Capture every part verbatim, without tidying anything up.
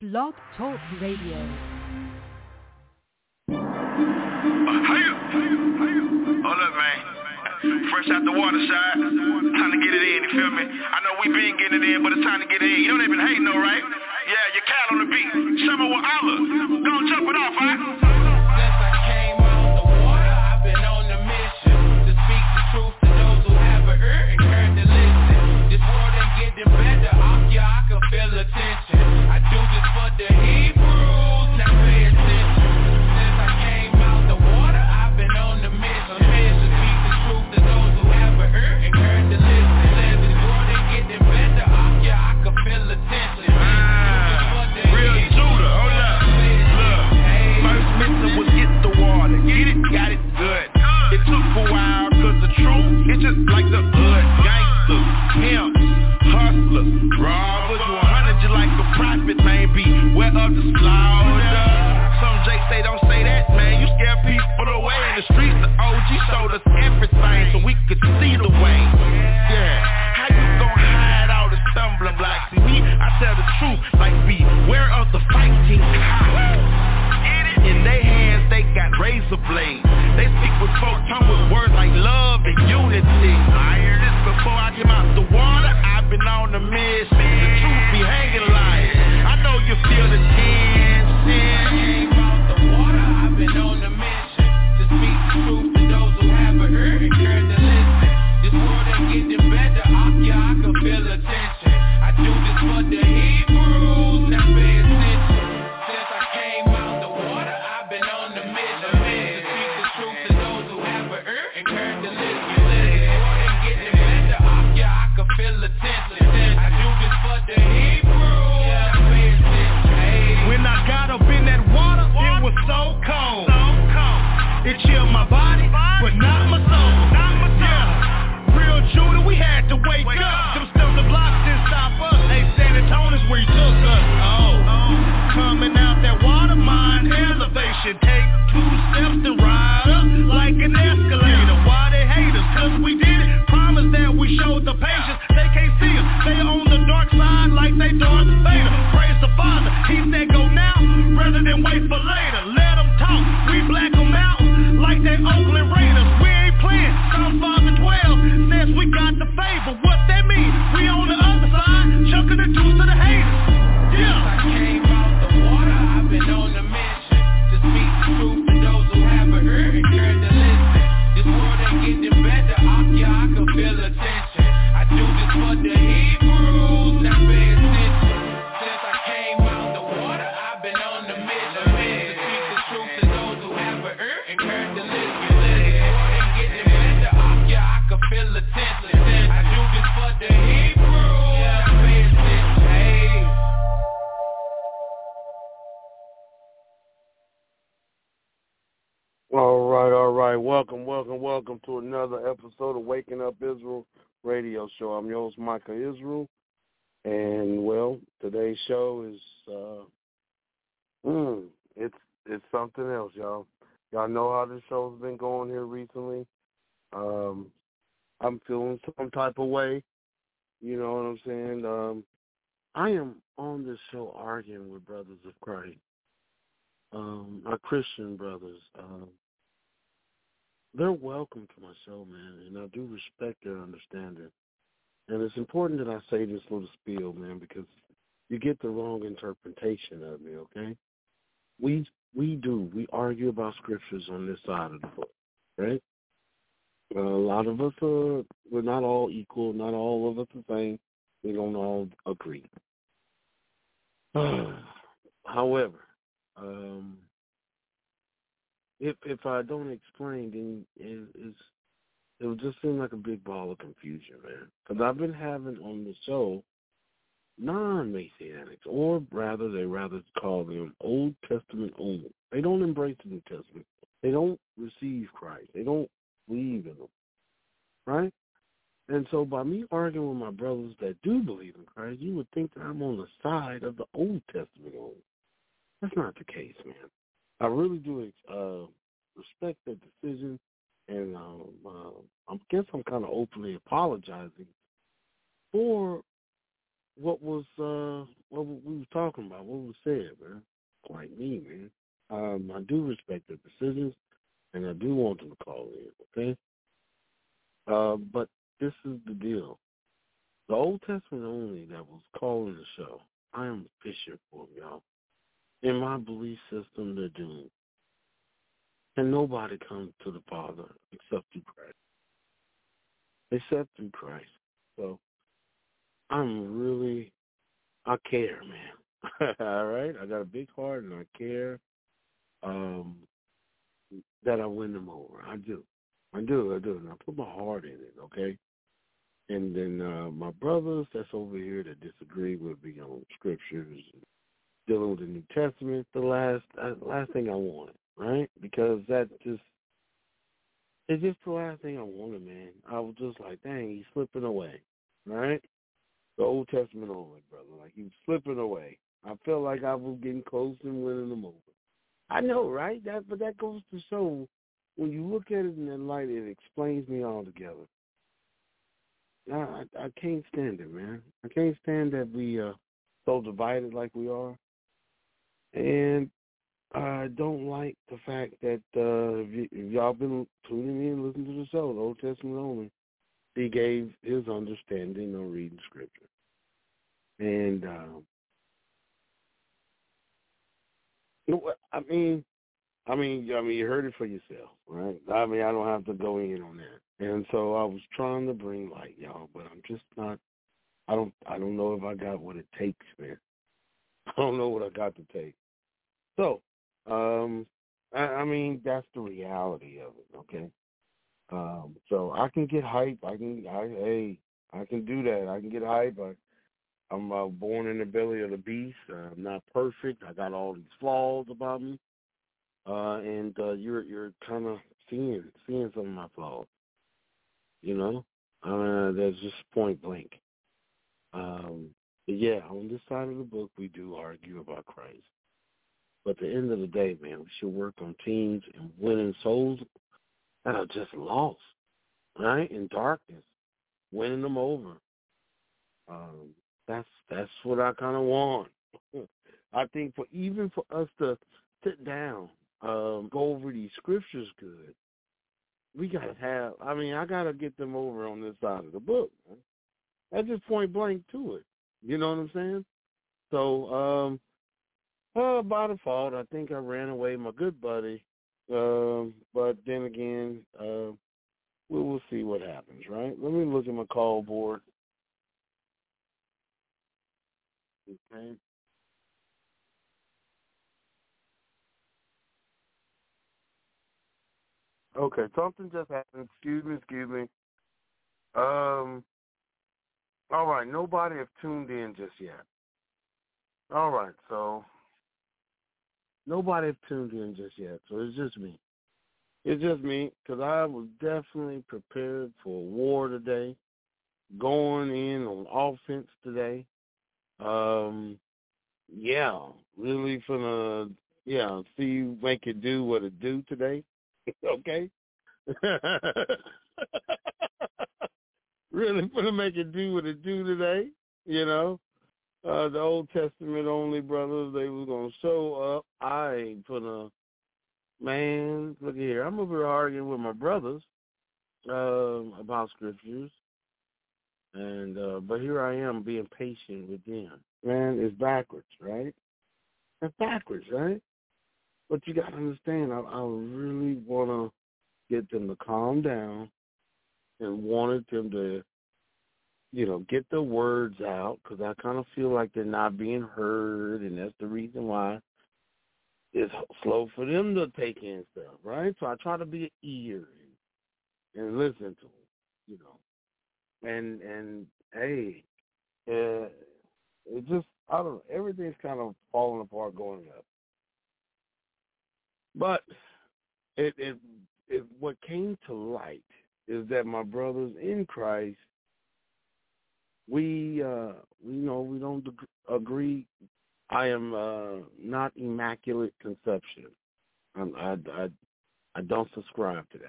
Blog Talk Radio. Hold up, man. Fresh out the water side. Time to get it in, you feel me? I know we been getting it in, but it's time to get it in. You know they been hating though, right? Yeah, your cat on the beat. Summer with Allah. Don't jump it off, huh? Since I came out the water, I've been on a mission to speak the truth to those who have an ear and care to listen. This world ain't getting better, off ya, I can feel the tension. I do this for the Hebrews, now pay attention. Since I came out the water, I've been on a mission to speak the truth to those who have an ear and care to listen. This world ain't getting better, off ya, I can feel the tension. Real Judah, hold up. Look, first mission was get the water. Get it, got it good. It took a while, cause the truth, it's just like the hood. Gangsters, pimps, hustlers, robbers, one hundred you like a prophet, man. Beware of the slaughter. Some J say don't say that, man. You scare people away. In the streets, the O G showed us everything so we could see the way. Yeah, how you gon' hide all the stumbling blocks? See me, I tell the truth, like beware of the fighting cops. In their hands, they got razor blades. They speak with folk tongue with words like love and unity. I hear this before I came out the water. I've been on the mission. The truth be hanging like. I know you feel the tension. Came out the water, I've been on a mission to speak the truth to those who have an ear and care to listen. This world ain't getting better, off ya, I can feel the tension. I do this for the Hebrews, now pay attention. Since I came out the water, I've been on the mission to speak the truth to those who have an ear and care to listen. This world ain't getting better, off ya, I can feel the tension. I do this for the Hebrews, now pay attention. When I got up in that water, it was so cold. It chilled my body, but not my soul. Yeah, real Judah, we had to wake up. Them stumbling blocks didn't stop us. Hey, San Antonio's where you took us. Oh, coming out that water, mind elevation. Take two steps to ride up like an escalator. Why they hate us? Cause we did it. Promise that we showed the patience. They can't see us. They on the dark side like they Darth Vader. Praise the Father. He said go now rather than wait for later. Let them talk. We black them out like they Oakland Raiders. We ain't playing. Psalm five and twelve says we got the favor. What that mean? We on the other side, chucking the juice to the haters. Yeah. I came out the water, I've been on a mission to speak the truth to those who have an ear and care to listen. This world ain't getting better, off ya, I can feel the tension. I do this for the Hebrews, now pay attention. Since I came out the water, I've been on a mission to speak the truth to those who have an ear and care to listen. This world ain't getting better, off ya, I can feel the tension. I do this for the Hebrews, now pay attention. Hey. All right, all right. Welcome, welcome, welcome to another episode of Waking Up Israel radio show. I'm your host, Micah Israel. And, well, today's show is, uh, mm, it's it's something else, y'all. Y'all know how this show's been going here recently. Um, I'm feeling some type of way. You know what I'm saying? Um, I am on this show arguing with brothers of Christ, um, our Christian brothers. Um, they're welcome to my show, man, and I do respect their understanding. And it's important that I say this little spiel, man, because you get the wrong interpretation of me, okay? We we do. We argue about scriptures on this side of the book, right? Uh, a lot of us are, we're not all equal. Not all of us the same. We don't all agree. However, um, if if I don't explain, then it, it's, it will just seem like a big ball of confusion, man. Because I've been having on the show non-Messianics, or rather, they rather call them Old Testament only. They don't embrace the New Testament. They don't receive Christ. They don't believe in them, right? And so by me arguing with my brothers that do believe in Christ, you would think that I'm on the side of the Old Testament only. That's not the case, man. I really do uh, respect their decision, and um, uh, I guess I'm kind of openly apologizing for what was uh, what we were talking about, what was said, man. Like me, man. Um, I do respect their decisions, and I do want them to call in, okay? Uh, but this is the deal. The Old Testament only that was calling the show, I am fishing for them, y'all. In my belief system, they're doomed. And nobody comes to the Father except through Christ. Except through Christ. So I'm really, I care, man. All right? I got a big heart and I care um, that I win them over. I do. I do, I do. And I put my heart in it, okay? And then uh, my brothers that's over here that disagree with me on scriptures, dealing with the New Testament, the last uh, last thing I wanted, right? Because that just, it's just the last thing I wanted, man. I was just like, dang, he's slipping away, right? The Old Testament only, brother. Like, he was slipping away. I felt like I was getting close and winning them over. I know, right? That, but that goes to show, when you look at it in that light, it explains me altogether. I, I, I can't stand it, man. I can't stand that we uh so divided like we are. And I don't like the fact that uh, if, y- if y'all been tuning in, listening to the show, the Old Testament only, he gave his understanding on reading Scripture. And, um, you know what, I mean, I mean, I mean, you heard it for yourself, right? I mean, I don't have to go in on that. And so I was trying to bring light, y'all, but I'm just not. I don't. I don't know if I got what it takes, man. I don't know what I got to take. So, um, I, I mean, that's the reality of it, okay? Um, so I can get hype. I can, I, hey, I can do that. I can get hype. I, I'm uh, born in the belly of the beast. Uh, I'm not perfect. I got all these flaws about me, uh, and uh, you're you're kind of seeing seeing some of my flaws. You know, uh, that's just point blank. Um, but yeah, on this side of the book, we do argue about Christ. But at the end of the day, man, we should work on teams and winning souls that are just lost, right, in darkness, winning them over. Um, that's that's what I kind of want. I think for even for us to sit down, um, go over these scriptures good, we got to have, I mean, I got to get them over on this side of the book, man. That's just point blank to it. You know what I'm saying? So, um, Uh, by default, I think I ran away my good buddy. Um, but then again, uh, we will see what happens, right? Let me look at my call board. Okay. Okay, something just happened. Excuse me, excuse me. Um, all right, nobody have tuned in just yet. All right, so nobody have tuned in just yet, so it's just me. It's just me, because I was definitely prepared for a war today, going in on offense today. Um, yeah, really finna, yeah, see you make it do what it do today, okay? Really finna make it do what it do today, you know? Uh, the Old Testament only brothers, they was gonna show up. I ain't finna, man, look here, I'm over here arguing with my brothers um, about scriptures, and uh, but here I am being patient with them. Man, it's backwards, right? It's backwards, right? But you got to understand, I, I really want to get them to calm down and wanted them to, you know, get the words out, because I kind of feel like they're not being heard, and that's the reason why it's slow for them to take in stuff, right? So I try to be an ear and, and listen to them, you know. And, and hey, uh, it just, I don't know, everything's kind of falling apart, going up. But it, it, it, what came to light is that my brothers in Christ, we, uh, we know we don't agree. I am uh, not immaculate conception. I'm, I, I, I don't subscribe to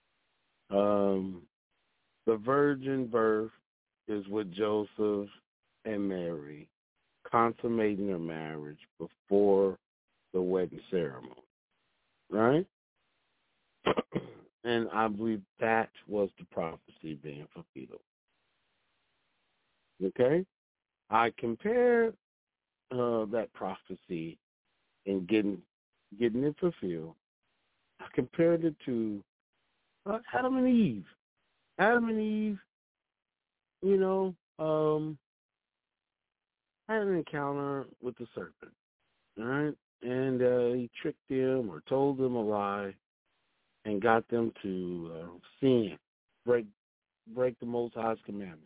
that. Um, the virgin birth is with Joseph and Mary consummating their marriage before the wedding ceremony, right? And I believe that was the prophecy being fulfilled. Okay? I compare uh, that prophecy and getting getting it fulfilled. I compared it to uh, Adam and Eve. Adam and Eve, you know, um, had an encounter with the serpent, all right? And uh, he tricked them or told them a lie and got them to uh, sin, break break the Most High's commandment,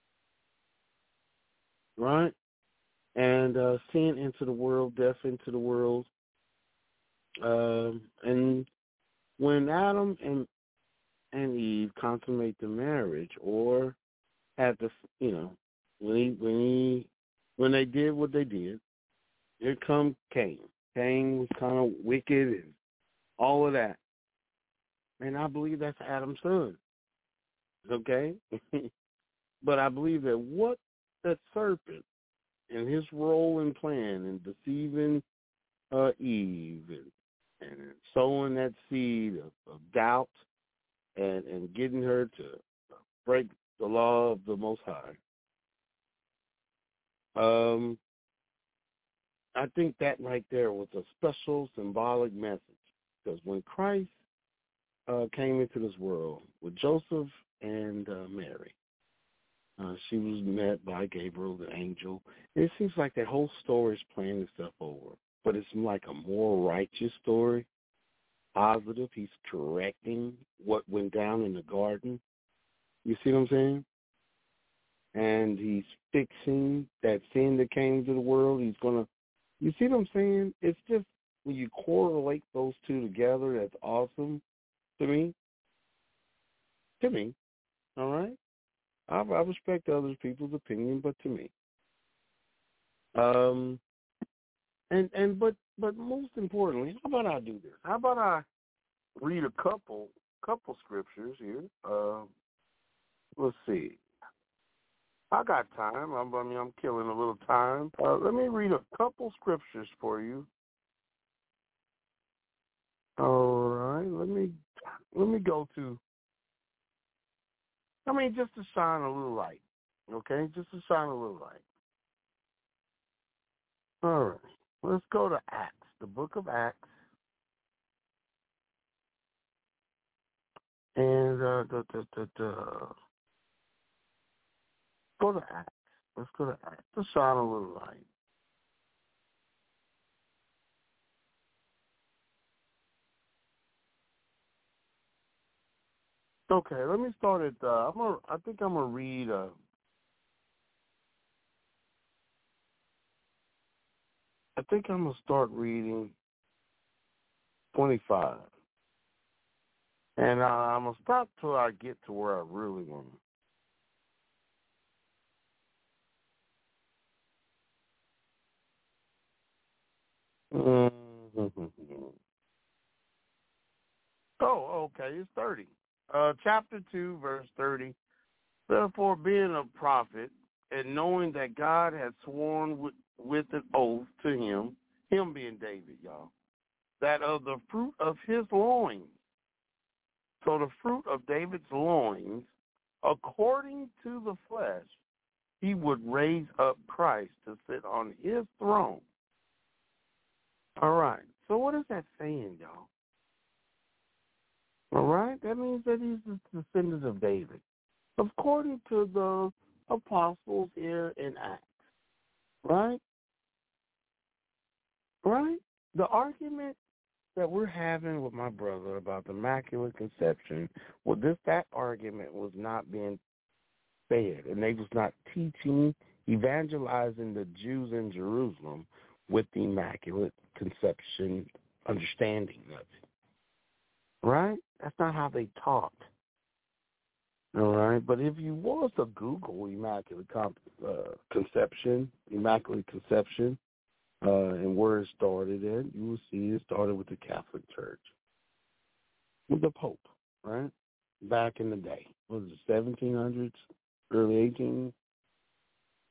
right? And uh, sin into the world, death into the world. Um, and when Adam and and Eve consummate the marriage, or had the, you know, when he when he when they did what they did, here come Cain. Cain was kind of wicked and all of that. And I believe that's Adam's son. Okay? But I believe that what that serpent and his role and plan in deceiving uh, Eve and, and sowing that seed of, of doubt and, and getting her to break the law of the Most High, um, I think that right there was a special symbolic message. Because when Christ uh, came into this world with Joseph and uh, Mary, uh, she was met by Gabriel, the angel. And it seems like that whole story is playing itself over. But it's like a more righteous story, positive. He's correcting what went down in the garden. You see what I'm saying? And he's fixing that sin that came into the world. He's going to, you see what I'm saying? It's just, when you correlate those two together, that's awesome to me. To me, all right? I, I respect other people's opinion, but to me. Um, and, and but, but most importantly, how about I do this? How about I read a couple, couple scriptures here? Uh, let's see. I got time. I mean, I'm killing a little time. Uh, let me read a couple scriptures for you. All right. Let me let me go to. I mean, just to shine a little light. Okay, just to shine a little light. All right. Let's go to Acts, the book of Acts, and uh, da, da, da, da. Go to Acts. Let's go to Acts to shine a little light. Okay, let me start at. Uh, I'm gonna. I think I'm gonna read. Uh, I think I'm gonna start reading twenty-five, and uh, I'm gonna stop till I get to where I really want. Mm-hmm. Oh, okay, it's thirty. Uh, chapter two, verse thirty. Therefore, being a prophet, and knowing that God had sworn with, with an oath to him, him being David, y'all, that of the fruit of his loins, so the fruit of David's loins, according to the flesh, he would raise up Christ to sit on his throne. All right. So what is that saying, y'all? All right. That means that he's the descendant of David, according to the apostles here in Acts. Right? Right? The argument that we're having with my brother about the Immaculate Conception, well, this that argument was not being fed, and they was not teaching, evangelizing the Jews in Jerusalem with the Immaculate Conception understanding of it. Right? That's not how they taught. All right? But if you was to Google Immaculate uh, Conception, Immaculate Conception, uh, and where it started at, you will see it started with the Catholic Church, with the Pope, right? Back in the day. What was it, seventeen hundreds, early eighteen? Uh,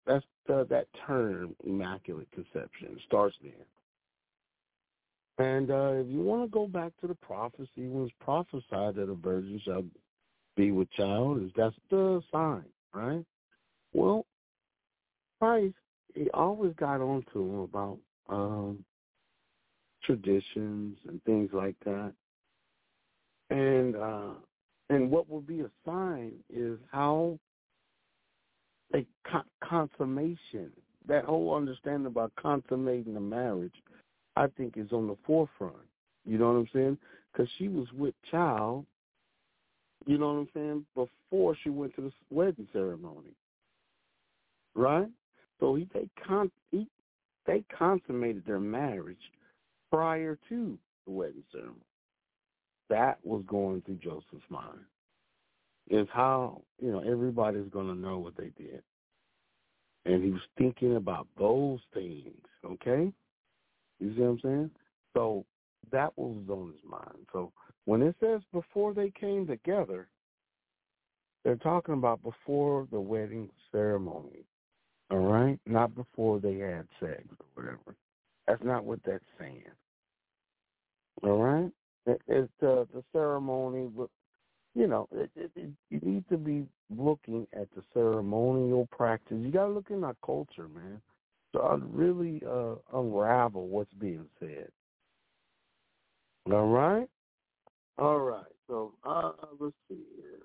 that's the, that term, immaculate conception. It starts there. And uh, if you want to go back to the prophecy, when it was prophesied that a virgin shall be with child, is that's the sign, right? Well, Christ, he always got on to him about um, traditions and things like that. And uh, and what will be a sign is how a con- consummation, that whole understanding about consummating the marriage, I think is on the forefront. You know what I'm saying? Because she was with child, you know what I'm saying, before she went to the wedding ceremony, right? So he they con he, they consummated their marriage prior to the wedding ceremony. That was going through Joseph's mind. Is how, you know, everybody's going to know what they did. And he was thinking about those things, okay? You see what I'm saying? So that was on his mind. So when it says before they came together, they're talking about before the wedding ceremony, all right? Not before they had sex or whatever. That's not what that's saying, all right? It's the, the ceremony, you know, it, it, it, you need to be looking at the ceremonial practice. You got to look in our culture, man, to really uh, unravel what's being said. All right? All right. So uh, let's see here.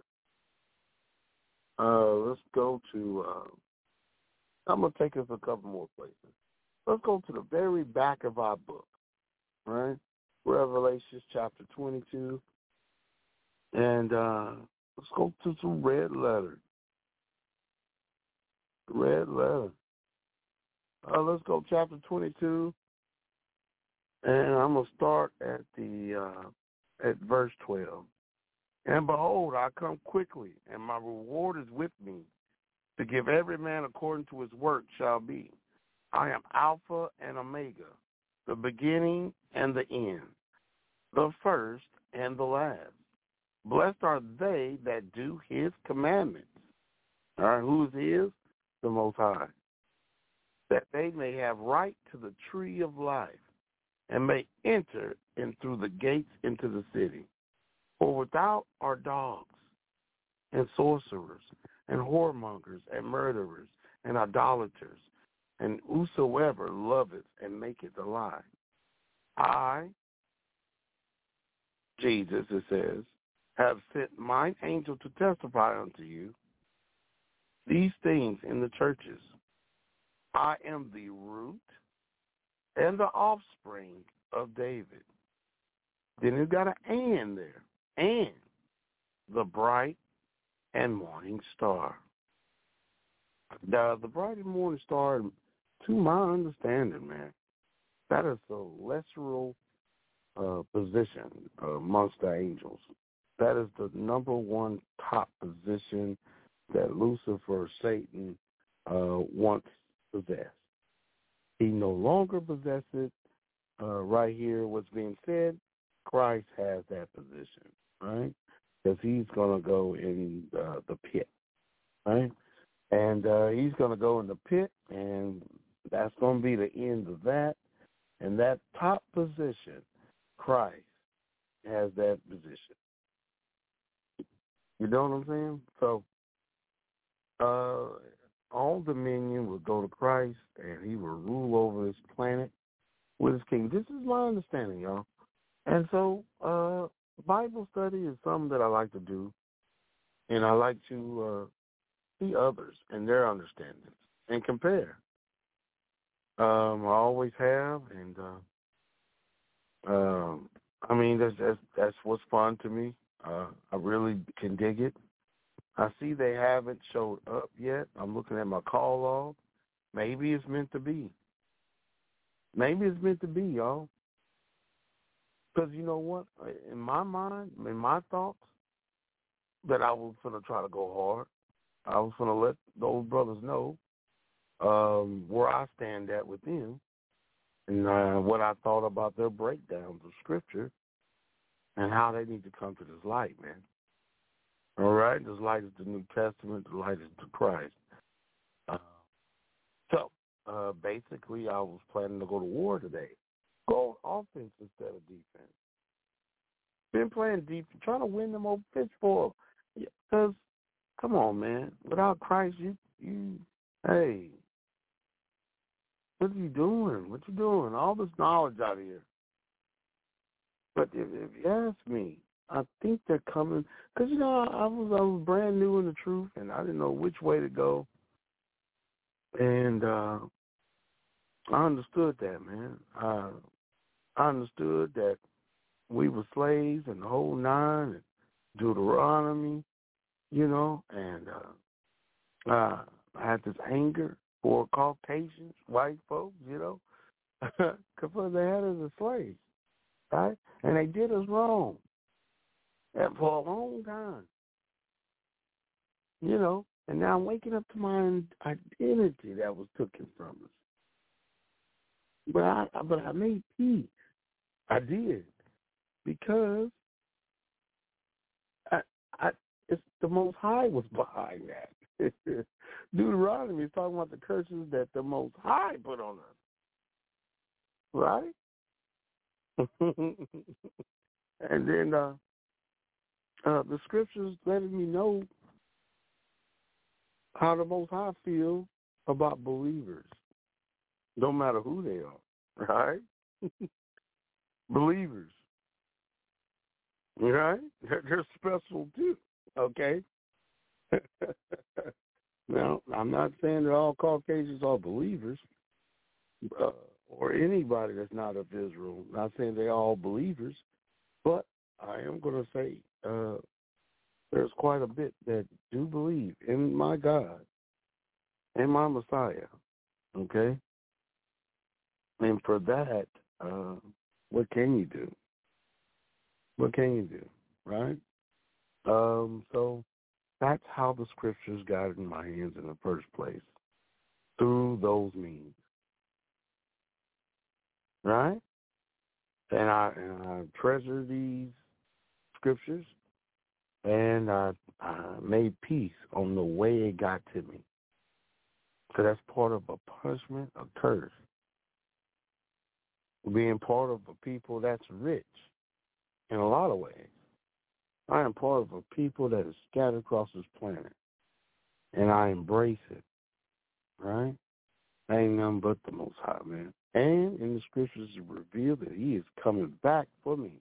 Uh, let's go to, uh, I'm going to take us a couple more places. Let's go to the very back of our book, right? Revelation chapter twenty-two. And uh, let's go to some red letter. Red letter. Uh, let's go chapter twenty-two. And I'm going to start at the uh, at verse twelve. And behold, I come quickly, and my reward is with me, to give every man according to his work shall be. I am Alpha and Omega, the beginning and the end, the first and the last. Blessed are they that do his commandments. All right, who is his? The Most High. That they may have right to the tree of life, and may enter in through the gates into the city. For without are dogs, and sorcerers, and whoremongers, and murderers, and idolaters, and whosoever loveth and maketh a lie. I, Jesus, it says, have sent mine angel to testify unto you these things in the churches. I am the root and the offspring of David. Then it's got an and there. And the bright and morning star. The, the bright and morning star, to my understanding, man, that is a lesser uh, position uh, amongst the angels. That is the number one top position that Lucifer, Satan, uh, once possessed. He no longer possesses it. Uh, right here, what's being said, Christ has that position, right? Because he's going to go in uh, the pit, right? And uh, he's going to go in the pit, and that's going to be the end of that. And that top position, Christ has that position. You know what I'm saying? So uh, all dominion will go to Christ, and he will rule over this planet with his king. This is my understanding, y'all. And so uh, Bible study is something that I like to do, and I like to uh, see others and their understandings and compare. Um, I always have, and uh, um, I mean that's, that's that's what's fun to me. Uh, I really can dig it. I see they haven't showed up yet. I'm looking at my call log. Maybe it's meant to be. Maybe it's meant to be, y'all. Because you know what? In my mind, in my thoughts, that I was going to try to go hard. I was going to let those brothers know um, where I stand at with them and uh, what I thought about their breakdowns of Scripture and how they need to come to this light, man. All right? This light is the New Testament. The light is to Christ. Uh, So, uh, basically, I was planning to go to war today. Go offense instead of defense. Been playing defense, trying to win them over Pittsburgh. Because, come on, man. Without Christ, you, you, hey, what are you doing? What you doing? All this knowledge out here. But if, if you ask me, I think they're coming. Because, you know, I, I was I was brand new in the truth, and I didn't know which way to go. And uh, I understood that, man. Uh, I understood that we were slaves and the whole nine, and Deuteronomy, you know, and uh, uh, I had this anger for Caucasians, white folks, you know, because they had us as slaves, right? And they did us wrong, and for a long time, you know. And now I'm waking up to my identity that was taken from us. But I, but I made peace. I did, because I, I, it's the Most High was behind that. Deuteronomy is talking about the curses that the Most High put on us, right? And then uh, uh, the scriptures letting me know how the Most High feels about believers, no matter who they are, right? Believers, right? They're, they're special too, okay? Now, I'm not saying that all Caucasians are believers, uh, or anybody that's not of Israel. I'm not saying they're all believers, but I am going to say uh, there's quite a bit that do believe in my God and my Messiah, okay? And for that, uh, what can you do? What can you do, right? Um, so that's how the scriptures got in my hands in the first place, through those means, right? And I, and I treasure these scriptures, and I, I made peace on the way it got to me. So that's part of a punishment, a curse. Being part of a people that's rich in a lot of ways. I am part of a people that is scattered across this planet, and I embrace it, right? I ain't nothing but the Most High, man. And in the scriptures it revealed that he is coming back for me.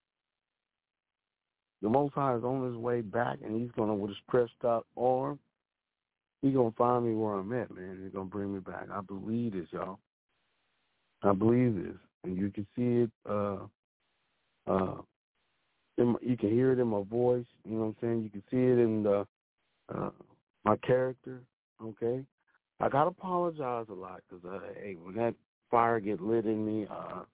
The Most High is on his way back, and he's going to, with his stretched out arm, he's going to find me where I'm at, man. He's going to bring me back. I believe this, y'all. I believe this. And you can see it, uh, uh, in my, you can hear it in my voice, you know what I'm saying? You can see it in the, uh, my character, okay? I got to apologize a lot because, uh, hey, when that fire get lit in me, uh,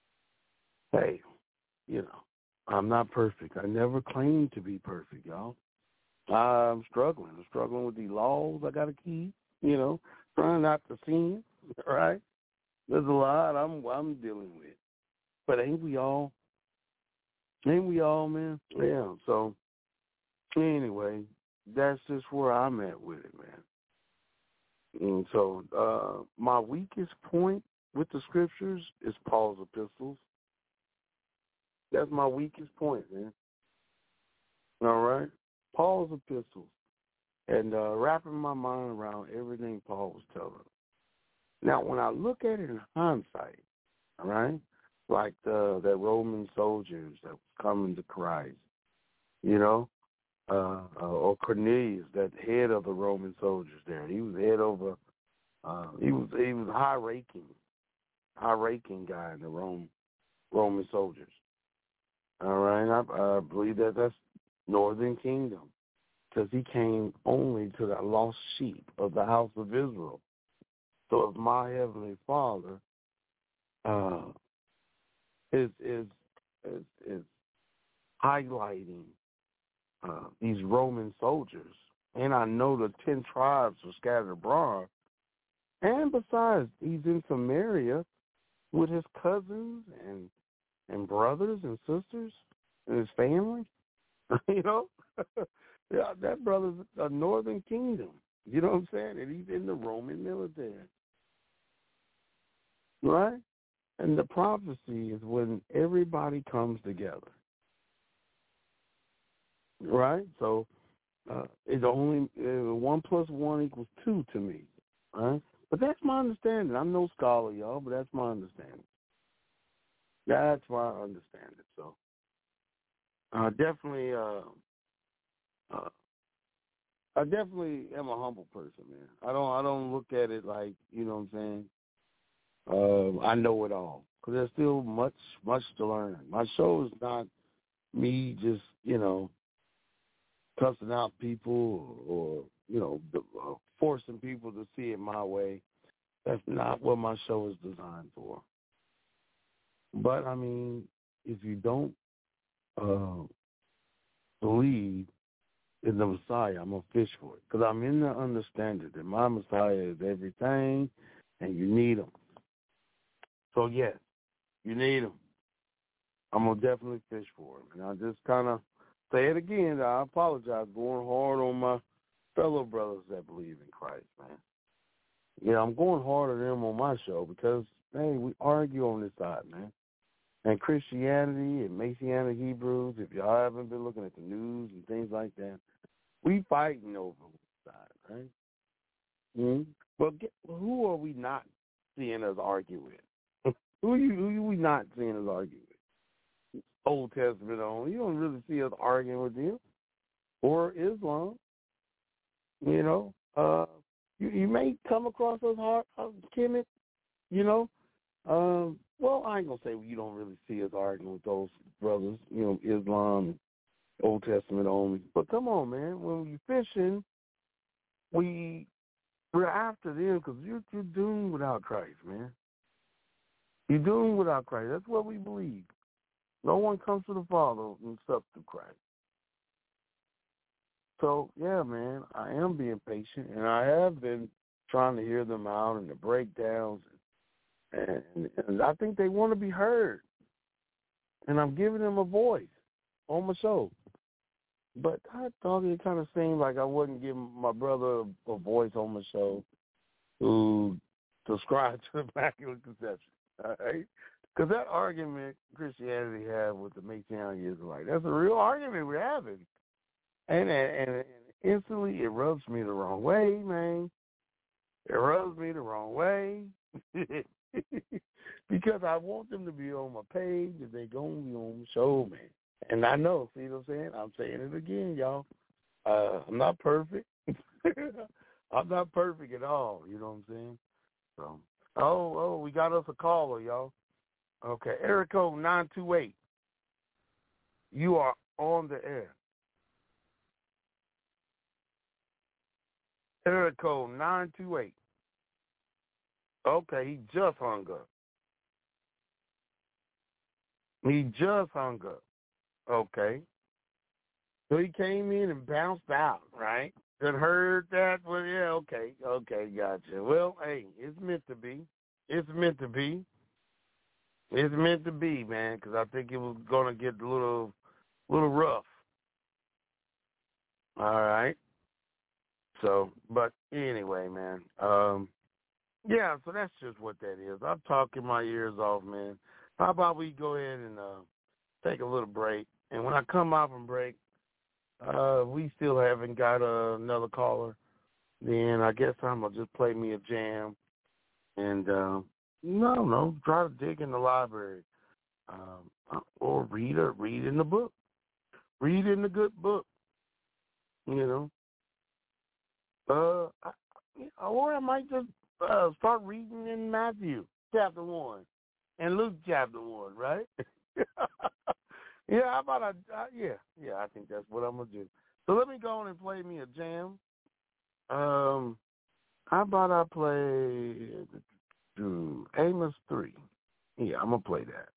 hey, you know, I'm not perfect. I never claimed to be perfect, y'all. I'm struggling. I'm struggling with these laws I got to keep, you know, trying not to sin, right? There's a lot I'm I'm dealing with. But ain't we all? Ain't we all, man? Yeah, so anyway, that's just where I'm at with it, man. And so uh, my weakest point with the scriptures is Paul's epistles. That's my weakest point, man. All right? Paul's epistles. And uh, wrapping my mind around everything Paul was telling. Now, when I look at it in hindsight, all right, like the, the Roman soldiers that was coming to Christ, you know, uh, uh, or Cornelius, that head of the Roman soldiers there. He was head over, uh, he was he was high-ranking, high-ranking guy in the Rome, Roman soldiers. All right, I, I believe that that's Northern Kingdom, because he came only to the lost sheep of the house of Israel. So if my Heavenly Father uh, is, is is is highlighting uh, these Roman soldiers, and I know the ten tribes are scattered abroad, and besides, he's in Samaria with his cousins and and brothers and sisters and his family, you know, yeah, that brother's a Northern Kingdom. You know what I'm saying? And he's in the Roman military. right? And the prophecy is when everybody comes together, right? So uh, it's only uh, one plus one equals two to me, right? But that's my understanding. I'm no scholar, y'all, but that's my understanding. That's why I understand it. So I uh, definitely, uh, uh, I definitely am a humble person, man. I don't, I don't look at it like, you know what I'm saying. Uh, I know it all, because there's still much, much to learn. My show is not me just, you know, cussing out people or, or you know, uh, forcing people to see it my way. That's not what my show is designed for. But, I mean, if you don't uh, believe in the Messiah, I'm going to fish for it, because I'm in the understanding that my Messiah is everything, and you need him. So, yes, you need him. I'm going to definitely fish for him. And I just kind of say it again. I apologize, going hard on my fellow brothers that believe in Christ, man. Yeah, I'm going hard on them on my show because, hey, we argue on this side, man. And Christianity and Messianic Hebrews, if y'all haven't been looking at the news and things like that, we fighting over one side, right? Mm-hmm. But get, who are we not seeing us argue with? Who you who you we not seeing us argue with? Old Testament only. You don't really see us arguing with them. Or Islam. You know. Uh, you, you may come across us hard, uh, timid, you know. Um, well, I ain't going to say you don't really see us arguing with those brothers, you know, Islam, Old Testament only. But come on, man. When we fishing, we, we're after them because you're, you're doomed without Christ, man. You're doomed without Christ. That's what we believe. No one comes to the Father except through Christ. So, yeah, man, I am being patient, and I have been trying to hear them out and the breakdowns, and, and, and I think they want to be heard, and I'm giving them a voice on my show. But I thought it kind of seemed like I wasn't giving my brother a voice on my show who subscribed to the Immaculate Conception. All right? Because that argument Christianity have with the Messianic Israelite, that's a real argument we're having. And, and, and instantly it rubs me the wrong way, man. It rubs me the wrong way. Because I want them to be on my page if they're going to be on the show, man. And I know, see what I'm saying? I'm saying it again, y'all. Uh, I'm not perfect. I'm not perfect at all, you know what I'm saying? So, oh, oh, we got us a caller, y'all. Okay, area code nine two eight. You are on the air. Area code nine two eight. Okay, he just hung up. He just hung up. Okay. So he came in and bounced out, right? And heard that. Well, yeah, okay. Okay, gotcha. Well, hey, it's meant to be. It's meant to be. It's meant to be, man, because I think it was going to get a little, little rough. All right. So, but anyway, man. Um, yeah, so that's just what that is. I'm talking my ears off, man. How about we go ahead and uh, take a little break? And when I come out from break, uh, we still haven't got uh, another caller. Then I guess I'm going to just play me a jam. And, uh, no, no, try to dig in the library. Um, or read or read in the book. Read in the good book. You know. Uh, I, or I might just uh, start reading in Matthew chapter one and Luke chapter one, right? Yeah, how about I, uh, yeah, yeah, I think that's what I'm going to do. So let me go on and play me a jam. Um, how about I play uh, Amos three? Yeah, I'm going to play that.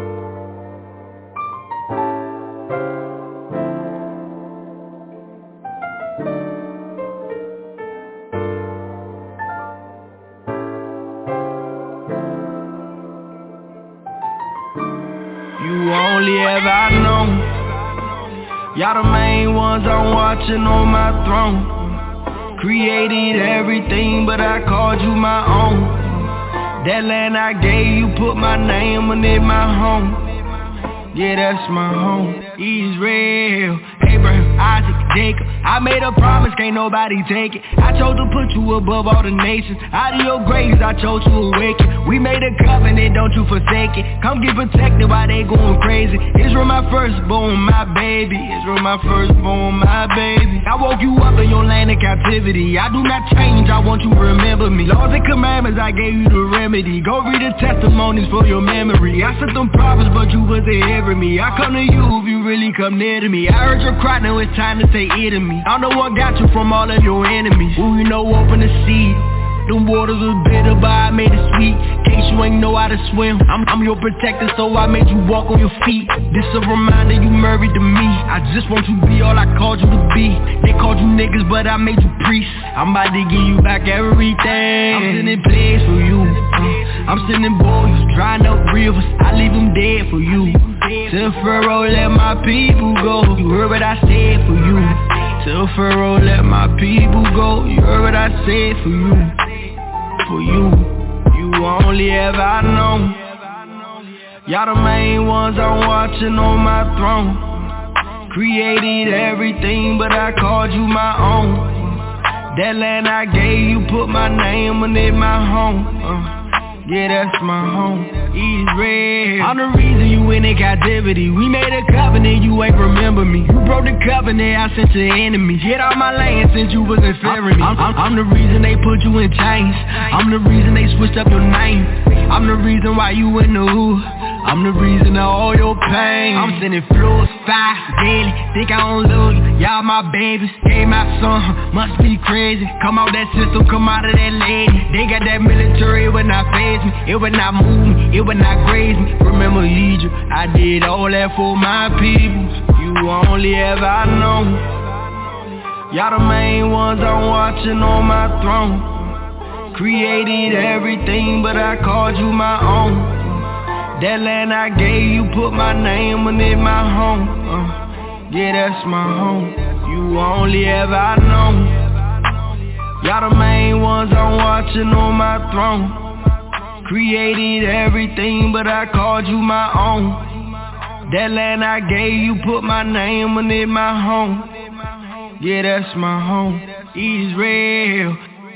Only ever I know, y'all the main ones I'm watching on my throne. Created everything, but I called you my own. That land I gave you, put my name on it, my home. Yeah, that's my home. Israel, Abraham, Isaac, Jacob. I made a promise, can't nobody take it. I chose to put you above all the nations. Out of your graves, I chose to awaken. We made a covenant, don't you forsake it. Come get protected while they going crazy. Israel, my firstborn, my baby. Israel, my firstborn, my baby. I woke you up in your land of captivity. I do not change, I want you to remember me. Laws and commandments, I gave you the remedy. Go read the testimonies for your memory. I sent them prophets, but you wasn't here. Me. I come to you if you really come near to me. I heard your cry, now it's time to say it to me. I know what got you from all of your enemies. Who you know open the sea. Them waters are bitter, but I made it sweet. Case you ain't know how to swim, I'm, I'm your protector, so I made you walk on your feet. This a reminder you married to me. I just want you to be all I called you to be. They called you niggas, but I made you priests. I'm about to give you back everything. I'm sending plays for you. I'm sending boys, drying up rivers. I leave them dead for you. Tell Pharaoh, let my people go. You heard what I said for you. Tell Pharaoh, let my people go. You heard what I said for you. For you, you only ever known. Y'all the main ones I'm watching on my throne. Created everything, but I called you my own. That land I gave you, put my name on it, my home. uh. Yeah, that's my home, Israel. I'm the reason you in the captivity. We made a covenant, you ain't remember me. You broke the covenant, I sent your enemies. Get out my land since you wasn't fearing me. I'm, I'm, I'm the reason they put you in chains. I'm the reason they switched up your name. I'm the reason why you in the hood. I'm the reason of all your pain. I'm sending floors, fire, daily. Think I don't love you, y'all my babies. Gave my son, must be crazy. Come out that system, come out of that lady. They got that military, it would not phase me. It would not move me, it would not graze me. Remember Egypt, I did all that for my people. You only ever known. Y'all the main ones I'm watching on my throne. Created everything, but I called you my own. That land I gave you, put my name on it, my home. uh, Yeah, that's my home. You only ever known. Y'all the main ones I'm watching on my throne. Created everything, but I called you my own. That land I gave you, put my name on it, my home. Yeah, that's my home, Israel.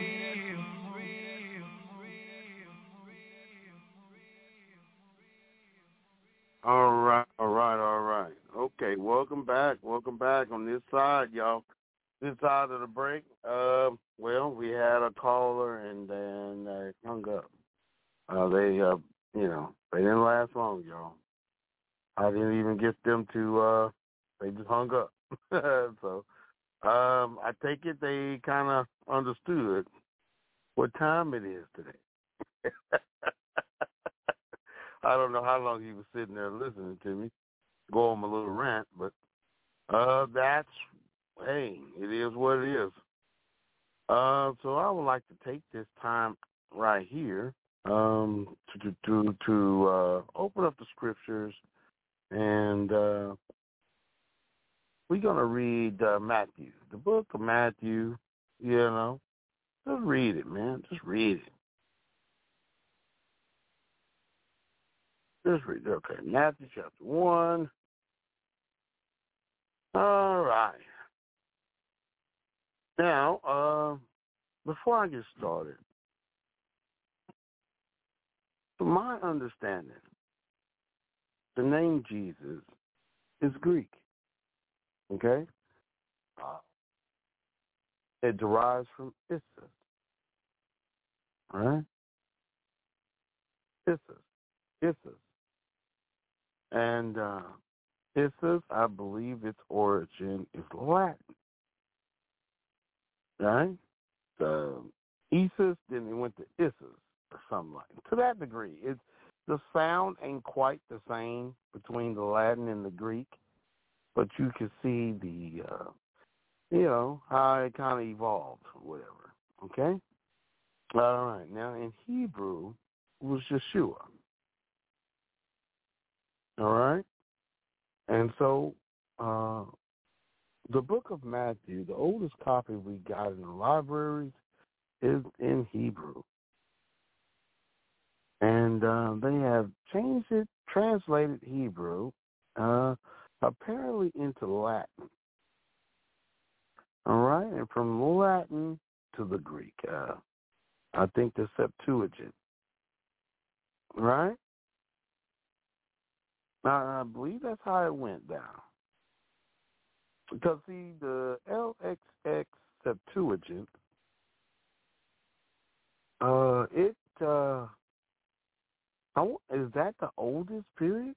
All right, all right, all right. Okay, welcome back. Welcome back on this side, y'all. This side of the break. Uh, well, we had a caller and then they hung up. Uh, they, uh, you know, they didn't last long, y'all. I didn't even get them to, uh, they just hung up. So, um, I take it they kind of understood what time it is today. I don't know how long he was sitting there listening to me go on my little rant, but uh, that's, hey, it is what it is. Uh, so I would like to take this time right here um, to to to uh, open up the scriptures, and uh, we're gonna read uh, Matthew, the book of Matthew. You know, just read it, man. Just read it. Just read it. Okay, Matthew chapter one. All right. Now, uh, before I get started, from my understanding, the name Jesus is Greek. Okay? Uh, it derives from Isis. All right? Isis. Isis. And uh, Isis, I believe its origin is Latin. Right? The Isis, then it went to Isis or something like that. To that degree, it's, the sound ain't quite the same between the Latin and the Greek, but you can see the, uh, you know, how it kind of evolved or whatever. Okay? All right. Now, in Hebrew, it was Yeshua. All right? And so, uh, the book of Matthew, the oldest copy we got in the libraries, is in Hebrew. And uh, they have changed it, translated Hebrew, uh, apparently into Latin. All right, and from Latin to the Greek. Uh, I think the Septuagint. Right? I, I believe that's how it went down. Because, see, the L X X Septuagint, uh, it, uh, is that the oldest period?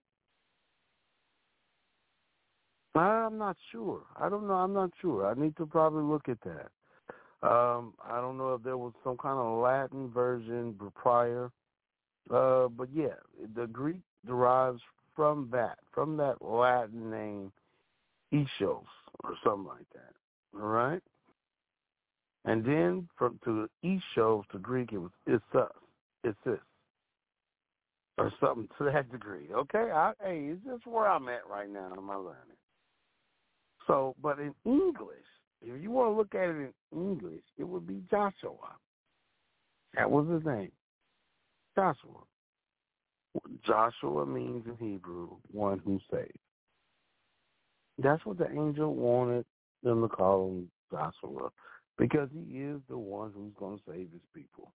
I'm not sure. I don't know. I'm not sure. I need to probably look at that. Um, I don't know if there was some kind of Latin version prior. Uh, but, yeah, the Greek derives from that, from that Latin name, Ishos, or something like that. All right? And then from to Ishos to Greek, it was Isus, Isis, or something to that degree. Okay? I, hey, it's just where I'm at right now in my learning. So, but in English, if you want to look at it in English, it would be Joshua. That was his name, Joshua. Joshua means in Hebrew, one who saves. That's what the angel wanted them to call him Joshua, because he is the one who's going to save his people.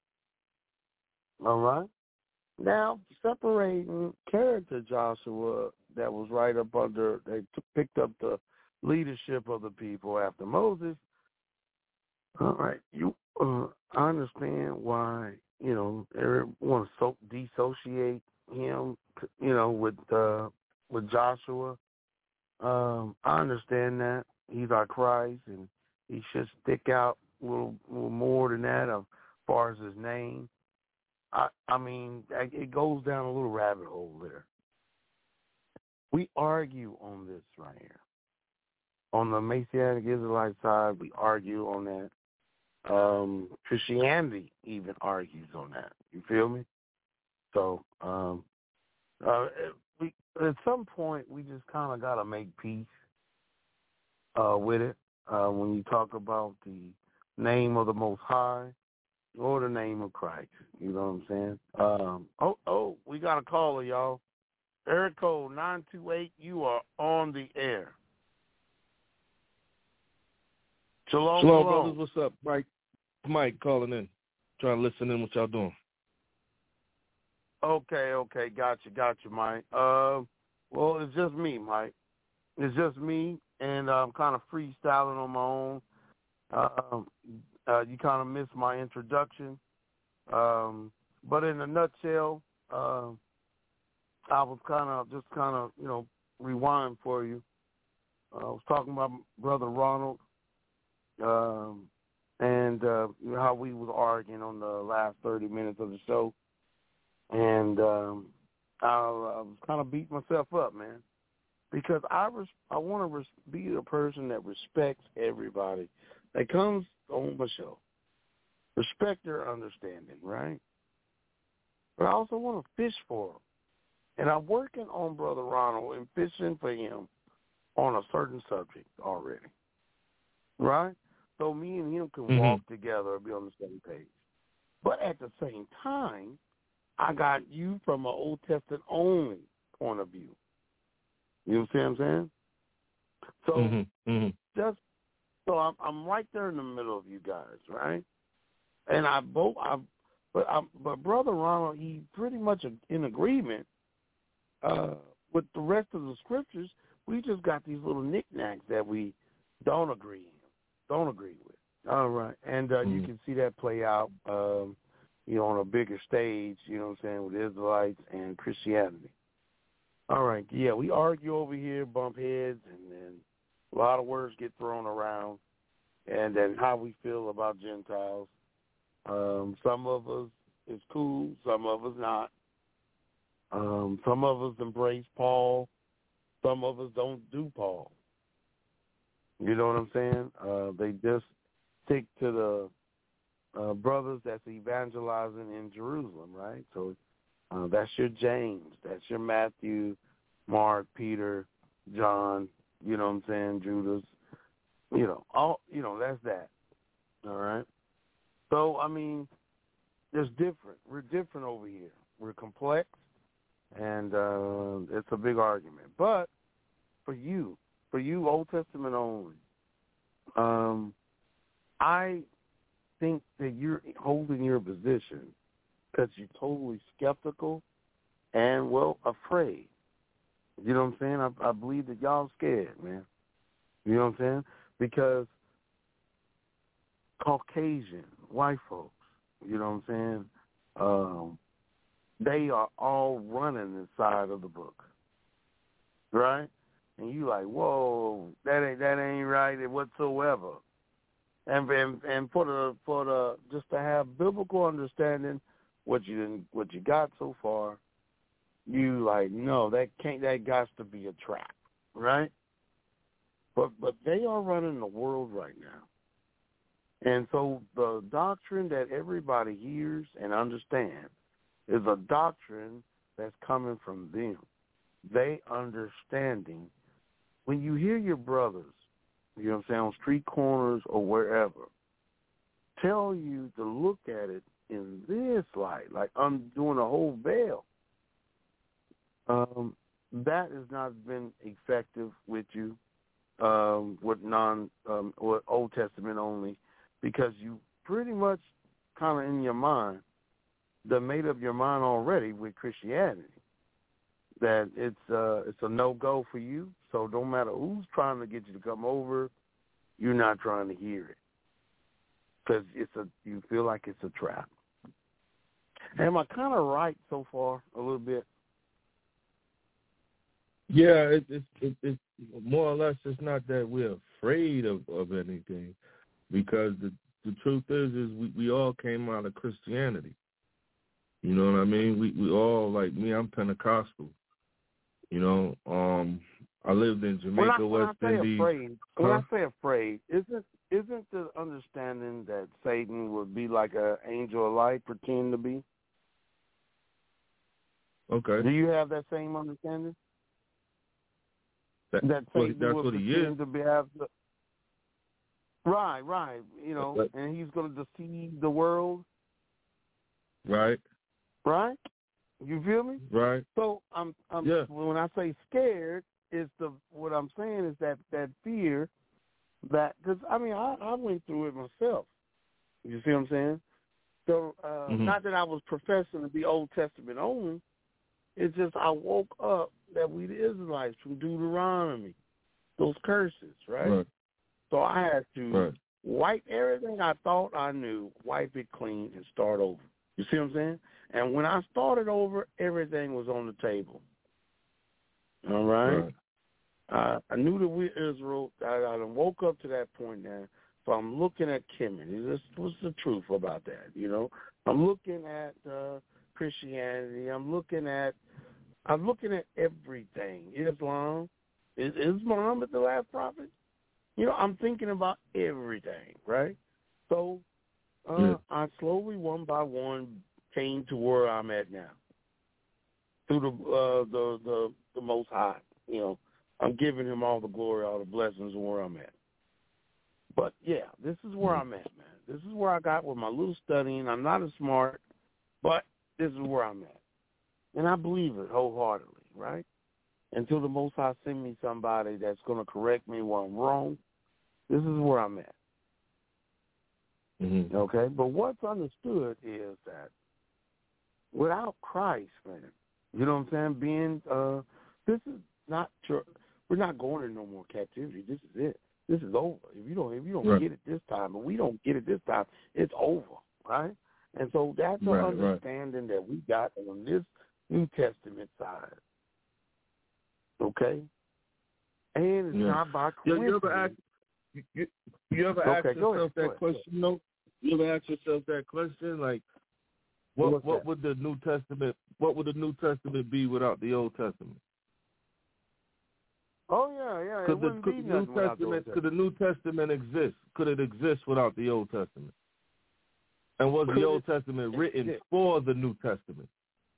All right? Now, separating character Joshua that was right up under, they t- picked up the leadership of the people after Moses. All right, you, uh, I understand why, you know, they want to so dissociate him, you know, with uh, with Joshua. Um, I understand that. He's our Christ, and he should stick out a little, little more than that as far as his name. I, I mean, it goes down a little rabbit hole there. We argue on this right here. On the Messianic Israelite side, we argue on that. Um, Christianity even argues on that. You feel me? So, um, uh, we at some point we just kind of got to make peace uh, with it. Uh, when you talk about the name of the Most High or the name of Christ, you know what I'm saying? Um, oh, oh, we got a caller, y'all. Area code nine two eight. You are on the air. Shalom, shalom, shalom. brothers. What's up, Mike? Mike calling in, trying to listen in what y'all doing. Okay, okay, gotcha, gotcha, Mike. Uh, well, it's just me, Mike. It's just me, and I'm kind of freestyling on my own. Um, uh, you kind of missed my introduction, um, but in a nutshell, uh, I was kind of just kind of you know rewind for you. Uh, I was talking about Brother Ronald. Um, and uh, how we was arguing on the last thirty minutes of the show. And um, I, I was kind of beating myself up, man, because I, res- I want to res- be a person that respects everybody that comes on my show. Respect their understanding, right? But I also want to fish for them. And I'm working on Brother Ronald and fishing for him on a certain subject already, right? So me and him can mm-hmm. walk together and be on the same page. But at the same time, I got you from an Old Testament only point of view. You know what I'm saying? So mm-hmm. Mm-hmm. just so I'm, I'm right there in the middle of you guys, right? And I both, I, but I, but Brother Ronald, he pretty much in agreement uh, with the rest of the scriptures. We just got these little knickknacks that we don't agree in. Don't agree with. All right. And uh, mm-hmm. you can see that play out, um, you know, on a bigger stage, you know what I'm saying, with Israelites and Christianity. All right. Yeah, we argue over here, bump heads, and then a lot of words get thrown around, and then how we feel about Gentiles. Um, some of us is cool, some of us not. Um, some of us embrace Paul. Some of us don't do Paul. You know what I'm saying? Uh, they just stick to the uh, brothers that's evangelizing in Jerusalem, right? So uh, that's your James, that's your Matthew, Mark, Peter, John. You know what I'm saying? Judas. You know, all. You know, that's that. All right. So I mean, there's different. We're different over here. We're complex, and uh, it's a big argument. But for you, for you, Old Testament only, um, I think that you're holding your position because you're totally skeptical and, well, afraid. You know what I'm saying? I, I believe that y'all scared, man. You know what I'm saying? Because Caucasian, white folks, you know what I'm saying, um, they are all running inside of the book, right? And you like, whoa, that ain't that ain't right whatsoever. And and, and for the for the just to have biblical understanding, what you what you got so far, you like, no, that can't that got to be a trap, right? But but they are running the world right now. And so the doctrine that everybody hears and understands is a doctrine that's coming from them. They understanding. When you hear your brothers, you know what I'm saying, on street corners or wherever, tell you to look at it in this light, like I'm doing a whole veil, um, that has not been effective with you, um, with non, um, or Old Testament only, because you pretty much kind of in your mind, that made up your mind already with Christianity, that it's uh, it's a no-go for you. So don't matter who's trying to get you to come over, you're not trying to hear it because it's a you feel like it's a trap. Am I kind of right so far a little bit? Yeah, it, it, it, it's more or less. It's not that we're afraid of, of anything, because the the truth is is we, we all came out of Christianity. You know what I mean? We we all, like me, I'm Pentecostal. You know, um, I lived in Jamaica, when I, when West I say Indies. Afraid, huh? When I say afraid, isn't isn't the understanding that Satan would be like an angel of light, pretend to be? Okay. Do you have that same understanding? That, that well, Satan that's would what he pretend is. to be have the, right, right. You know, But, and he's going to deceive the world. right. Right. You feel me? Right. So I'm, I'm yeah. when I say scared, is the what I'm saying is that that fear that because I mean I, I went through it myself. You see what I'm saying? So uh, mm-hmm. not that I was professing to be Old Testament only. It's just I woke up that we the Israelites from Deuteronomy, those curses, right? right. So I had to right. wipe everything I thought I knew, wipe it clean, and start over. You see what I'm saying? And when I started over, everything was on the table. All right? right. Uh, I knew that we Israel. I, I woke up to that point now. So I'm looking at Kemet. This, what's the truth about that? You know, I'm looking at uh, Christianity. I'm looking at, I'm looking at everything. Islam, is Islam the last prophet? You know, I'm thinking about everything, right? So uh, yeah. I slowly, one by one, came to where I'm at now. Through the uh, the the the Most High, you know, I'm giving him all the glory, all the blessings, and where I'm at. But yeah, this is where I'm at, man. This is where I got with my little studying. I'm not as smart, but this is where I'm at, and I believe it wholeheartedly, right? Until the Most High send me somebody that's going to correct me when I'm wrong, this is where I'm at. Mm-hmm. Okay, but what's understood is that without Christ, man, you know what I'm saying? Being, uh, this is not true. We're not going to no more captivity. This is it. This is over. If you don't, if you don't right. get it this time, and we don't get it this time, it's over, right? And so that's the right, understanding right. that we got on this New Testament side. Okay, and it's yeah. not by coincidence. You, you ever ask, you, you, you ever okay, ask yourself that ahead, question? You know, you ever ask yourself that question, like, what What's what that? would the New Testament what would the New Testament be without the Old Testament? Oh yeah, yeah. Could it the wouldn't be could nothing New without the Old Testament Testament. could the New Testament exist? Could it exist without the Old Testament? And was Could the Old it Testament written exist? for the New Testament?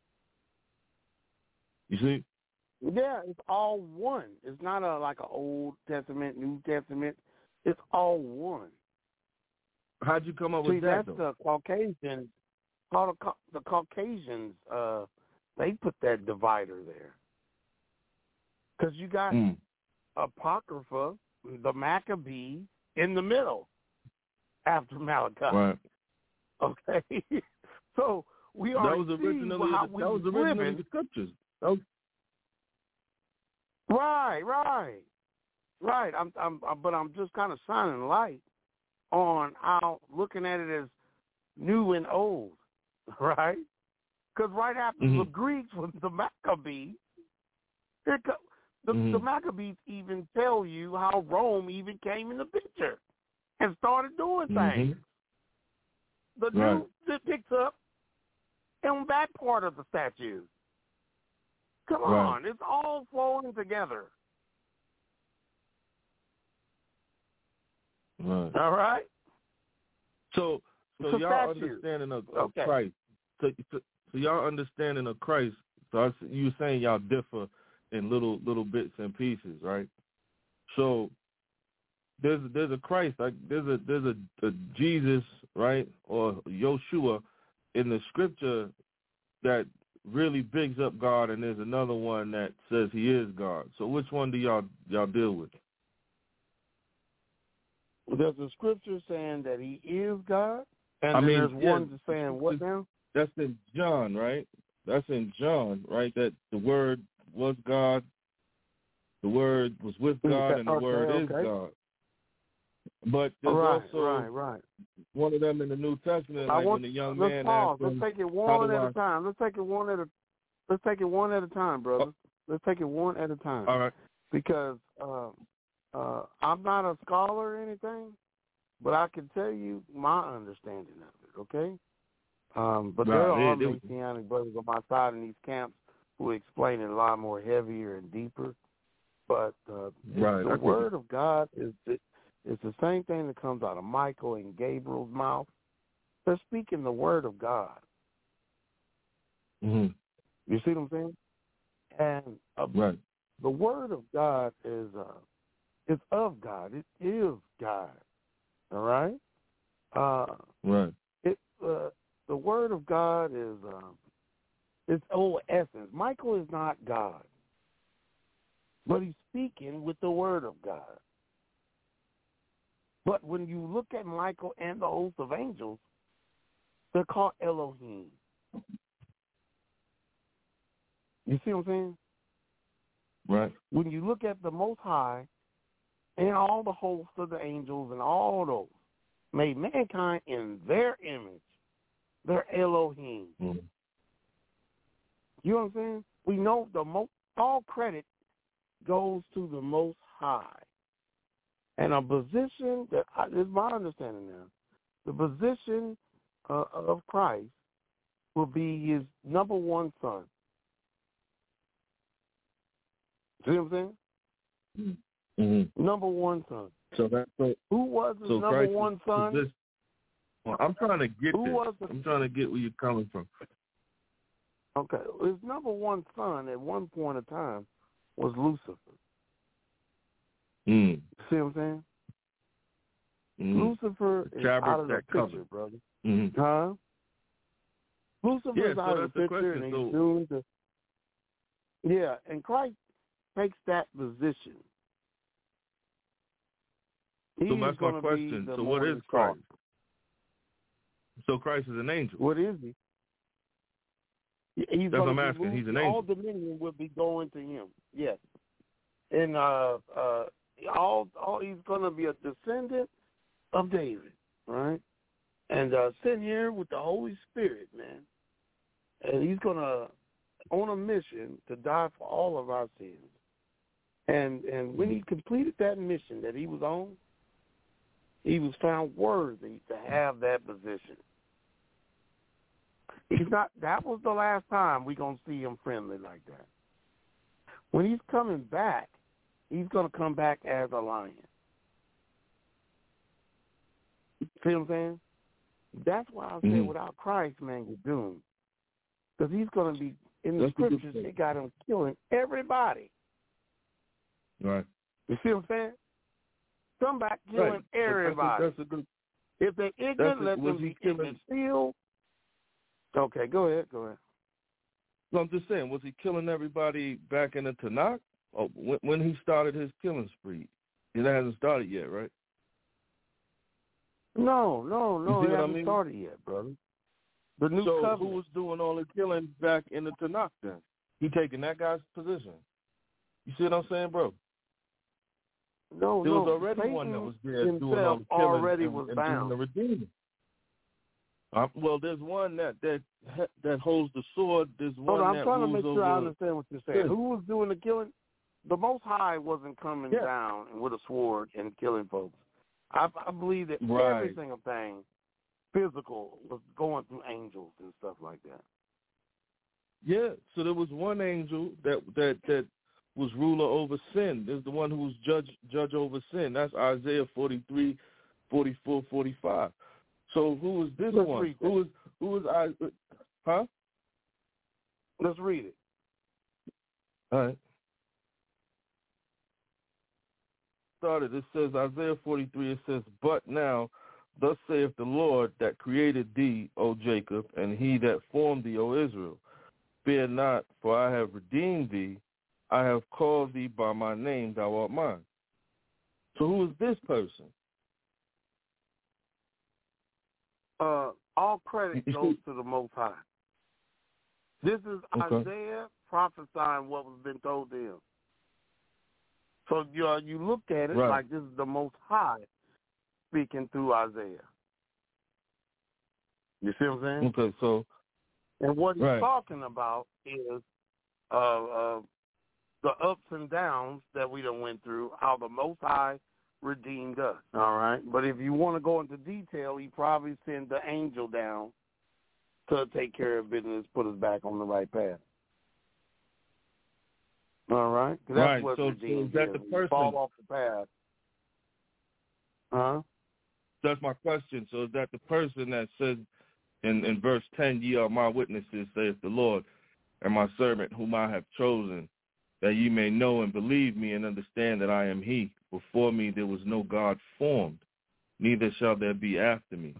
You see? Yeah, it's all one. It's not a like an Old Testament, New Testament. It's all one. How'd you come up See, with that, that's though? the Caucasian. Call the, the Caucasians, uh, they put that divider there. Because you got mm. Apocrypha, the Maccabees, in the middle after Malachi. Right. Okay? So we already that was originally see how the, we that was originally living. the scriptures. That was... Right, right. Right. I'm, I'm, but I'm just kind of shining light on how looking at it as new and old, right? Because right after mm-hmm. the Greeks was the Maccabees. The, mm-hmm. the Maccabees even tell you how Rome even came in the picture and started doing mm-hmm. things. The right. dude that picks up on that part of the statue. Come right. on, it's all flowing together. Right. All right. So, so y'all statue. understanding of, of okay. Christ. So, so, so y'all understanding of Christ. So I, you were saying y'all differ in little little bits and pieces, right? So there's there's a Christ, like there's a there's a, a Jesus, right, or Yeshua in the scripture that really bigs up God, and there's another one that says he is God. So which one do y'all y'all deal with? There's a scripture saying that he is God, and I then mean, there's yeah, one saying what now? That's in John, right? That's in John, right? That the Word was God, the Word was with God, and the okay, Word okay. is God. But there's right, also right, right. one of them in the New Testament, I like want, when the young let's man pause. asked him, let's take it one at I... a time. Let's take it one at a. Let's take it one at a time, brother. Oh. Let's take it one at a time. All right. Because um, uh, I'm not a scholar or anything, but I can tell you my understanding of it. Okay. Um, but right. there are yeah, Messianic brothers on my side in these camps who explain it a lot more heavier and deeper. But uh, right. the word of God is the, it's the same thing that comes out of Michael and Gabriel's mouth. They're speaking the word of God. Mm-hmm. You see what I'm saying? And uh, right. the word of God is uh, it's of God. It is God. All right. Uh, right. It uh, the word of God is um, its old essence. Michael is not God, but he's speaking with the word of God. But when you look at Michael and the host of angels, they're called Elohim. You see what I'm saying? Right. When you look at the Most High and all the hosts of the angels and all those made mankind in their image, they're Elohim. Mm-hmm. You know what I'm saying? We know the most, all credit goes to the Most High. And a position that is my understanding now, the position uh, of Christ will be his number one son. See what I'm saying? Mm-hmm. Number one son. So that's so, who was his so number Christ one is, son? Is this, well, I'm trying to get who this. Was the, I'm trying to get where you're coming from. Okay, his number one son at one point in time was Lucifer. Mm. See what I'm saying? Mm. Lucifer is out of the picture, cover. brother. Mm-hmm. Huh? Lucifer yeah, is so out of the the picture, question, and so... he's doomed to. Yeah, and Christ takes that position. He So that's my question. So what is Christ? So Christ is an angel. What is he? He's That's what I'm asking. Moved, He's an all angel. All dominion will be going to him. Yes. And uh, uh, all, all he's going to be a descendant of David, right? And uh, sitting here with the Holy Spirit, man. And he's going to, on a mission to die for all of our sins. And and when he completed that mission that he was on, he was found worthy to have that position. He's not. That was the last time we're going to see him friendly like that. When he's coming back, he's going to come back as a lion. See what I'm saying? That's why I said mm-hmm. without Christ, man, you're doomed. Because he's going to be, in the That's scriptures, they got him killing everybody. Right. You see what I'm saying? Come back killing right. everybody. That's a, that's a good, if they're ignorant, let them be ignorant still. Okay, go ahead, go ahead. No, I'm just saying, was he killing everybody back in the Tanakh? Oh, when, when he started his killing spree? It hasn't started yet, right? No, no, no, it hasn't I mean? started yet, brother. The new so covenant. who was doing all the killing back in the Tanakh then? He taking that guy's position. You see what I'm saying, bro? No, there no. was already Satan one that was there doing all the killing already and, was and bound. doing the redeeming. Uh, well, there's one that that that holds the sword. There's one Hold on, I'm that trying to rules make sure over... I understand what you're saying. Yeah. Who was doing the killing? The Most High wasn't coming yeah. down with a sword and killing folks. I, I believe that right. every single thing physical was going through angels and stuff like that. Yeah, so there was one angel that that that was ruler over sin. There's the one who was judge judge over sin. That's Isaiah forty-three, forty-four, forty-five. So who was this Let's one? read that. Who was who was I? Huh? Let's read it. All right. Started. It says Isaiah forty-three. It says, "But now, thus saith the Lord that created thee, O Jacob, and he that formed thee, O Israel. Fear not, for I have redeemed thee. I have called thee by my name, thou art mine." So who is this person? Uh, all credit goes to the Most High. This is okay. Isaiah prophesying what was been told to him. So you uh, you look at it right. like this is the Most High speaking through Isaiah. You see what I'm saying? Okay, so and what he's right. talking about is uh, uh, the ups and downs that we done went through, how the Most High redeemed us. All right, but if you want to go into detail, he probably sent the angel down to take care of business, put us back on the right path. All right, that's right. what so, redeemed so is that is. the person? Fall off the path. Huh? That's my question. So is that the person that says in, in verse ten, "Ye are my witnesses, saith the Lord, and my servant whom I have chosen, that ye may know and believe me and understand that I am he. Before me there was no God formed, neither shall there be after me."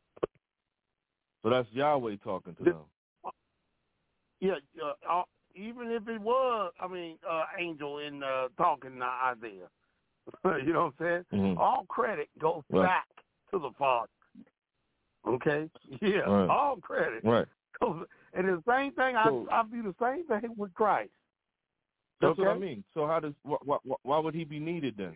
So that's Yahweh talking to the, them. Yeah, uh, even if it was, I mean, uh, angel in uh, talking to Isaiah. You know what I'm saying? Mm-hmm. All credit goes right. back to the Father. Okay? Yeah, right. all credit. Right. And the same thing, so, I, I view the same thing with Christ. That's okay? what I mean. So how does why, why, why would he be needed then?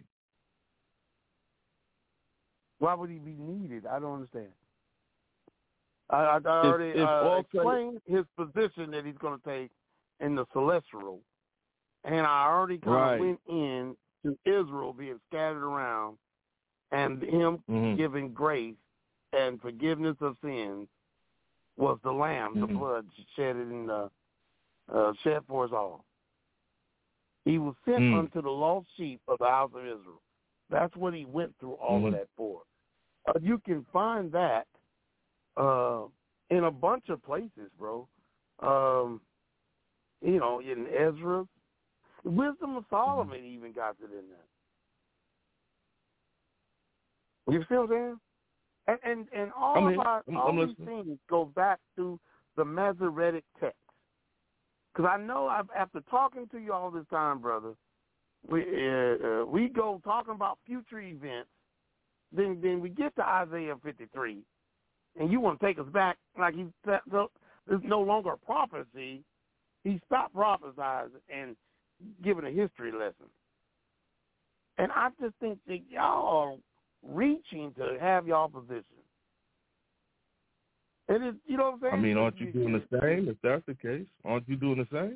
Why would he be needed? I don't understand. I, I already if, if uh, explained his position that he's going to take in the celestial, and I already kind right. of went in to Israel being scattered around, and him mm-hmm. giving grace and forgiveness of sins was the Lamb, mm-hmm. the blood shed in the uh, shed for us all. He was sent mm. unto the lost sheep of the house of Israel. That's what he went through all mm-hmm. of that for. Uh, you can find that uh, in a bunch of places, bro. Um, you know, in Ezra, Wisdom of Solomon mm-hmm. even got it in there. You see what I'm saying? And and, and all I mean, of our I'm, all I'm these things go back to the Masoretic text. Because I know I've, after talking to you all this time, brother, we uh, uh, we go talking about future events, then then we get to Isaiah fifty-three, and you want to take us back like he said, there's no longer a prophecy. He stopped prophesying and giving a history lesson. And I just think that y'all are reaching to have y'all position. And it, you know what I'm saying? I mean, aren't you doing the same? If that's the case, aren't you doing the same?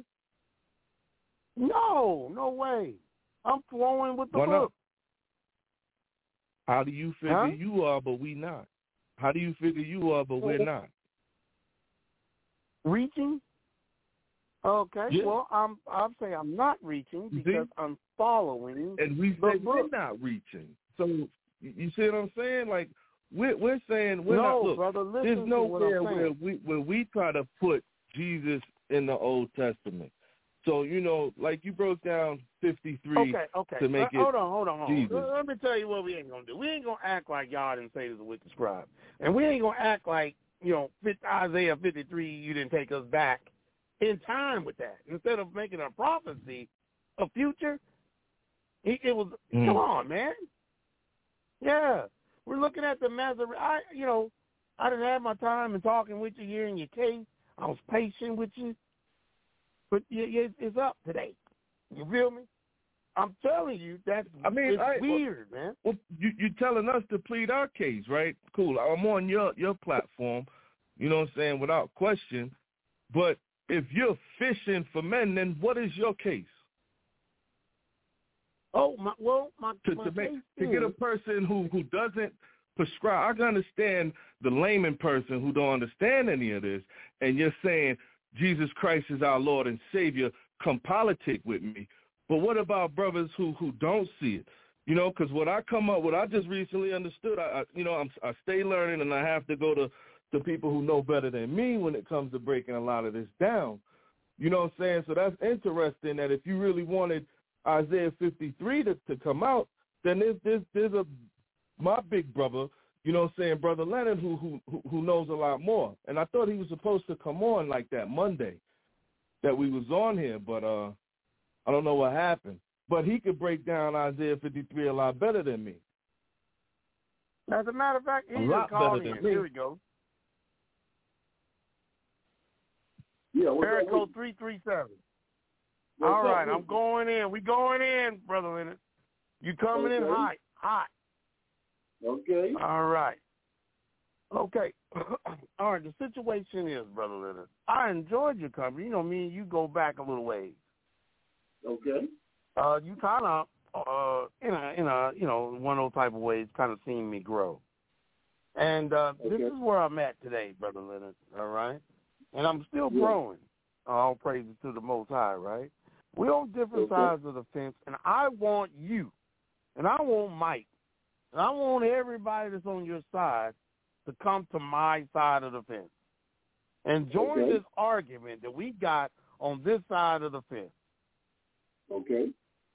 No, no way. I'm flowing with the Why book. Not? How do you figure huh? you are, but we not? How do you figure you are, but we're not? Reaching? Okay. Yeah. Well, I'm. I'll say I'm not reaching because I'm following. And we the say book. we're not reaching. So you see what I'm saying? Like we're we're saying we're no, not. Look, brother, listen there's nowhere to what I'm where we where we try to put Jesus in the Old Testament. So you know, like you broke down fifty-three okay, okay. to make uh, it. Hold on, hold on, hold on. Jesus. Let me tell you what we ain't gonna do. We ain't gonna act like y'all didn't say there's a wicked scribe, and we ain't gonna act like you know, Isaiah fifty-three, you didn't take us back in time with that. Instead of making a prophecy of future, it, it was, mm. come on, man. Yeah. We're looking at the Masoretic. I, you know, I didn't have my time in talking with you here in your case. I was patient with you. But yeah, it's up today. You feel me? I'm telling you, that's I mean, it's I, weird, well, man. Well, you, you're telling us to plead our case, right? Cool. I'm on your, your platform, you know what I'm saying, without question. But if you're fishing for men, then what is your case? Oh, my, well, my, to, my to, make, case to is, get a person who, who doesn't prescribe. I can understand the layman person who don't understand any of this, and you're saying Jesus Christ is our Lord and Savior, come politic with me. But what about brothers who, who don't see it? You know, because what I come up with, I just recently understood. I, I you know, I'm, I stay learning, and I have to go to, to people who know better than me when it comes to breaking a lot of this down. You know what I'm saying? So that's interesting that if you really wanted Isaiah fifty-three to, to come out, then there's, there's, there's a my big brother, you know what I'm saying, Brother Leonard, who, who, who knows a lot more. And I thought he was supposed to come on like that Monday that we was on here, but uh. I don't know what happened, but he could break down Isaiah fifty-three a lot better than me. As a matter of fact, he a lot just called better in. than me. Here we go. Yeah, Area code three three seven. All right, I'm going in. We going in, Brother Leonard. You coming okay. in hot, hot. Okay. All right. Okay. All right, the situation is, Brother Leonard, I enjoyed your company. You know, me and you go back a little ways. Okay. Uh, you kind of, uh, in a, in a, you know, one of those type of ways, kind of seen me grow. And uh, okay. This is where I'm at today, Brother Leonard, all right? And I'm still yeah. growing. All praises to the Most High, right? We're on different okay. sides of the fence, and I want you, and I want Mike, and I want everybody that's on your side to come to my side of the fence and join okay. this argument that we got on this side of the fence. Okay.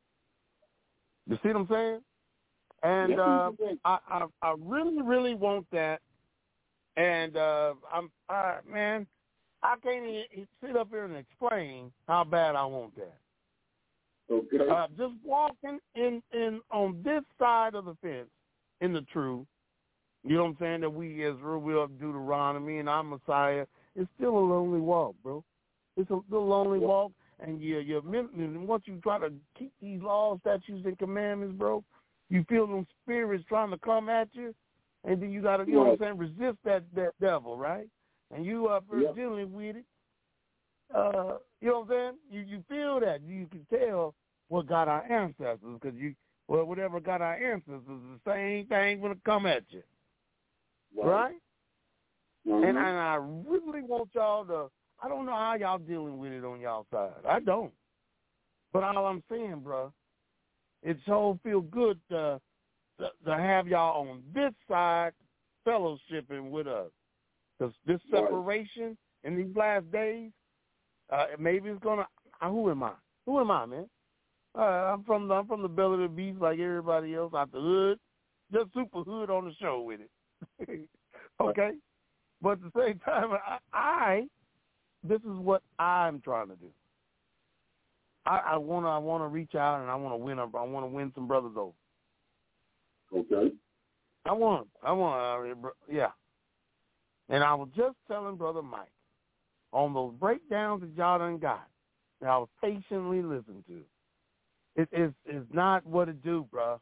You see what I'm saying? And uh, I, I I really, really want that. And uh, I'm, uh, man, I can't even sit up here and explain how bad I want that. Okay. Uh, just walking in, in on this side of the fence in the truth, you know what I'm saying, that we Israel, we have Deuteronomy and our Messiah, it's still a lonely walk, bro. It's a still lonely yeah. walk. And you, you, once you try to keep these laws, statutes, and commandments, bro, you feel them spirits trying to come at you, and then you got to, you know what I'm saying, resist that, that devil, right? And you up there yeah. dealing with it. Uh, you know what I'm saying? You you feel that. You can tell what got our ancestors, because you, well, whatever got our ancestors is the same thing when it come at you, right? right? Mm-hmm. And, and I really want y'all to, I don't know how y'all dealing with it on y'all side. I don't. But all I'm saying, bro, it so feel good to, to, to have y'all on this side fellowshipping with us. Because this separation in these last days, uh, maybe it's going to, uh, who am I? Who am I, man? Uh, I'm from the, I'm from the belly of the beast like everybody else out the hood. Just super hood on the show with it. Okay? But at the same time, I, I this is what I'm trying to do. I, I want to I want to reach out and I want to win. A, I want to win some brothers over. Okay. I want. I want. Uh, yeah. And I was just telling Brother Mike on those breakdowns that y'all done got, that I was patiently listening to. It is is not what it do, bro.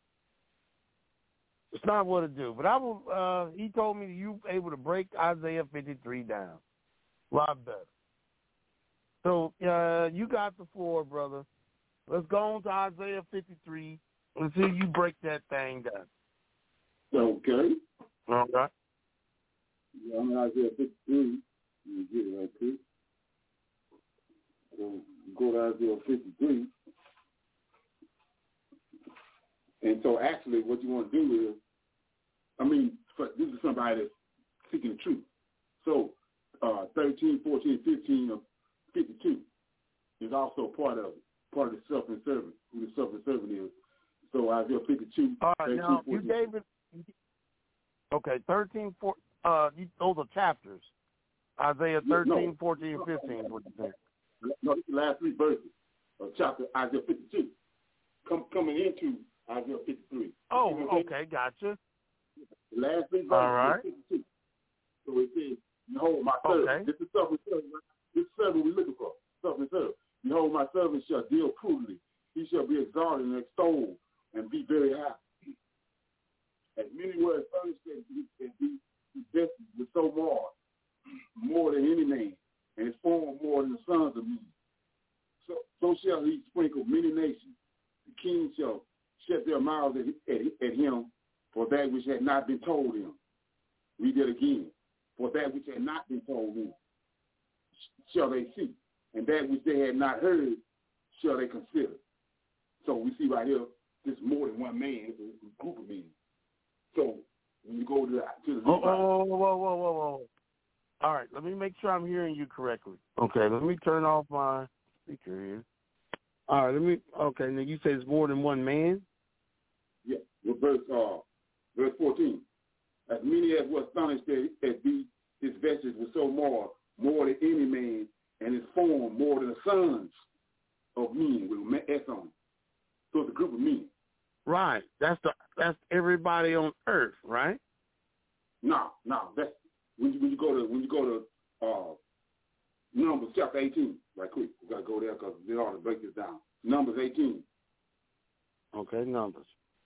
It's not what it do. But I will. Uh, he told me you able to break Isaiah fifty-three down. A lot better. So uh, you got the floor, brother. Let's go on to Isaiah fifty-three and see you break that thing down. Okay. All right. Yeah, I'm in Isaiah fifty-three. Let me get it right quick. So go to Isaiah fifty-three. And so actually what you want to do is, I mean, this is somebody that's seeking the truth. So uh, thirteen, fourteen, fifteen, or fifty-two is also part of it, part of the suffering servant, who the suffering servant is. So Isaiah fifty-two, all right, thirteen, now fourteen. You gave it, okay, thirteen, fourteen, uh, you, those are chapters. Isaiah thirteen, no, fourteen, and fifteen is what you think. No, this is the last three verses of chapter Isaiah fifty-two. Come, coming into Isaiah fifty-three. Oh, you know okay, gotcha. The last three verses All right. of fifty-two. So it says, behold, my servant. Okay. This is servant, this servant we're looking for. Servant, servant. Behold, my servant shall deal prudently. He shall be exalted and extolled and be very high. As many words understand, and be vested with so more, more than any man, and his form more than the sons of men. So, so shall he sprinkle many nations. The kings shall shut their mouths at, at, at him for that which had not been told him. Read that again. For that which had not been told them shall they see, and that which they had not heard shall they consider. So we see right here, this is more than one man, it's a group of men. So when you go to the, to the oh, oh, whoa, whoa, whoa, whoa, whoa. All right, let me make sure I'm hearing you correctly. Okay, let me turn off my speaker here. All right, let me, okay, now you say it's more than one man? Yeah, with verse, uh, verse fourteen. As many as were astonished that, that be his vesture was so more, more than any man, and his form more than the sons of men with S on it. So it's a group of men. Right. That's the that's everybody on earth, right? No, no. That's when you when you go to when you go to uh, Numbers chapter eighteen. Right quick, we gotta go there because they ought to break this down. Numbers eighteen. Okay, Numbers.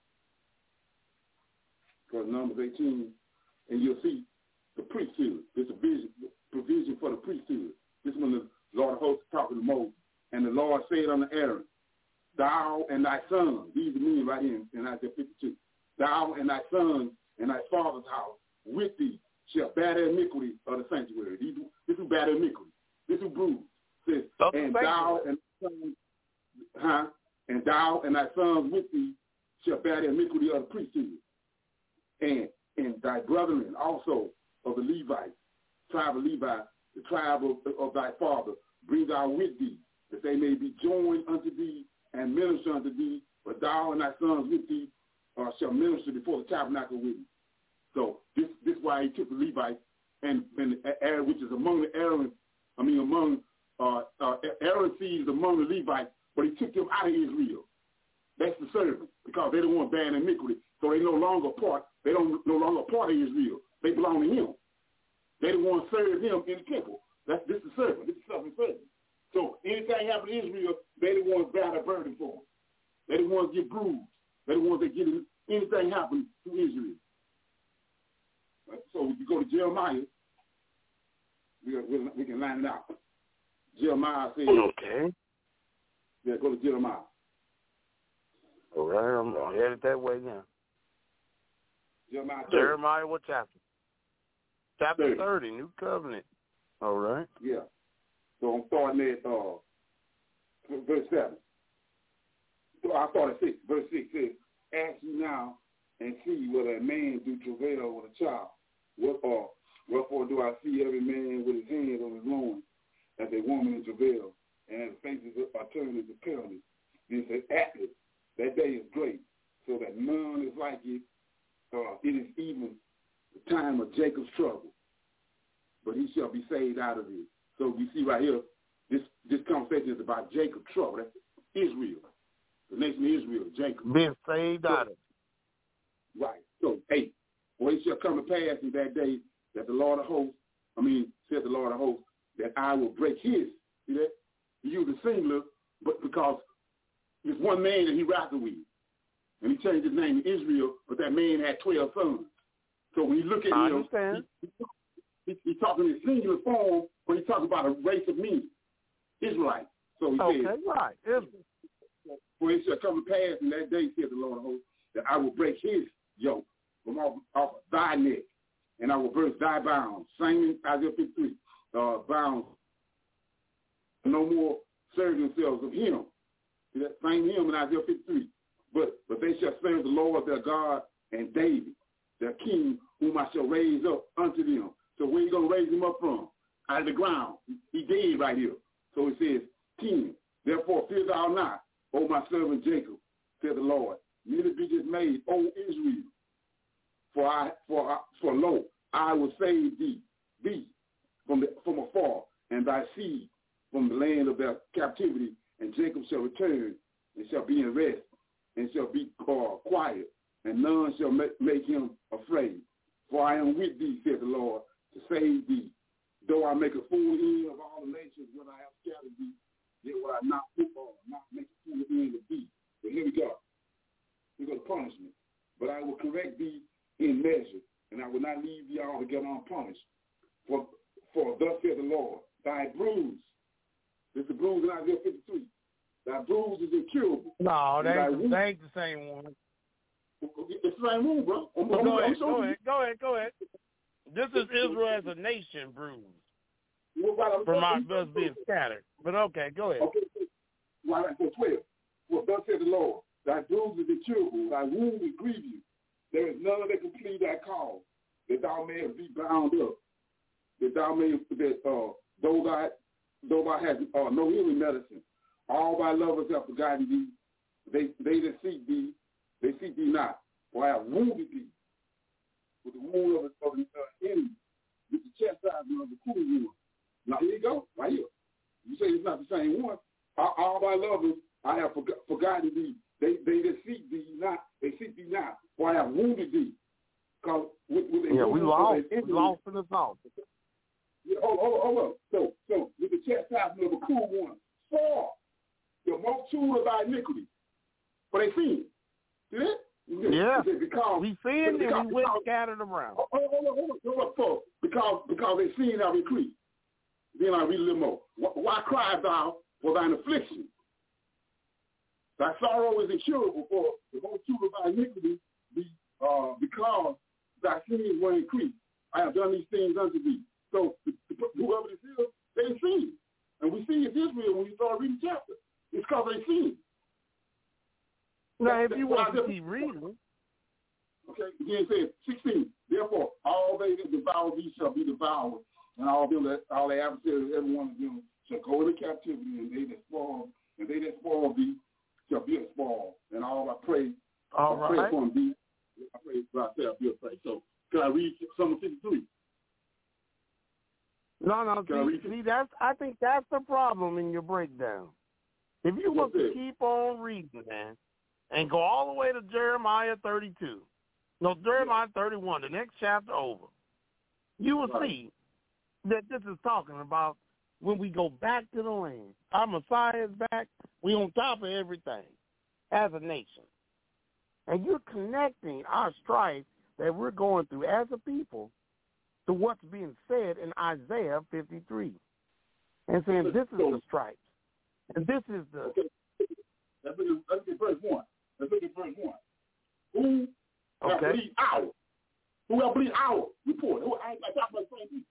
Go to Numbers eighteen, and you'll see the priesthood. There's a vision, provision for the priesthood. This is when the Lord of hosts talking to Moses, and the Lord said unto Aaron, thou and thy sons, these are men right here in Isaiah fifty-two, thou and thy sons and thy father's house with thee shall bear the iniquity of the sanctuary. These, this who bear the iniquity. This who bruise. Says, and thou and thy sons, huh? And thou and thy sons with thee shall bear the iniquity of the priesthood. And and thy brethren also of the Levites, tribe of Levi, the tribe of, of thy father, bring thou with thee, that they may be joined unto thee and minister unto thee, but thou and thy sons with thee uh, shall minister before the tabernacle with thee. So this this why he took the Levites and and Aaron, which is among the Aaron, I mean among uh, uh, Aaron's seeds among the Levites, but he took them out of Israel. That's the servant, because they don't want bad iniquity, so they no longer part. They don't no longer part of Israel. They belong to him. They don't want to serve him in the temple. That's this is the servant. This is something servant. So anything happen to Israel, they the ones bear the burden for them. They the ones get bruised. They the ones that get anything happen to Israel. Right? So if you go to Jeremiah, we, we, we can line it out. Jeremiah says, okay. Yeah, go to Jeremiah. All right, I'm headed that way now. Jeremiah, Jeremiah, what chapter? Chapter thirty. thirty, New Covenant. All right. Yeah. So I'm starting at uh, verse seven. So I start at six. Verse six says, ask you now and see whether a man do travail with a child. Wherefore, wherefore do I see every man with his hand on his loins as a woman in travail, and his faces are turned into penalty. Then says, Atlas, that day is great, so that none is like it. Uh, it is even the time of Jacob's trouble, but he shall be saved out of it. So we see right here, this this conversation is about Jacob's trouble. That's Israel, the nation of Israel, Jacob. Being saved so, out of it. Right. So, eight. For it shall come to pass in that day that the Lord of hosts, I mean, said the Lord of hosts, that I will break his. See that? He used the singular, but because there's one man that he wrestled with. And he changed his name to Israel, but that man had twelve sons. So when you look at I him, understand. he, he, he's talking in singular form, but he's talking about a race of men, Israelites. So he okay, says, right. Israel. for it shall come to pass in that day, said the Lord of hosts, that I will break his yoke from off, off thy neck, and I will burst thy bounds. Same in Isaiah fifty-three, uh, bounds. No more serve themselves of him. See that same him in Isaiah fifty-three. But but they shall serve the Lord their God and David, their king, whom I shall raise up unto them. So where you going to raise him up from? Out of the ground. He dead right here. So it says, ten. Therefore fear thou not, O my servant Jacob, said the Lord. Neither be dismayed, O Israel. For I for I, for lo, I will save thee, thee from the, from afar, and thy seed from the land of their captivity, and Jacob shall return, and shall be in rest, and shall be uh, quiet, and none shall make, make him afraid. For I am with thee, saith the Lord, to save thee. Though I make a fool end of all the nations when I have scattered thee, yet will I not put on, not make a fool end of thee. But here we go. He's going to punish me. But I will correct thee in measure, and I will not leave thee altogether unpunished. For, for thus saith the Lord, thy bruise, this is the bruise in Isaiah fifty-three, thy bruise is incurable. No, they ain't, they ain't the same one. It's the same one, bro. I'm, well, I'm, go, I'm ahead, go ahead, go ahead, go ahead. This is Israel as a nation bruised from our us being scattered. But okay, go ahead. Okay, right, so twelve. For thus saith the Lord, thy bruise is incurable, thy wound will grieve you. There is none that can plead thy cause, that thou mayest be bound up, that thou mayest, that uh, though thou, though thou hast uh, no healing medicine, all thy lovers have forgotten thee. They, they that seek thee, they seek thee not. For I have wounded thee with the wound of, of the uh, enemy, with the chastisement of the cruel one. Now here you go, right here. You say it's not the same one. All, all thy lovers, I have forg- forgotten thee. They, they that seek thee not, they seek thee not. For I have wounded thee. Cause with, with yeah, we lost. We lost in the south. Yeah, hold, hold, hold on. So, so with the chastisement of the cruel one, for the multitude of thy iniquity. For they seen. See that? Yeah. Because we seen it and we went scattered around. Hold on, hold on, hold on. Hold on, hold on. Because, because they seen our increase. Then I read a little more. Why cry thou for thine affliction? Thy sorrow is incurable, for the multitude of thy iniquity, be, uh, because thy sins were increased. I have done these things unto thee. So whoever this is, they seen. And we see it Israel when you start reading the chapter. It's because they seen. Now, if you want to keep reading. Okay, again it says sixteen. Therefore, all they that devour thee shall be devoured, and all them that all their adversaries, every one of them shall go into captivity, and they that spoil, and they that spoil thee shall be a spoil, and all I pray, all I right. pray upon thee, I pray for myself, be a pray. So can I read Psalm fifty-three? No, no, can see, see, that's I think that's the problem in your breakdown. If you want to keep on reading, man, and go all the way to Jeremiah thirty-two, no, Jeremiah thirty-one, the next chapter over, you will right. see that this is talking about when we go back to the land. Our Messiah is back. We on top of everything as a nation. And you're connecting our strife that we're going through as a people to what's being said in Isaiah fifty-three. And saying this is the strife. And this is the... Okay. Let's look at, let's look at verse one. Let's look at verse one. Who okay. have believed our? Who have believed our report? Who, I ain't like talking about the same people.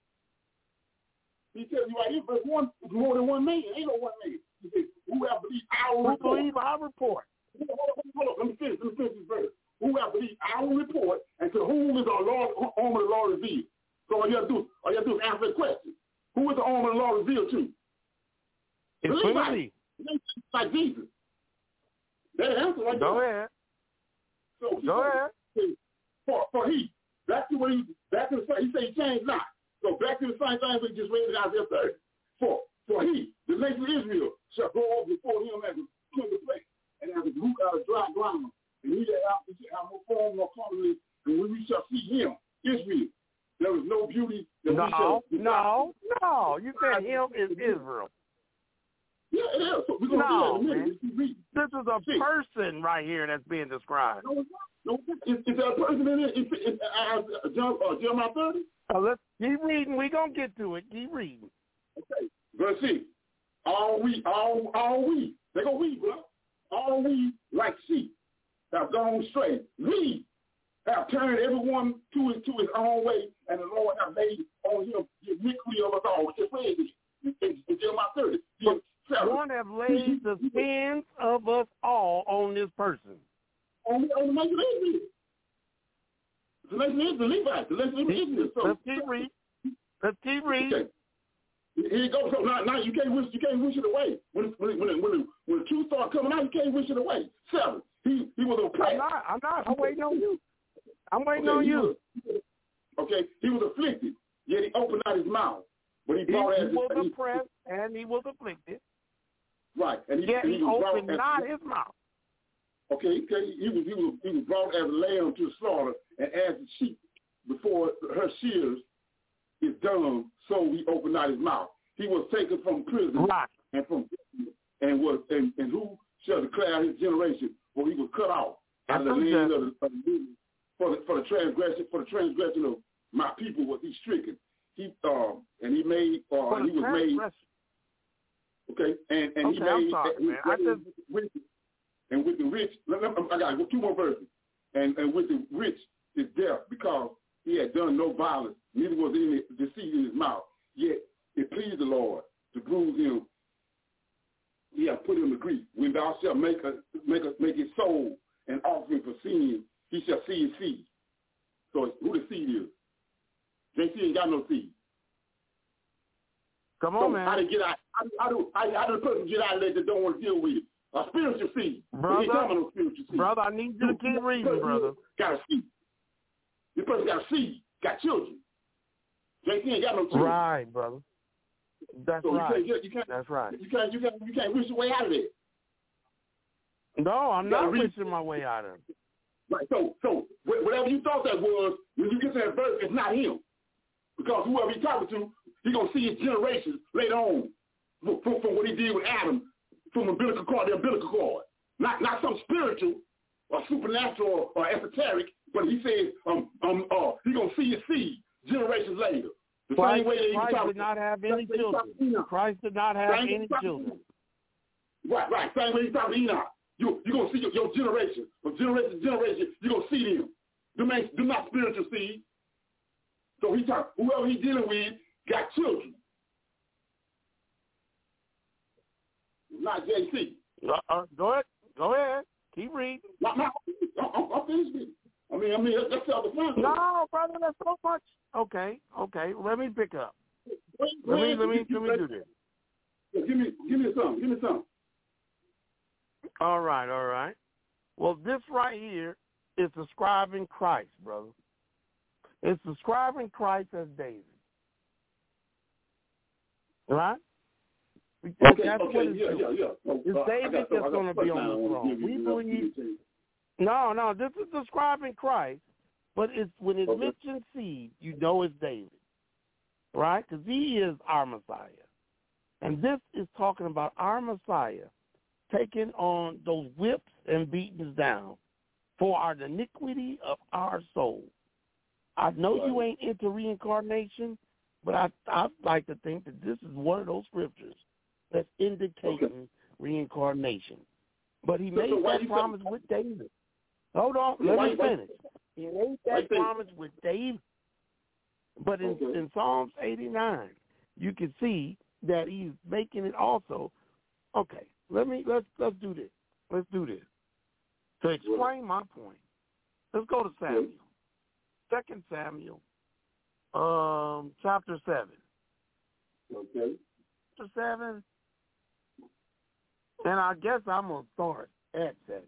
He tells you right here, verse one, it's more than one man. Ain't no one man. He says, who have believed our who report? believe our report? Hold on, hold on, hold on. Let me finish. Let me finish this verse. Who have believed our report, and to whom is our Lord, arm of the Lord revealed? So all you have to do, all you have to do is answer the question. Who is the arm of the Lord revealed to? It's Levi. Like Jesus. That answer right Go there. ahead. So Go ahead. For, for he, back to what he, back to the same, he said he changed not. So back to the same thing we just read in Isaiah thirty. For, for he, the nation of Israel, shall go up before him as a tender place, and as a root out of dry ground. And he that out shall have no form nor comeliness, and when we shall see him, Israel, there is no beauty that no, we shall. No, no, you said him is Israel. Yeah, it is. So we're going no, to do that in a man. minute. This is a See. person right here that's being described. No, it's not. No, is, is there a person in it? Is, is, uh, John, uh, Jeremiah thirty? Uh, let's keep reading. We're going to get to it. Keep reading. Okay. Verse six. All we, all, all we, they go we, bro. All we, like sheep, have gone straight. We have turned everyone to his, to his own way, and the Lord have made on him the iniquity of us all. Which is read in, in, in Jeremiah thirty. One have laid the sins of us all on this person. On, on the nation of Israel. The nation of Israel, the Levites, the nation of Israel. So, Let's keep reading. Let's keep reading. Okay. Here you go. So now, now you can't wish you can't wish it away. When when when when, when the truth start coming out, you can't wish it away. Seven. He he was oppressed. I'm not. I'm not. I'm waiting on you. I'm waiting okay, on you. Was, Okay, he was afflicted, yet he opened not his mouth. But he He, brought he as was he, oppressed and he was afflicted. Right, and he, Yet and he, he was opened brought not as, his mouth. Okay, okay, he was he was he was brought as a lamb to the slaughter, and as the sheep before her shears is dumb, so he opened not his mouth. He was taken from prison Right. and from and was and, and who shall declare his generation? For he was cut off out of the land of the, of the living. For the for the transgression for the transgression of my people was he stricken. He uh and he made uh For he the was made okay and and okay, he made I'm sorry, and, man. I just with, and with the rich I got two more verses and and with the rich is death because he had done no violence, neither was any deceit in his mouth. Yet it pleased the Lord to bruise him. He hath put him to grief. When thou shalt make a make a make his soul an offering for sin, he shall see his seed. So who the seed is? J C ain't got no seed. Come so on, man. How do get out? How, how do how, how do the person get out of there that don't want to deal with it? A spiritual seed. Brother, no spiritual seed. brother, I need you to keep reading, brother. Got a seed. This person got a seed. Got children. J C ain't got no children. Right, brother. That's so right. You can't, you can't, That's right. You can't, you can't, you can't wish your way out of there. No, I'm not read. wishing my way out of it. Right. So, so whatever you thought that was, when you get to that verse, it's not him, because whoever he's talking to, he's gonna see his generations later on from, from, from what he did with Adam, from umbilical cord to umbilical cord. Not not some spiritual or supernatural or esoteric, but he says um um uh he's gonna see his seed generations later. The Christ, same way that he Christ talk, did not have any children. Christ did not have same any children. Right, right. Same way he talking to Enoch. You you're gonna see your, your generation, from generation to generation, you're gonna see them. Them ain't them not spiritual seed. So he talk whoever he's dealing with got children. Not J C. Uh, uh, go ahead. Go ahead. Keep reading. Not, not, I'm, I'm finished with it. I mean, I mean, that's all the fun. No, brother, that's so much. Okay, okay. Let me pick up. Let me, let me, let me do this. Yeah, give me, give me something. Give me something. All right, all right. Well, this right here is describing Christ, brother. It's describing Christ as David. Right? Because okay, that's okay, what it's yeah, doing. yeah, yeah. So, it's uh, David that's going to be on the throne. We believe. No, no, this is describing Christ, but it's when it okay. mentions seed, you know it's David, right? Because he is our Messiah. And this is talking about our Messiah taking on those whips and beatings down for our the iniquity of our soul. I know right. you ain't into reincarnation, but I I like to think that this is one of those scriptures that's indicating okay. reincarnation. But he so, made so that promise say- with David. Hold on, yeah, let why, me why, finish. He made that promise with David. But in, okay. in Psalms eighty-nine, you can see that he's making it also. Okay, let me let's let's do this. Let's do this. To explain my point, let's go to Samuel. Second Samuel, um, chapter seven. Okay. Chapter seven. And I guess I'm gonna start at seven.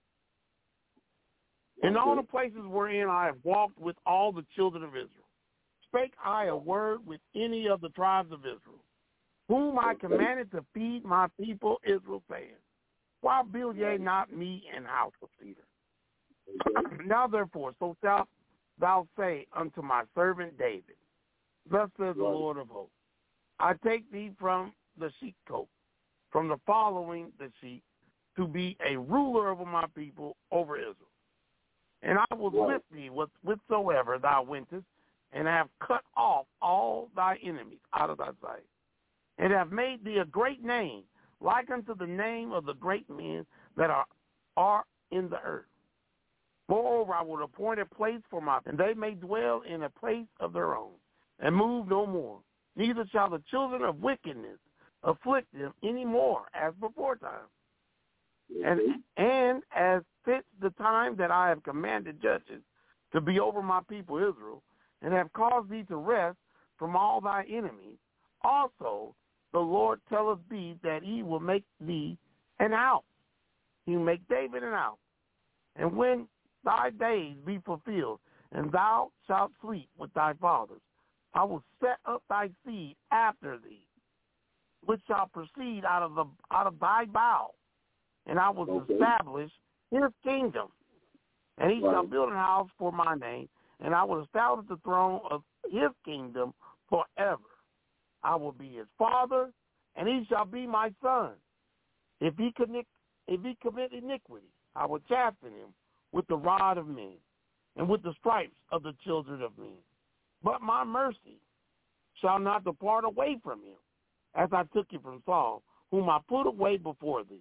In all the places wherein I have walked with all the children of Israel, spake I a word with any of the tribes of Israel, whom I commanded to feed my people Israel, saying, why build ye not me an house of cedar? Now therefore, so shalt thou say unto my servant David, thus says the Lord of hosts, I take thee from the sheepcote, from the following the sheep, to be a ruler over my people, over Israel. And I will right. with thee with whithersoever thou wentest, and have cut off all thy enemies out of thy sight, and have made thee a great name, like unto the name of the great men that are are in the earth. Moreover, I will appoint a place for my, and they may dwell in a place of their own, and move no more. Neither shall the children of wickedness afflict them any more as before time. And and as fits the time that I have commanded judges to be over my people Israel, and have caused thee to rest from all thy enemies, also the Lord telleth thee that he will make thee an house. He will make David an house. And when thy days be fulfilled, and thou shalt sleep with thy fathers. I will set up thy seed after thee, which shall proceed out of the out of thy bowels, and I will Okay. establish his kingdom, and he Right. shall build a house for my name, and I will establish the throne of his kingdom forever. I will be his father, and he shall be my son. If he commit if he commit iniquity, I will chasten him with the rod of men, and with the stripes of the children of men. But my mercy shall not depart away from him, as I took it from Saul, whom I put away before thee.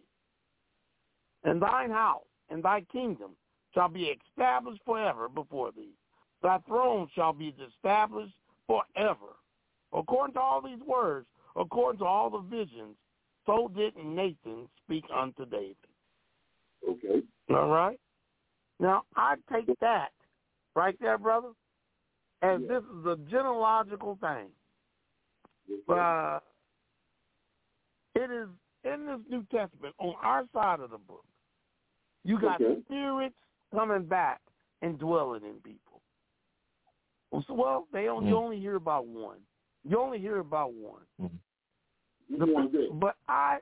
And thine house and thy kingdom shall be established forever before thee. Thy throne shall be established forever. According to all these words, according to all the visions, so did Nathan speak unto David. Okay. All right? Now, I take that right there, brother, as Yeah. this is a genealogical thing. Okay. Uh, it is in this New Testament, on our side of the book, you got Okay. spirits coming back and dwelling in people. Well, they only, you Mm. only hear about one. You only hear about one. Mm. Which one is that? But I,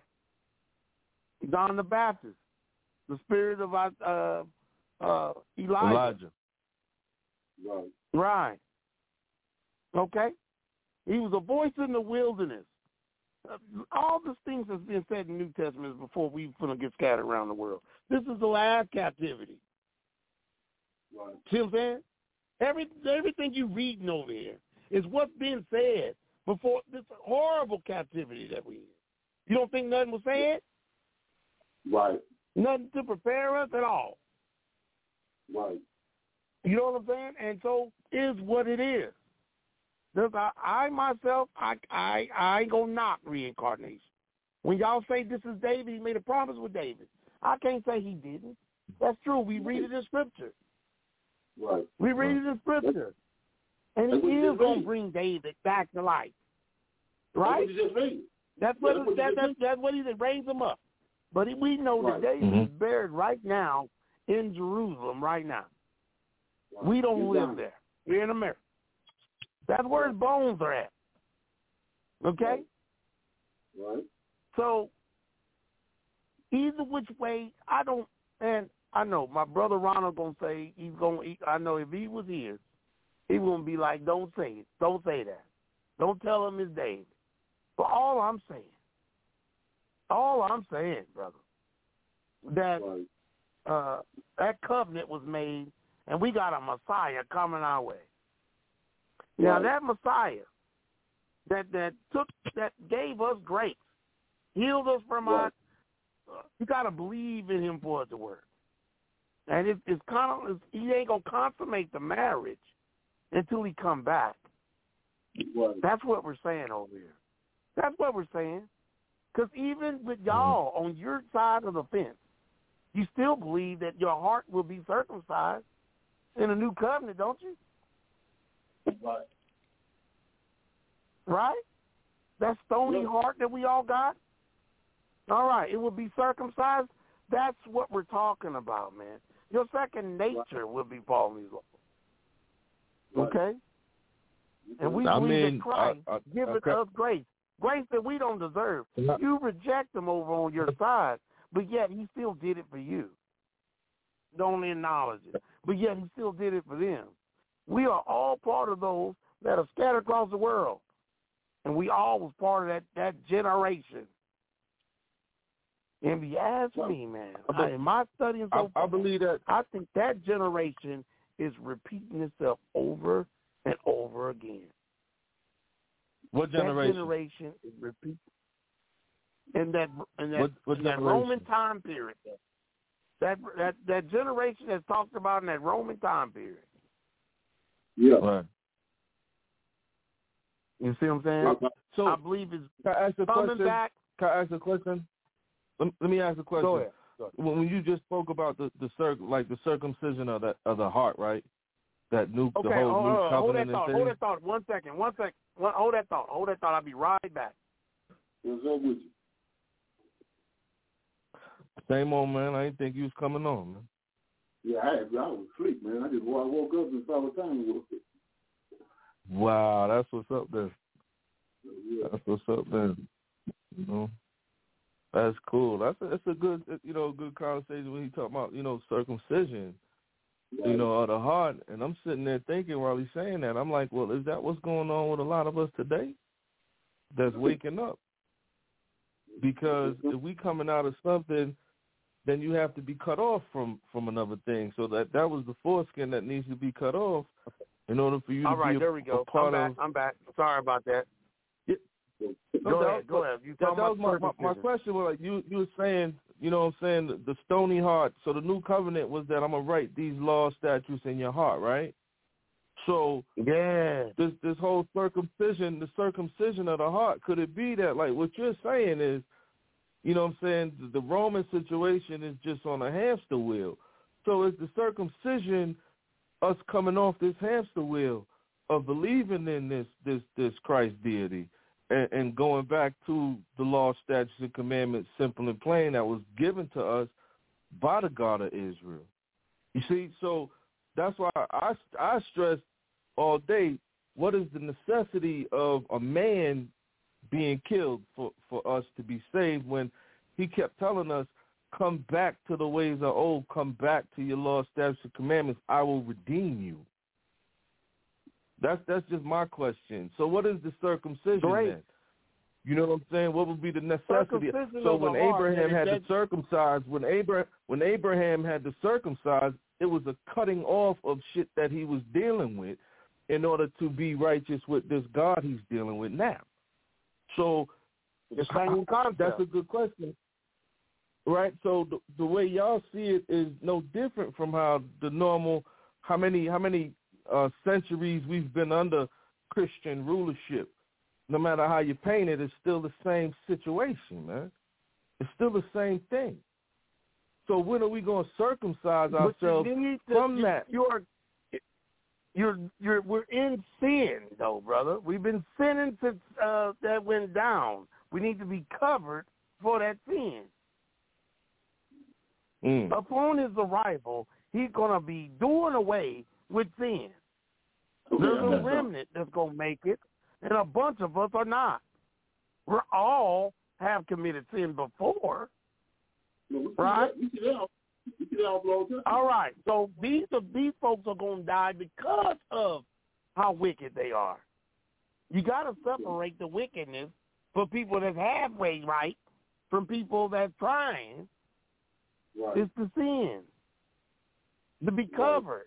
John the Baptist, the spirit of uh, uh, Elijah. Elijah. Right. Right. Okay? He was a voice in the wilderness. Uh, all these things that's been said in the New Testament is before we finna get scattered around the world. This is the last captivity. Right. See what I'm saying? Every, everything you reading over here is what's being said before this horrible captivity that we in. You don't think nothing was said? Right. Nothing to prepare us at all. Right. You know what I'm saying? And so is what it is. There's, I, I myself, I, I, I ain't gonna knock reincarnation. When y'all say this is David, he made a promise with David. I can't say he didn't. That's true. We read it in Scripture. Right. We read it in Scripture. And he That's what you is just gonna read. bring David back to life. That's Right? what you just read. That's what, That's what that, you that, just that's what he did, raise him up. But he, we know Right. that David is Mhm. buried right now in Jerusalem right now. Right. We don't Get live down. there. We're in America. That's where his bones are at. Okay? Right. So, either which way, I don't, and I know my brother Ronald going to say, he's going to, I know if he was here, he wouldn't be like, don't say it. Don't say that. Don't tell him it's David. But all I'm saying, all I'm saying, brother, that Right. uh, that covenant was made, and we got a Messiah coming our way. Now Right. that Messiah that that took that gave us grace, healed us from Right. our. Uh, you got to believe in him for it to work, and it, it's kind of it's, he ain't gonna consummate the marriage until he come back. Right. That's what we're saying over here. That's what we're saying. Because even with y'all on your side of the fence, you still believe that your heart will be circumcised in a new covenant, don't you? Right. Right? That stony Yeah. heart that we all got? All right, it will be circumcised. That's what we're talking about, man. Your second nature will be following these laws. Right. Okay? And we I believe mean, that Christ I- I- giveth okay. us grace. Grace that we don't deserve. Yeah. You reject him over on your side, but yet he still did it for you. Don't acknowledge it. But yet he still did it for them. We are all part of those that are scattered across the world. And we all was part of that, that generation. And if you ask me, man, I, in my studying I, so far, I believe that. I think that generation is repeating itself over and over again. What That generation? generation is repeating. In that, in that, What, what in that generation? Roman time period. That, that that generation that's talked about in that Roman time period. Yeah. Right. You see what I'm saying? Right. So, I believe it's can I ask a coming question? back. Can I ask a question? Let, let me ask a question. Go ahead. Go ahead. When, when you just spoke about the the circ, like the circumcision of the of the heart, right? That new Okay, the whole hold, new hold, hold that covenant thought. and Hold thing. that thought. One second. One second. One, hold that thought. Hold that thought. I'll be right back. What's up with you? Same old man. I didn't think you was coming on, man. Yeah, I, had, I was asleep, man. I just I woke up and saw what time it was. Wow, that's what's up there. Yeah. That's what's up there. You know, that's cool. That's a, that's a good, you know, good conversation when he talking about, you know, circumcision, right. you know, of the heart. And I'm sitting there thinking while he's saying that, I'm like, well, is that what's going on with a lot of us today? That's waking up. Because if we coming out of something, then you have to be cut off from, from another thing. So that, that was the foreskin that needs to be cut off in order for you All to right, be a, there we go. a part I'm back. of. I'm back. Sorry about that. Yeah. Go no, ahead. Go ahead. You that, that was my, my, my question. question was like you, you were saying, you know what I'm saying, the, the stony heart. So the new covenant was that I'm going to write these laws, statutes in your heart, right? So yeah, this this whole circumcision, the circumcision of the heart, could it be that, like, what you're saying is, you know what I'm saying, the, the Roman situation is just on a hamster wheel. So is the circumcision us coming off this hamster wheel of believing in this this, this Christ deity and, and going back to the law, statutes, and commandments, simple and plain, that was given to us by the God of Israel? You see, so that's why I, I stress all day, what is the necessity of a man being killed for, for us to be saved, when he kept telling us, come back to the ways of old, come back to your law, statutes, and commandments, I will redeem you. That's that's just my question. So what is the circumcision Great. then? You know what I'm saying? What would be the necessity? So when Abraham had to circumcise, when Abraham when Abraham had to circumcise, it was a cutting off of shit that he was dealing with in order to be righteous with this God he's dealing with now. So the same concept. That's a good question. Right? So the, the way y'all see it is no different from how the normal, how many how many uh, centuries we've been under Christian rulership. No matter how you paint it, it's still the same situation, man. It's still the same thing. So when are we going to circumcise ourselves to, from you, that? You're, you're, you're, we're in sin, though, brother. We've been sinning since uh, that went down. We need to be covered for that sin. Mm. Upon his arrival, he's going to be doing away with sin. There's a remnant that's going to make it, and a bunch of us are not. We all have committed sin before, right? All right. So these these folks are going to die because of how wicked they are. You got to separate the wickedness for people that's halfway right from people that's trying. Right. It's the sin to be covered.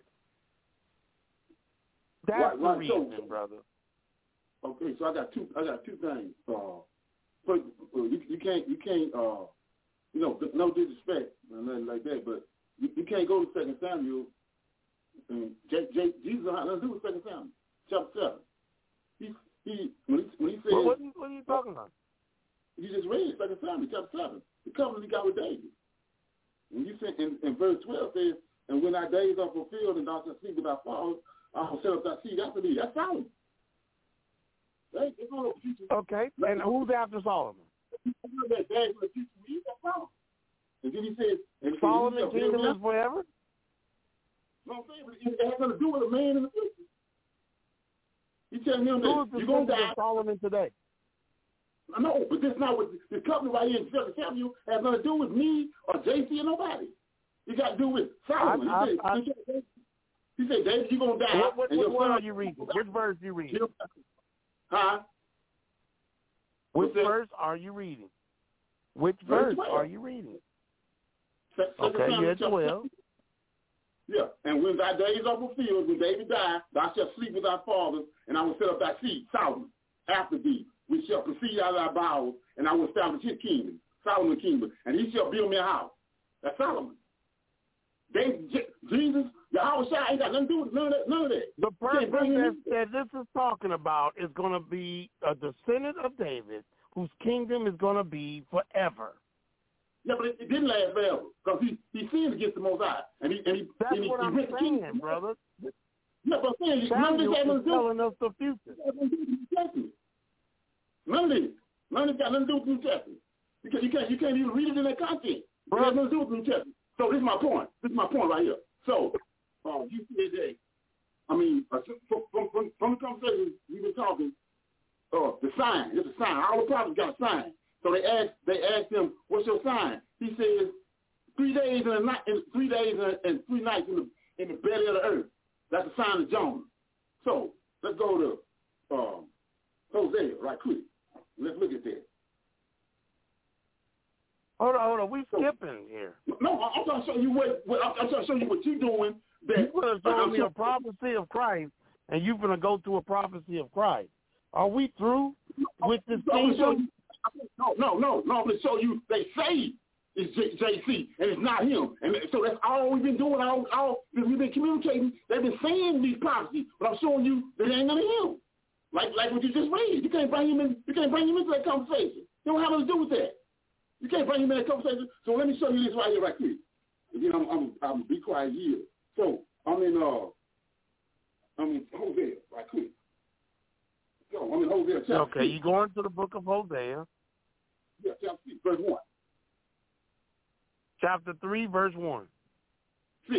That's right, right. the reason, so, brother. Okay, so I got two. I got two things. Uh, but you, you can't. You can't. Uh, you know, no disrespect or nothing like that. But you, you can't go to Second Samuel. And J, J, Jesus had nothing to do with Second Samuel, chapter seven. He he when he when he said. Well, what, what are you talking about? You just read Second Samuel, chapter seven. The covenant he got with David. When you said in, in verse twelve says, and when our days are fulfilled and thou shalt sleep with thy fathers, I will set up thy seed after thee. That's Solomon. Right? Okay, and who's after Solomon? And then he says, and Solomon's kingdom is forever? No, I'm saying, but it has nothing to do with a man in the future. He's telling him that you're going to die. Solomon today? I know, but this is not what the covenant right here in Second Samuel has nothing to do with me or J C or nobody. It got to do with Solomon. I, he, I, said, I, he said, David, you're going to die. What, what, what, what are you reading? Which verse are you reading? Huh? Which verse are you reading? Which verse, verse are you reading? Second okay, Samuel, yeah, twelve. Yeah, and when thy days are fulfilled, when David died, thou shalt sleep with thy fathers, and I will set up thy seed, Solomon, after thee, which shall proceed out of thy bowels, and I will establish his kingdom, Solomon's kingdom, and he shall build me a house. That's Solomon. They, Jesus, Yahweh Shai ain't got nothing to do with none of that. None of that. The person that, that this is talking about is going to be a descendant of David, whose kingdom is going to be forever. Yeah, but it, it didn't last forever because he, he sinned against the Most High, and he and he. That's and he, what he I'm went saying, to brother. Yeah, but I'm saying Samuel none of this has is nothing to do. telling us the future. None of this. None of this got nothing to do with the New Testament. Because you can't you can't even read it in that content. Bro. It has nothing to do with the New Testament. So this is my point. This is my point right here. So, uh, you see that, I mean, uh, from, from, from the conversation we've been talking, uh, the sign, it's a sign. All the prophets got a sign. So they asked, they asked him, what's your sign? He says, three days and a night, and three days and, and three nights in the in the belly of the earth. That's a sign of Jonah. So let's go to um, Hosea right quick. Let's look at that. Hold on, hold on. We skipping here. No, I'm trying to show you what, what I'm trying to show you what you're doing. That you're going to show me a prophecy of Christ, and you're going to go to a prophecy of Christ. Are we through with this kingdom? No, no, no, no. I'm going to show you they say it's J C, and it's not him. And so that's all we've been doing. All, all we've been communicating. They've been saying these prophecies, but I'm showing you that it ain't none of him. Like, like what you just read. You can't bring him in. You can't bring him into that conversation. You don't have nothing to do with that. You can't bring him in that conversation. So let me show you this right here, right quick. Again, I'm, I'm, I'm be quiet here. So I'm in, uh, I'm in Hosea, right quick. So I'm in Hosea chapter Okay, you going to the book of Hosea. Yeah, chapter six, verse one. Chapter three, verse one. Six.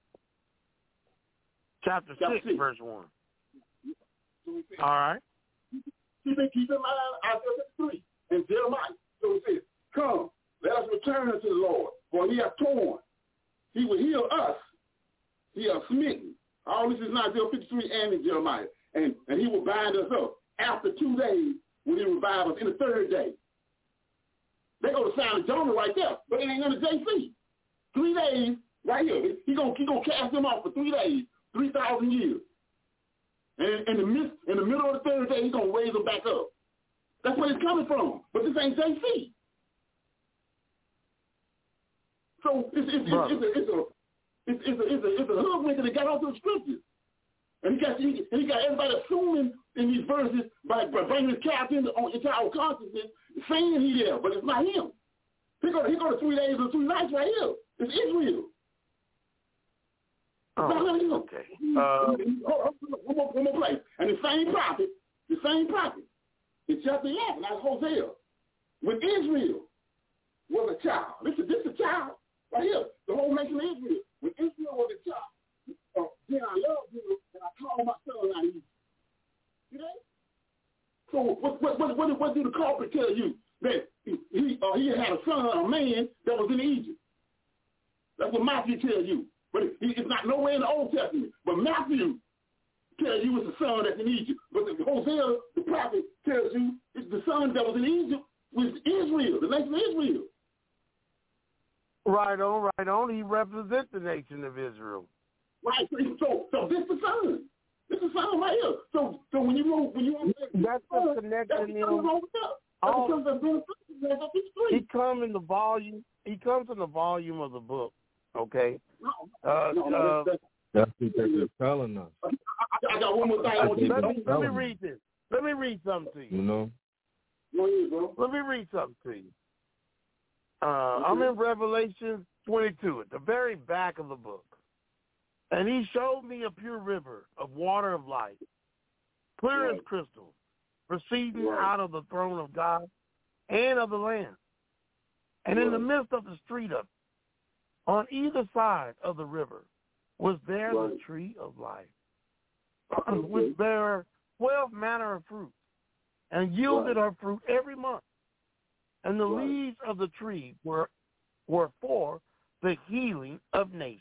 Chapter, Chapter six, six, verse one. All right. Keep in, keep in mind Isaiah fifty-three and Jeremiah. So it says, come, let us return unto the Lord, for he hath torn. He will heal us. He hath smitten. All this is in Isaiah fifty-three and in Jeremiah. And, and he will bind us up. After two days, when he revive us in the third day. They go to sign of Jonah right there, but it ain't under J C. Three days, right here. He gonna he gonna cast them off for three days, three thousand years. And in the midst, in the middle of the third day, he's gonna raise them back up. That's where it's coming from. But this ain't J C. So it's it's it's, it's a it's a it's, it's a it's a it's a hoodwink that got onto the scriptures, and he got he, and he got everybody assuming in these verses by, by bringing his captain into, into our consciousness, saying he there, but it's not him. He go he go to three days or three nights right here. It's Israel. Oh, okay. Uh, one, more, one more place. And the same prophet, the same prophet, in chapter eleven, that's Hosea, when Israel was a child. This is this is a child right here. The whole nation of Israel. When Israel was a child, uh, then I loved you and I called my son out of Egypt. You know? So what what what what, what did the carpet tell you? That he he, uh, he had a son, a man that was in Egypt. That's what Matthew tells you. But it, it's not nowhere in the Old Testament. But Matthew tells you it's the son that's in Egypt. But the Hosea, the prophet, tells you it's the son that was in Egypt was Israel, the nation of Israel. Right on, right on. He represents the nation of Israel. Right. So, so this the son. This is the son right here. So, so when you go, when you want to, that's the connection. Oh, he comes in the volume. He comes in the volume of the book. Okay. Uh, no, no, uh, that's, that's what they're telling us. I, I got one more thing. I want you let, to me, let me read this. Let me read something to you. You know. Go ahead, bro. Let me read something to you. Uh, I'm in Revelation twenty-two, at the very back of the book. And he showed me a pure river of water of life, clear right. as crystal, proceeding right. out of the throne of God and of the Lamb. And right. in the midst of the street of on either side of the river was there right. the tree of life, okay. which bare twelve manner of fruit, and yielded right. her fruit every month. And the right. leaves of the tree were were for the healing of nations.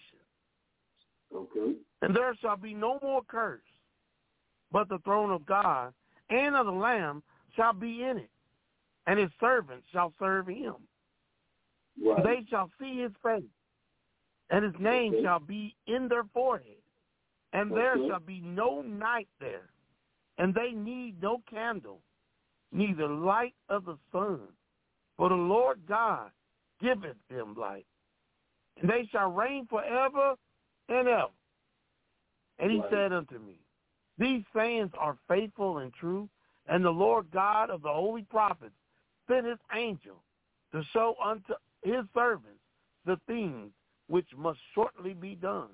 Okay. And there shall be no more curse, but the throne of God and of the Lamb shall be in it, and his servants shall serve him. Right. They shall see his face, and his name okay. shall be in their forehead, and okay. there shall be no night there, and they need no candle, neither light of the sun, for the Lord God giveth them light, and they shall reign forever and ever. And he right. said unto me, these sayings are faithful and true, and the Lord God of the holy prophets sent his angel to show unto his servants the things which must shortly be done.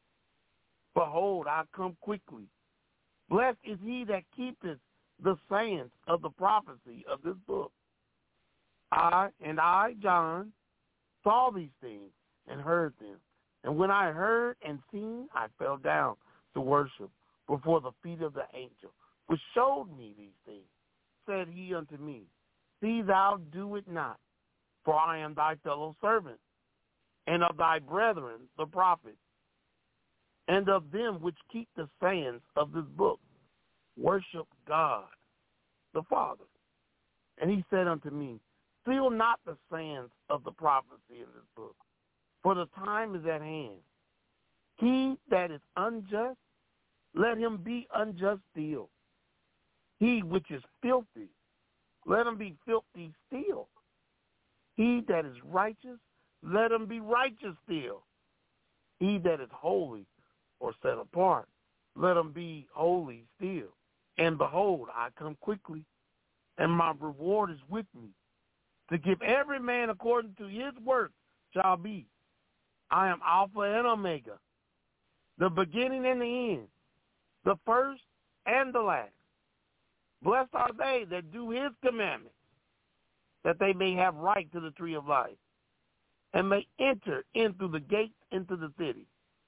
Behold, I come quickly. Blessed is he that keepeth the sayings of the prophecy of this book. I, and I, John, saw these things and heard them. And when I heard and seen, I fell down to worship before the feet of the angel, which showed me these things. Said he unto me, see thou do it not, for I am thy fellow servant, and of thy brethren the prophets, and of them which keep the sayings of this book. Worship God the Father. And he said unto me, seal not the sayings of the prophecy in this book, for the time is at hand. He that is unjust, let him be unjust still. He which is filthy, let him be filthy still. He that is righteous, let him be righteous still. He that is holy or set apart, let him be holy still. And behold, I come quickly, and my reward is with me, to give every man according to his work shall be. I am Alpha and Omega, the beginning and the end, the first and the last. Blessed are they that do his commandments, that they may have right to the tree of life, and may enter in through the gates into the city.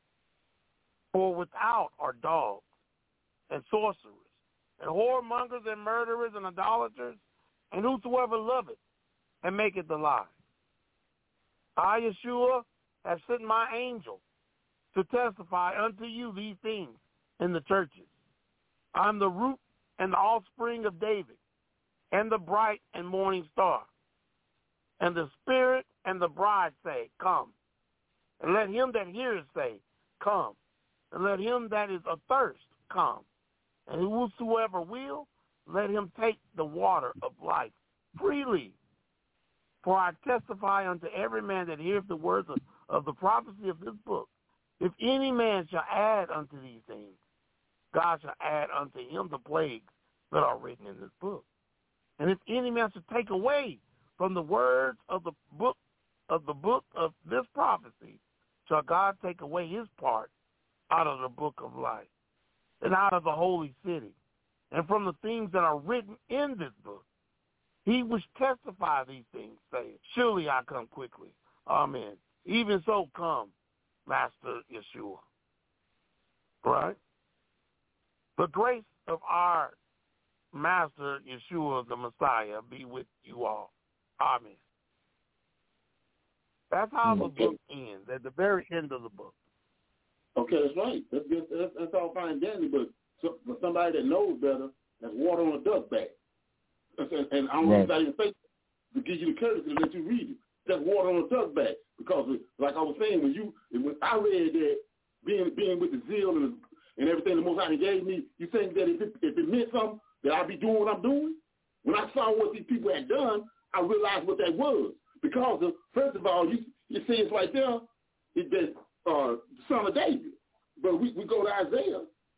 For without are dogs, and sorcerers, and whoremongers, and murderers, and idolaters, and whosoever loveth, and maketh a lie. I, Yeshua, have sent my angel to testify unto you these things in the churches. I am the root and the offspring of David, and the bright and morning star. And the Spirit and the bride say, come. And let him that heareth say, come. And let him that is athirst come. And whosoever will, let him take the water of life freely. For I testify unto every man that heareth the words of, of the prophecy of this book, if any man shall add unto these things, God shall add unto him the plagues that are written in this book. And if any man shall take away from the words of the book of the book of this prophecy, shall God take away his part out of the book of life, and out of the holy city, and from the things that are written in this book. He which testify these things saith, surely I come quickly. Amen. Even so come, Master Yeshua. Right? The grace of our Master Yeshua, the Messiah, be with you all. Amen. That's how the book ends, at the very end of the book. Okay, that's right. That's, that's, that's all fine and dandy, but so, for somebody that knows better, that's water on a duck back. And, and I don't know if I even say to give you the courtesy to let you read it. That's water on a duck back. Because, like I was saying, when you when I read that, being being with the zeal and, and everything the Most High gave me, you think that if it, if it meant something, that I'd be doing what I'm doing? When I saw what these people had done, I realized what that was. Because, of, first of all, you you see it's right there, it's the uh, son of David. But we, we go to Isaiah.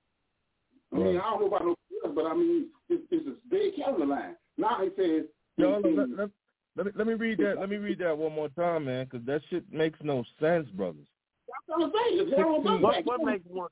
I mean, I don't know about no else, but I mean, it's, it's a dead calendar line. Now he says... Yo, let, let, let, me, let me read that. Let me read that one more time, man, because that shit makes no sense, brothers. That's what I'm saying. It's water on What, what makes one?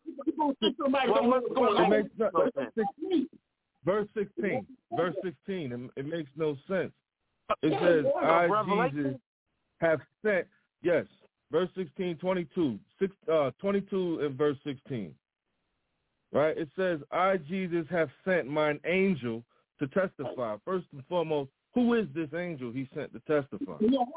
What makes no sense? Verse sixteen. Verse sixteen. It, it makes no sense. It says, I, Jesus, have sent, yes, verse sixteen, twenty-two, six, uh, twenty-two and verse sixteen, right? It says, I, Jesus, have sent mine angel to testify. First and foremost, who is this angel he sent to testify?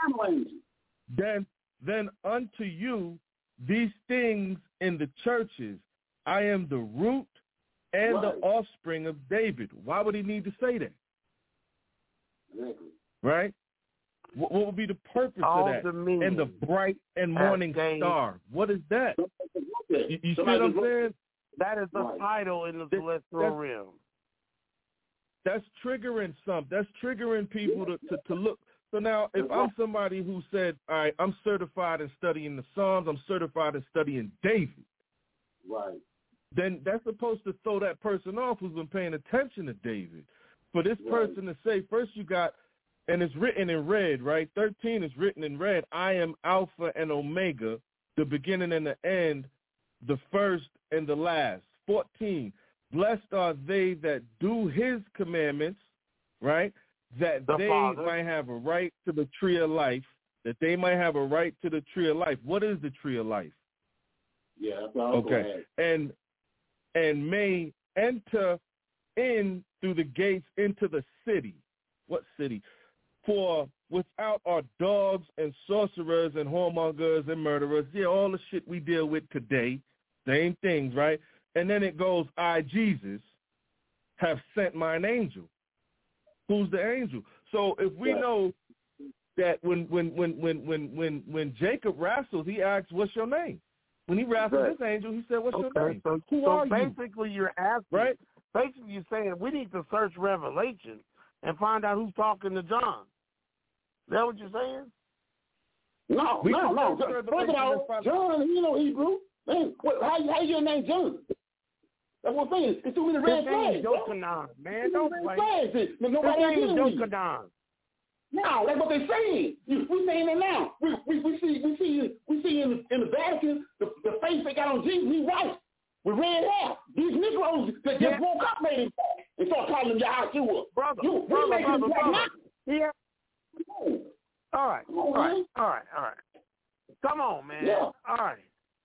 Then, then unto you these things in the churches, I am the root and right. the offspring of David. Why would he need to say that? Exactly. Right? What, what would be the purpose All of that? The and the bright and morning star. What is that? You, you see what I'm saying? That is the right. title in the celestial realm. That's triggering something. That's triggering people to, to, to look. So now, if I'm somebody who said, all right, I'm certified in studying the Psalms, I'm certified in studying David. Right. Then that's supposed to throw that person off who's been paying attention to David. For this right. person to say, first you got, and it's written in red, right? thirteen is written in red. I am Alpha and Omega, the beginning and the end, the first and the last. fourteen, blessed are they that do his commandments, right? That the they Father. might have a right to the tree of life, that they might have a right to the tree of life. What is the tree of life? Yeah, that's what I was Okay. gonna ask. And and may enter in through the gates into the city. What city? For without are dogs and sorcerers and whoremongers and murderers. Yeah, all the shit we deal with today. Same things, right? And then it goes, I, Jesus, have sent mine angel. Who's the angel? So if we Right. know that when when when when when when when Jacob wrestles, he asks, "What's your name?" When he wrestled Right. this angel, he said, "What's Okay, your name?" so, Who so are you? basically you're asking, Right? basically you're saying we need to search Revelation and find out who's talking to John. Is that what you're saying? No, We no, can no. search First of Revelation all, and find- John, you know Hebrew. Man, what, how how your name John? That's what I'm saying. It's too many red His name flags. is bro. Yochanan, man. Too Don't many play. red flags. His Nobody name is else getting me. Yochanan. No, that's what they're saying. You- We saying that now. We we, we see we see we see in the, in the Vatican the, the face they got on Jesus. He white with red hair. These Negroes that just Yeah. woke up made him black and start calling him Yahshua. Brother, You, we brother, making him brother, black brother. now. Yeah. No. All right, Come all on, right, man. all right, all right. Come on, man. Yeah. All right.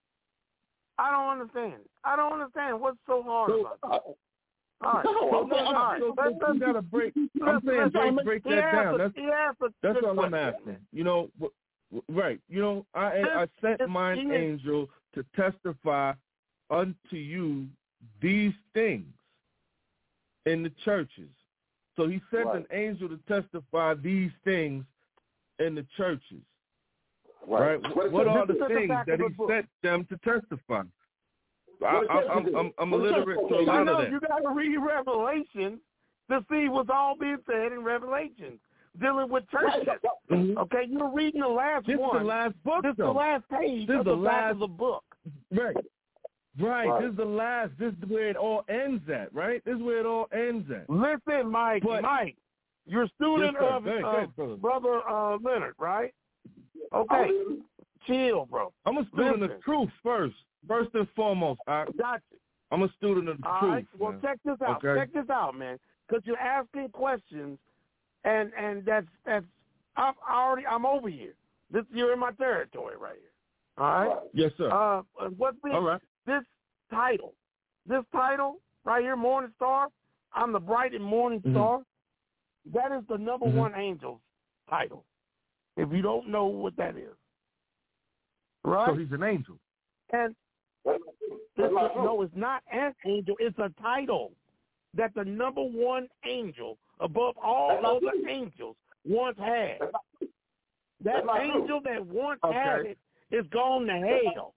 I don't understand. I don't understand. What's so hard So, about it? Uh, All right. No, So, I'm no, saying- no, all right. so, Let's- so you gotta break. I'm Let's- saying let's- break break he that asked down. a- That's he asked a that's good all I'm question. asking. You know, w- w- right? You know, I I sent This- mine this- angel to testify unto you these things in the churches. So he sent Right. an angel to testify these things in the churches. Right. Right? What, What it are says- the the things back that of the he book. sent them to testify? I, What it I, says I'm, is- I'm, I'm what it says- illiterate to a okay, lot I of know that. you got to read Revelation to see what's all being said in Revelation, dealing with churches. Right. Mhm. Okay, you're reading the last This is one. the last book, This is the though. last page This is of the the back last- of the book. Right. Right. Right. This is the last. This is where it all ends at, right? This is where it all ends at. Listen, Mike, But- Mike, you're a student Yes, sir. of, Go ahead, go of ahead, brother. Brother uh, Leonard, right? Okay, I- chill, bro. I'm a student Listen. of truth first. First and foremost, I, Got you. I'm a student of the All truth. right. Well, man. check this out. Okay. Check this out, man. Because you're asking questions, and and that's that's I'm already I'm over here. This you're in my territory right here. All right. Yes, sir. Uh, what's this? All right. This title, this title right here, Morning Star. I'm the bright and morning Mhm. star. That is the number Mhm. one angel's title. If you don't know what that is, right? So he's an angel. And That's It's not a, true. no, it's not an angel. It's a title that the number one angel above all That's not other true. angels once had. That's not- That that's not true. angel that once Okay. had it is gone to hell.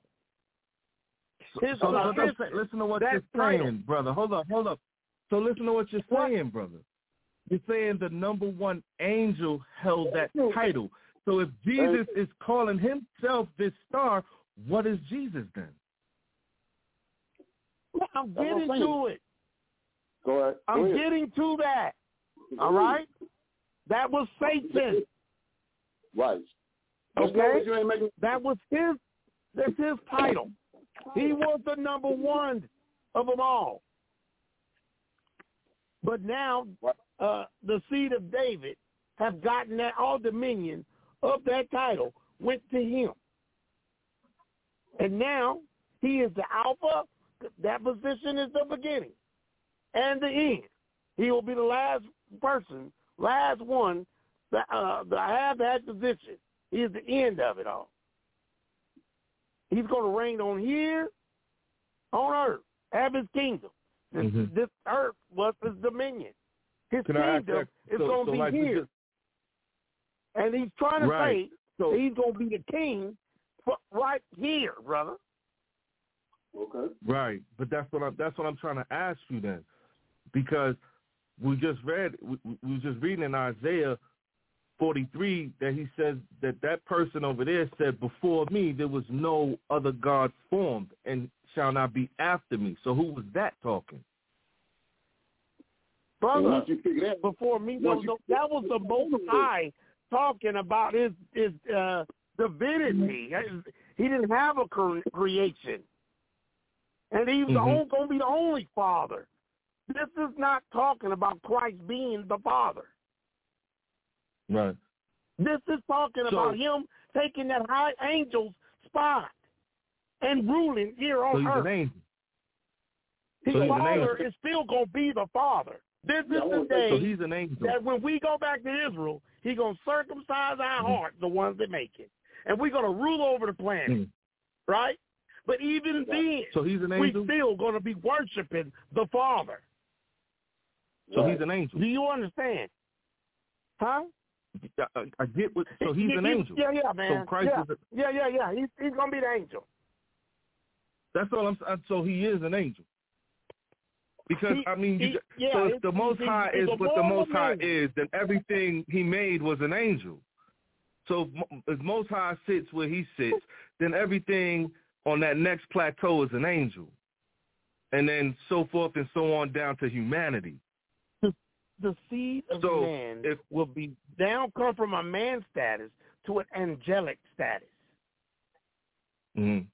His So, so position, listen, listen to what that you're title. saying, brother. Hold up, hold up. So listen to what you're What? saying, brother. You're saying the number one angel held that title. So if Jesus is calling himself this star, what is Jesus then? I'm That's what I'm getting saying. to it. Go ahead. Go I'm ahead. getting to that. All right? That was Satan. Right. But Okay? no, you ain't making- That was his, that's his title. He was the number one of them all. But now, uh, the seed of David have gotten that, all dominion of that title went to him. And now, he is the Alpha. That position is the beginning and the end. He will be the last person, last one that, uh, that have that position. He is the end of it all. He's going to reign on here, on earth, have his kingdom. This, Mhm. this earth was his dominion. His Can I ask kingdom that? is So- going so to be like we here. just- And he's trying to Right. say So that he's going to be the king for, right here, brother. Okay. right, but that's what I'm that's what I'm trying to ask you then, because we just read we, we were just reading in Isaiah forty-three that he says that that person over there said, "Before me there was no other God formed, and shall not be after me." So who was that talking? And Brother, once you figure that, before me, no, Once you- no, that was the Most High talking about his his uh, divinity. He didn't have a cre- creation, and he was Mhm. going to be the only Father. This is not talking about Christ being the Father. Right. This is talking So- about him taking that high angel's spot and ruling here on so he's earth. An angel. His so father is still going to be the father. This is the day so he's an angel. that when we go back to Israel, he's going to circumcise our mm-hmm. hearts, the ones that make it. And we're going to rule over the planet, mm-hmm. right? But even then, so he's an angel? we're still going to be worshiping the Father. So right. he's an angel. Do you understand? Huh? I, I get what. So he's he, an he, angel. Yeah, yeah, man. So Christ yeah. is. A, yeah, yeah, yeah. He's he's gonna be the angel. That's all I'm. So he is an angel. Because he, I mean, you, he, yeah, so if the Most he, High is what the Most High is, then everything He made was an angel. So if Most High sits where He sits, then everything on that next plateau is an angel, and then so forth and so on down to humanity. The seed of so man if, will be down come from a man status to an angelic status. Mm-hmm.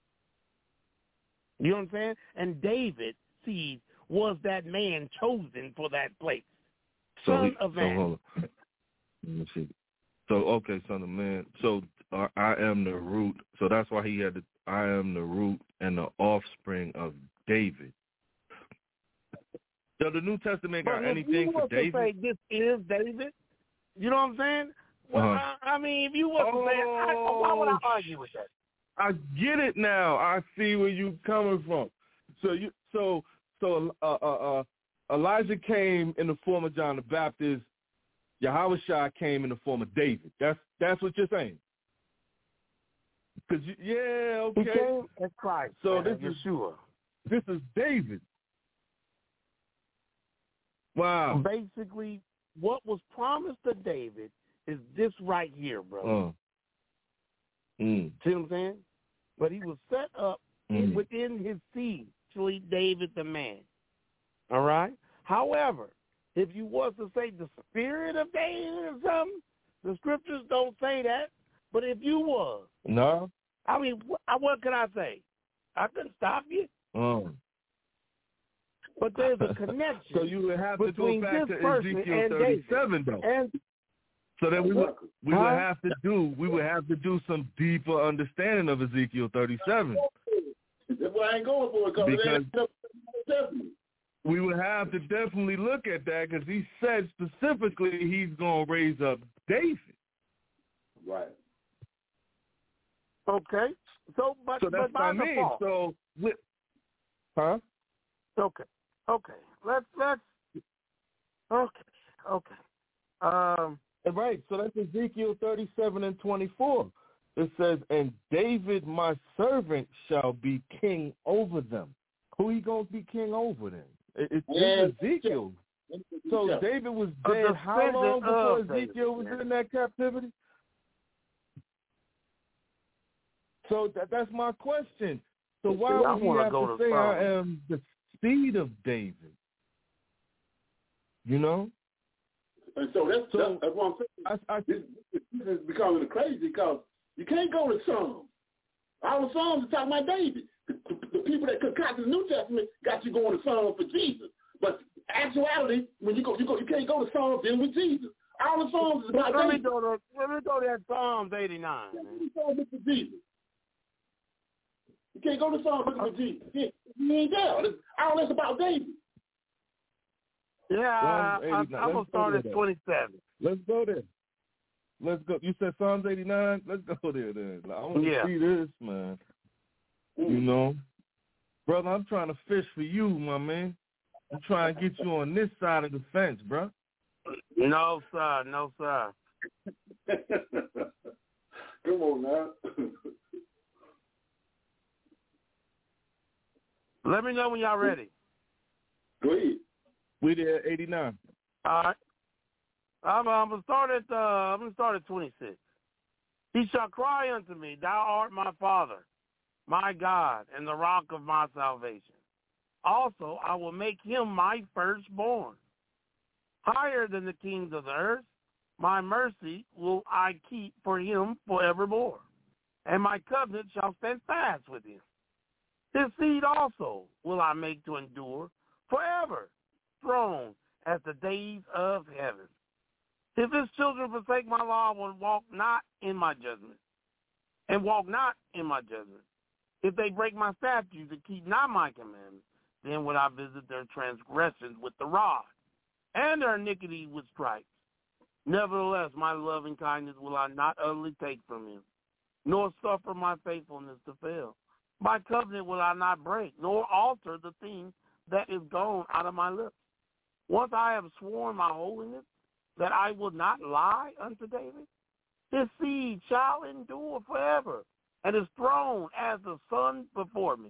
You know what I'm saying? And David's seed was that man chosen for that place. So son he, of man. So, hold on. Let me see. So okay, son of man. So uh, I am the root. So that's why he had the I am the root and the offspring of David. So the New Testament got but anything for David? To say this is David, you know what I'm saying? Well, uh-huh. I, I mean, if you was oh, to say, I, why would I argue with that? I get it now. I see where you coming from. So you, so so uh, uh, uh, Elijah came in the form of John the Baptist. Yahushua came in the form of David. That's that's what you're saying. Cause you, yeah, okay. He came as Christ. So man, this is Yeshua. This is David. Wow. Basically, what was promised to David is this right here, bro. Uh, mm. See what I'm saying? But he was set up mm. within his seed, actually David the man. All right? However, if you was to say the spirit of David or something, the scriptures don't say that. But if you was, no, I mean, what, what could I say? I couldn't stop you. Um. But there's a connection. So you would have to go back to Ezekiel thirty-seven, though. And so then we would we huh? would have to do we would have to do some deeper understanding of Ezekiel thirty-seven. That's what I ain't going for it, because we would have to definitely look at that because he said specifically he's going to raise up David. Right. Okay. So, but, so that's but by what I mean. default. So, with, huh? Okay. Okay. Let's let's. Okay. Okay. Um. Right. So that's Ezekiel thirty-seven and twenty-four. It says, "And David, my servant, shall be king over them." Who he gonna be king over them? It, it, it's Ezekiel. So yeah. David was dead how long before Ezekiel was in that captivity? So that, that's my question. So why would he have to say I am the seed of David? You know? And so that's, so, that's what I'm saying. I, I, this, this is becoming crazy because you can't go to Psalms. All the Psalms are talking about David. The, the, the people that concocted the New Testament got you going to Psalms for Jesus. But actuality, when you go, you go, you can't go to Psalms dealing with Jesus. All the Psalms is about let David. Me go to, let me go to that Psalms eighty-nine. Psalms for Jesus. You can't go to Psalms for Jesus. You ain't there. All that's about David. Yeah, I, I, I'm going to start at twenty-seven. Let's go there. Let's go. You said Psalms eighty-nine? Let's go there then. I want to yeah. see this, man. Mm. You know? Brother, I'm trying to fish for you, my man. I'm trying to get you on this side of the fence, bro. No, sir. No, sir. Come on now. Let me know when y'all ready. Go ahead. We there at eighty-nine. All right. I'm, I'm gonna start at uh, I'm gonna start at twenty-six. He shall cry unto me, "Thou art my Father, my God, and the rock of my salvation. Also, I will make him my firstborn. Higher than the kings of the earth, my mercy will I keep for him forevermore, and my covenant shall stand fast with him. His seed also will I make to endure forever, throne as the days of heaven. If his children forsake my law, will walk not in my judgment, and walk not in my judgment, If they break my statutes and keep not my commandments, then would I visit their transgressions with the rod, and their iniquity with stripes. Nevertheless, my loving kindness will I not utterly take from him, nor suffer my faithfulness to fail. My covenant will I not break, nor alter the thing that is gone out of my lips. Once I have sworn my holiness, that I will not lie unto David, his seed shall endure forever, and his throne as the sun before me.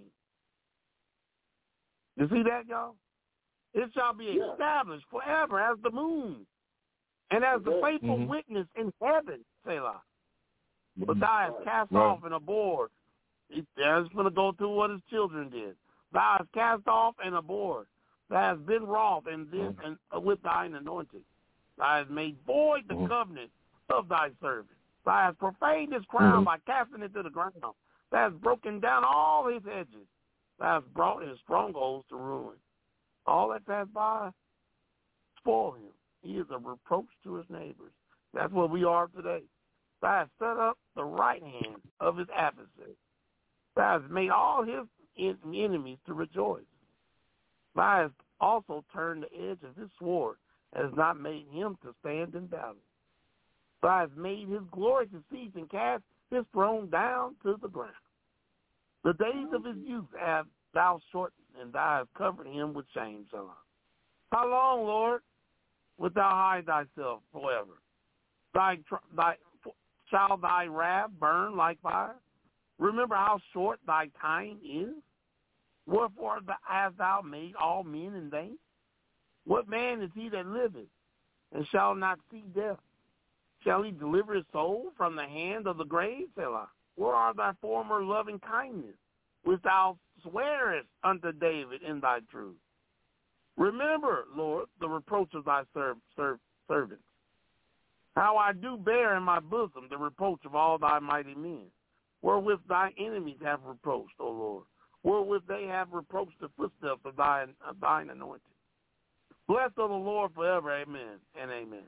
You see that, y'all? It shall be yeah. established forever as the moon, and as the faithful mm-hmm. witness in heaven, Selah. But thou hast cast right. off and abhorred. He's going to go through what his children did. Thou hast cast off and abhorred. Thou hast been wroth and this mm-hmm. and uh, with thine anointed. Thou hast made void the mm-hmm. covenant of thy servant. Thou hast profaned his crown mm-hmm. by casting it to the ground. Thou hast broken down all his edges. Thou hast brought his strongholds to ruin. All that passed by, spoil him. He is a reproach to his neighbors. That's what we are today. Thou hast set up the right hand of his adversary. Thou hast made all his enemies to rejoice. Thou hast also turned the edge of his sword, and has not made him to stand in battle. Thou hast made his glory to cease, and cast his throne down to the ground. The days of his youth have thou shortened, and thou hast covered him with shame, Selah. How long, Lord, wilt thou hide thyself forever? Thy, thy, shall thy wrath burn like fire? Remember how short thy time is? Wherefore hast thou made all men in vain? What man is he that liveth, and shall not see death? Shall he deliver his soul from the hand of the grave, Selah? Where are thy former loving kindness, which thou swearest unto David in thy truth? Remember, Lord, the reproach of thy serv- serv- servants, how I do bear in my bosom the reproach of all thy mighty men, wherewith thy enemies have reproached, O Lord, wherewith they have reproached the footsteps of thine, of thine anointed. Blessed of the Lord forever, amen and amen.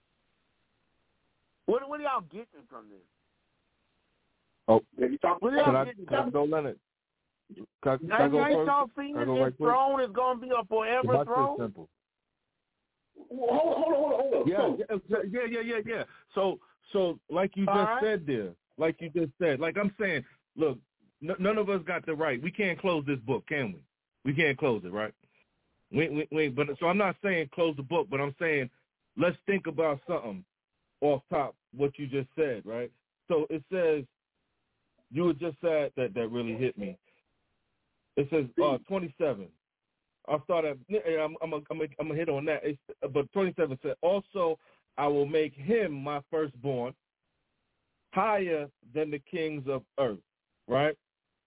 What, what are y'all getting from this? Oh, what are y'all can I, getting can I go, Leonard? Can, can I, I go ain't first? y'all seeing that his throne is going to be a forever throne? Simple. Well, hold on, hold on, hold on. Yeah, so, yeah, yeah, yeah, yeah. So, so like you just right. said there, like you just said, like I'm saying, look, n- none of us got the right. We can't close this book, can we? We can't close it, right? We, we, we, but so I'm not saying close the book, but I'm saying let's think about something off top what you just said, right? So it says you had just said that that really hit me. It says uh, twenty-seven. I'll start at. I'm I'm a, I'm a, I'm gonna hit on that. It's, but twenty-seven said, also I will make him my firstborn higher than the kings of earth. Right.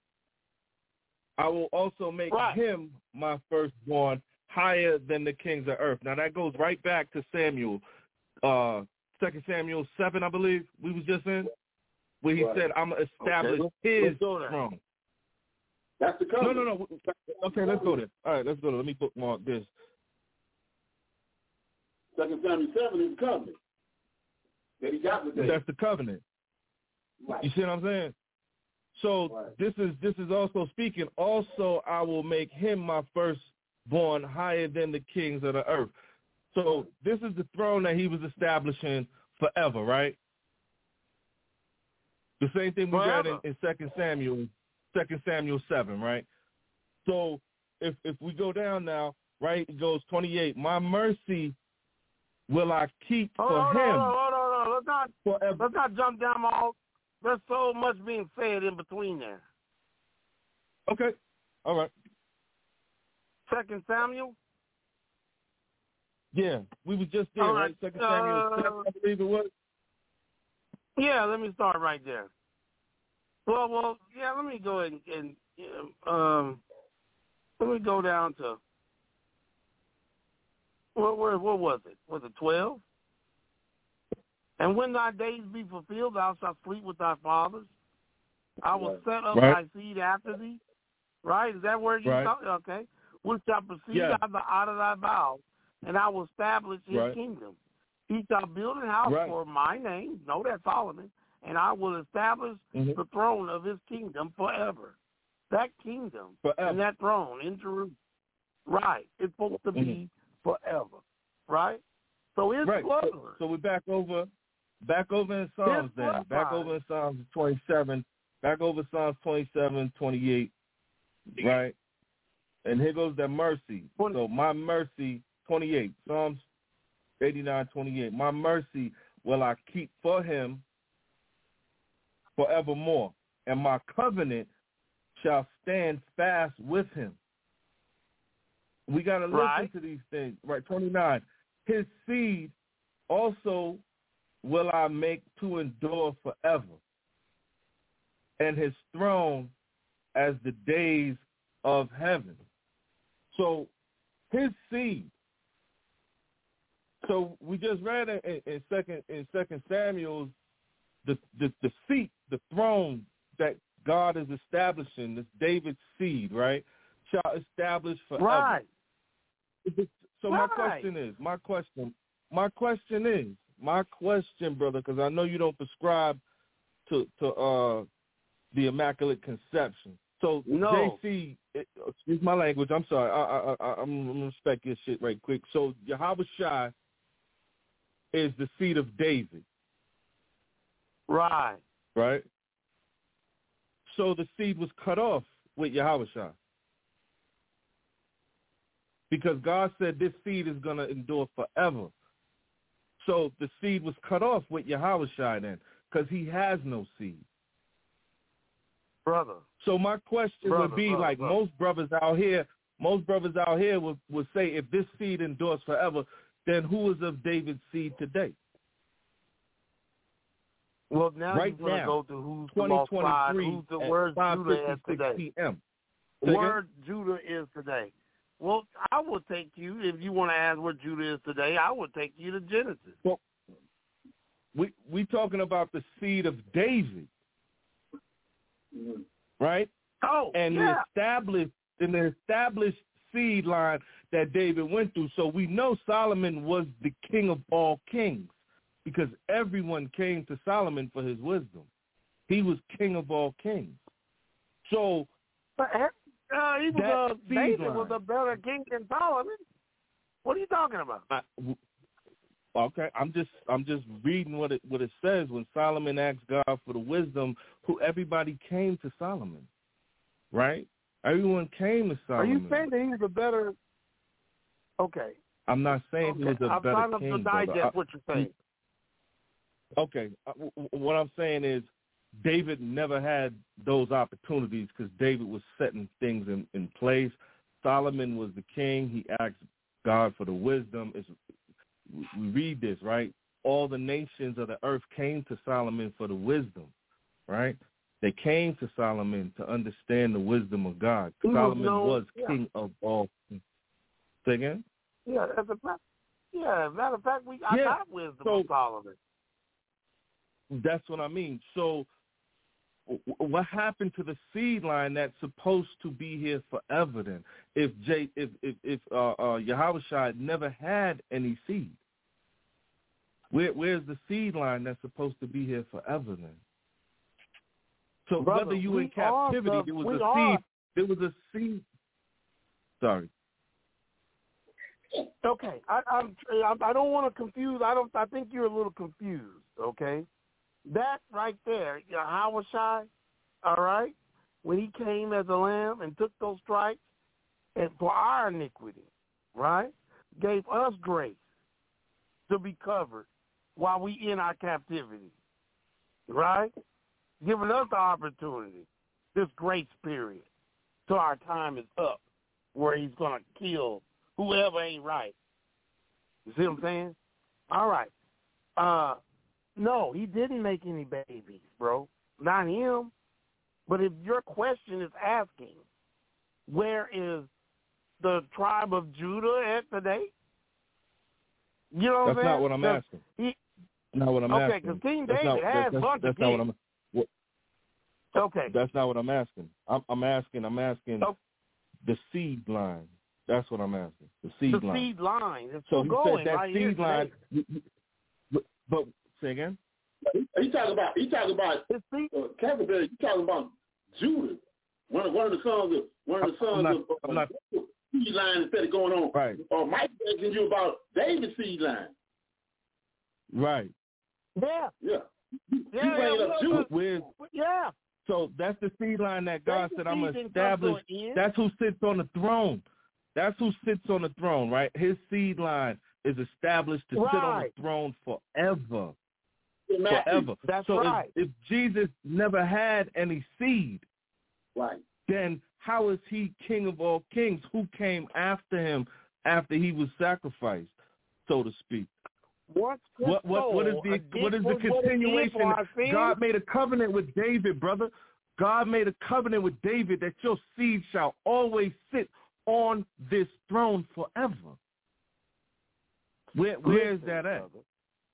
I will also make right. him my firstborn higher than the kings of earth. Now that goes right back to Samuel, uh, Second Samuel seven, I believe we was just in, where he right. said, "I'm gonna establish okay. his throne." That's the covenant. No, no, no. Okay, let's go there. All right, let's go there. Let me bookmark this. Second Samuel seven is the covenant that he got with David. That's the covenant. Right. You see what I'm saying? So right. this is this is also speaking. Also, I will make him my firstborn higher than the kings of the earth. So this is the throne that he was establishing forever, right? The same thing we got in, in Second Samuel. Second Samuel seven, right? So if if we go down now, right, it goes twenty-eight. My mercy will I keep hold for on, him. Hold on, hold on, hold on. Let's not, forever. Let's not jump down all. There's so much being said in between there. Okay. All right. Second Samuel? Yeah, we was just there, right? right? Second Samuel uh, seven, I believe it was. Yeah, let me start right there. Well, well, yeah. Let me go ahead and, and um, let me go down to where, where, what was it? Was it twelve? And when thy days be fulfilled, thou shalt sleep with thy fathers. I will set up right. thy seed after thee. Right? Is that where you right. thought? Okay. Which shall proceed yeah. out, of, out of thy bowels, and I will establish his right. kingdom. He shall build a house right. for my name. Know that, Solomon. And I will establish mm-hmm. the throne of his kingdom forever. That kingdom forever. and that throne in Jerusalem, right, it's supposed to be mm-hmm. forever, right? So it's right. bloodline. So, so we're back over, back over in Psalms it's then. bloodline. Back over in Psalms twenty-seven. Back over Psalms twenty-seven, twenty-eight, right? And here goes that mercy. So my mercy, twenty-eight, Psalms eighty-nine, twenty-eight. My mercy will I keep for him forevermore, and my covenant shall stand fast with him. We got to listen right. to these things. Right, twenty-nine. His seed also will I make to endure forever, and his throne as the days of heaven. So his seed. So we just read in, in second in Second Samuel, the, the the seat, the throne that God is establishing, this David's seed, right, shall establish forever. Right. So right. my question is, my question, my question is, my question, brother, because I know you don't prescribe to to uh, the Immaculate Conception. So no. J C, excuse my language. I'm sorry. I, I, I, I'm gonna respect your shit right quick. So Yahweh Shai is the seed of David. Right. Right. So the seed was cut off with Yahweh Shai, because God said this seed is gonna endure forever. So the seed was cut off with Yahweh Shai then, because he has no seed. Brother. So my question brother, would be brother, like brother. most brothers out here, most brothers out here would, would say, if this seed endures forever, then who is of David's seed today? Well, now right you're going to go to who's the most high, who's the word Judah is today. P M Word Judah is today. Well, I will take you, if you want to ask what Judah is today, I will take you to Genesis. Well, we we talking about the seed of David, right? Oh, and yeah. the established and the established seed line that David went through. So we know Solomon was the king of all kings, because everyone came to Solomon for his wisdom. He was king of all kings. So but, uh, he was a, David line. was a better king than Solomon. What are you talking about? I, okay, I'm just I'm just reading what it what it says. When Solomon asked God for the wisdom, who everybody came to Solomon, right? Everyone came to Solomon. Are you saying that he was a better? Okay. I'm not saying okay. he was a I'm better trying king. to digest brother. what you're saying. Okay, what I'm saying is David never had those opportunities because David was setting things in, in place. Solomon was the king. He asked God for the wisdom. It's, we read this, right? All the nations of the earth came to Solomon for the wisdom, right? They came to Solomon to understand the wisdom of God. He Solomon was, was yeah. king of all. Say again? Yeah, as a matter, yeah, as a matter of fact, we I yeah. got wisdom so, of Solomon. That's what I mean. So what happened to the seed line that's supposed to be here forever then? If J, if if, if uh, uh, Yahweh Shai never had any seed, where where's the seed line that's supposed to be here forever then? So Brother, whether you in captivity, the, there was we a are. seed. There was a seed. Sorry. Okay, I I'm, I don't want to confuse. I don't. I think you're a little confused. Okay, that right there, Yahweh Shai, all right, when he came as a lamb and took those stripes, and for our iniquity, right, gave us grace to be covered while we in our captivity, right, giving us the opportunity, this grace period, till our time is up, where he's gonna kill whoever ain't right. You see what I'm saying? All right. Uh, no, he didn't make any babies, bro. Not him. But if your question is asking, where is the tribe of Judah at today? You know what I'm That's saying? not what I'm asking. He, not what I'm okay, asking. because King that's David not, has that's, a bunch that's of not kids. what I'm. What, okay. That's not what I'm asking. I'm, I'm asking. I'm asking oh. the seed line. That's what I'm asking. The seed the line. The seed line. It's so still he going said that right seed here line. today. But, but say again. He talking about. He talking about. It's seed. Uh, Kevin, you talking about Judah? One of one of the sons of one of the sons I'm not, of I'm not, seed line instead of going on. Right. Or uh, Mike asking you about David's seed line. Right. Yeah. Yeah. You Yeah, bring yeah, up we Judah. With, yeah. so that's the seed line that God David's said, I'm seed going to didn't come to establish. an end. That's who sits on the throne. That's who sits on the throne, right? His seed line is established to sit on Right. the throne forever. Matthew. Forever. That's so right. if, if Jesus never had any seed, Right. then how is he King of all kings? Who came after him after he was sacrificed, so to speak? What's What what what is the what is the continuation? God made a covenant with David, brother. God made a covenant with David that your seed shall always sit on this throne forever. Where where is that at? Brother.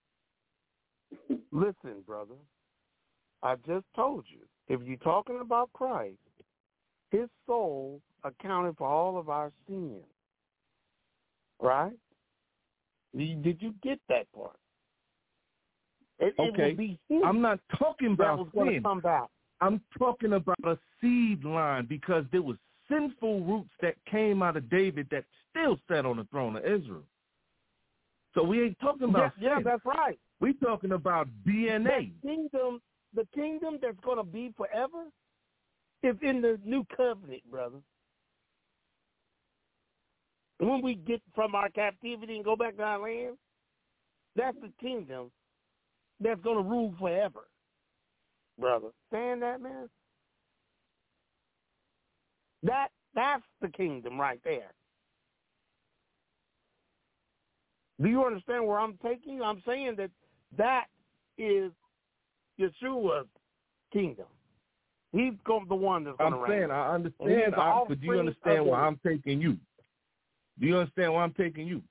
Listen, brother. I just told you, if you're talking about Christ, his soul accounted for all of our sins. Right? Did you get that part? It, Okay. it will be him I'm not talking about that was going to sin. come back. I'm talking about a seed line because there was sinful roots that came out of David that still sat on the throne of Israel. So we ain't talking about yeah, sin. yeah, that's right. We're talking about D N A. The kingdom, the kingdom that's going to be forever is in the new covenant, brother. When we get from our captivity and go back to our land, that's the kingdom that's going to rule forever, brother. Saying that, man? That that's the kingdom right there. Do you understand where I'm taking you? I'm saying that that is Yeshua's kingdom. He's going the one that's going to I'm reign. saying I understand, I, but do you understand why I'm taking you? Do you understand why I'm taking you?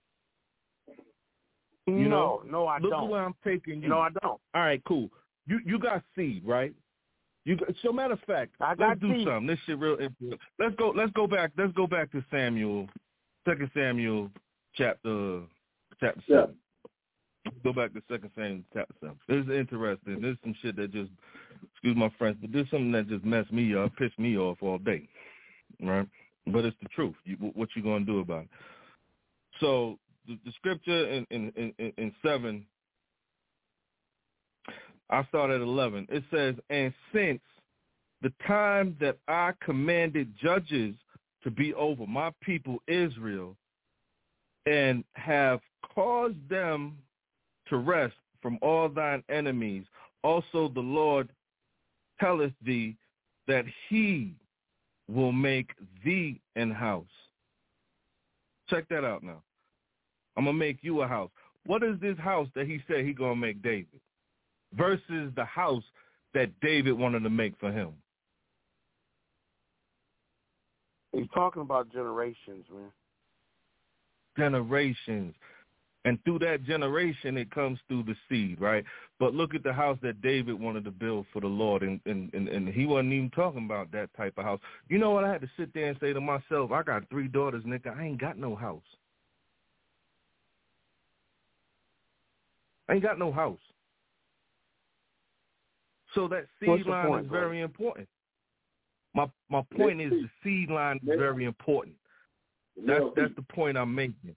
You no, know, no, I look don't. Look where I'm taking you. No, I don't. All right, cool. You you got seed, right? You got, so matter of fact, I got let's do seed. something. This shit real important. Let's go. Let's go back. Let's go back to Samuel, Second Samuel, chapter chapter Yeah. seven. Go back to Second Samuel, chapter seven. This is interesting. This is some shit that just, excuse my French, but this is something that just messed me up, pissed me off all day, right? But it's the truth. You, what you gonna do about it? So the, the scripture in in, in in seven, I start at eleven. It says, "And since the time that I commanded judges to be over my people Israel, and have caused them to rest from all thine enemies, also the Lord telleth thee that he will make thee an house." Check that out now. I'm going to make you a house. What is this house that he said he going to make David versus the house that David wanted to make for him? He's talking about generations, man. Generations. And through that generation, it comes through the seed, right? But look at the house that David wanted to build for the Lord, and, and, and, and he wasn't even talking about that type of house. You know what? I had to sit there and say to myself, I got three daughters, nigga. I ain't got no house. I ain't got no house. So that seed line point, is brother? very important. My my point is the seed line is very important. That's that's the point I'm making.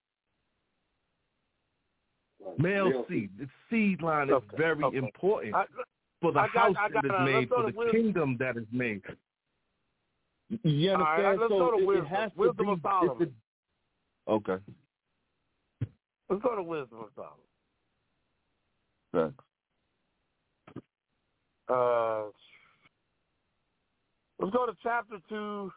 Male seed. The seed line is Okay, very okay. important I, for the I got- house I got- that is uh, made, let's go for to the wisdom. kingdom that is made. You All right, understand? let's so go to it, wisdom. it has Wisdom to be. of Solomon. It's a, okay. Let's go to wisdom of Solomon. Thanks. Uh, let's go to chapter two,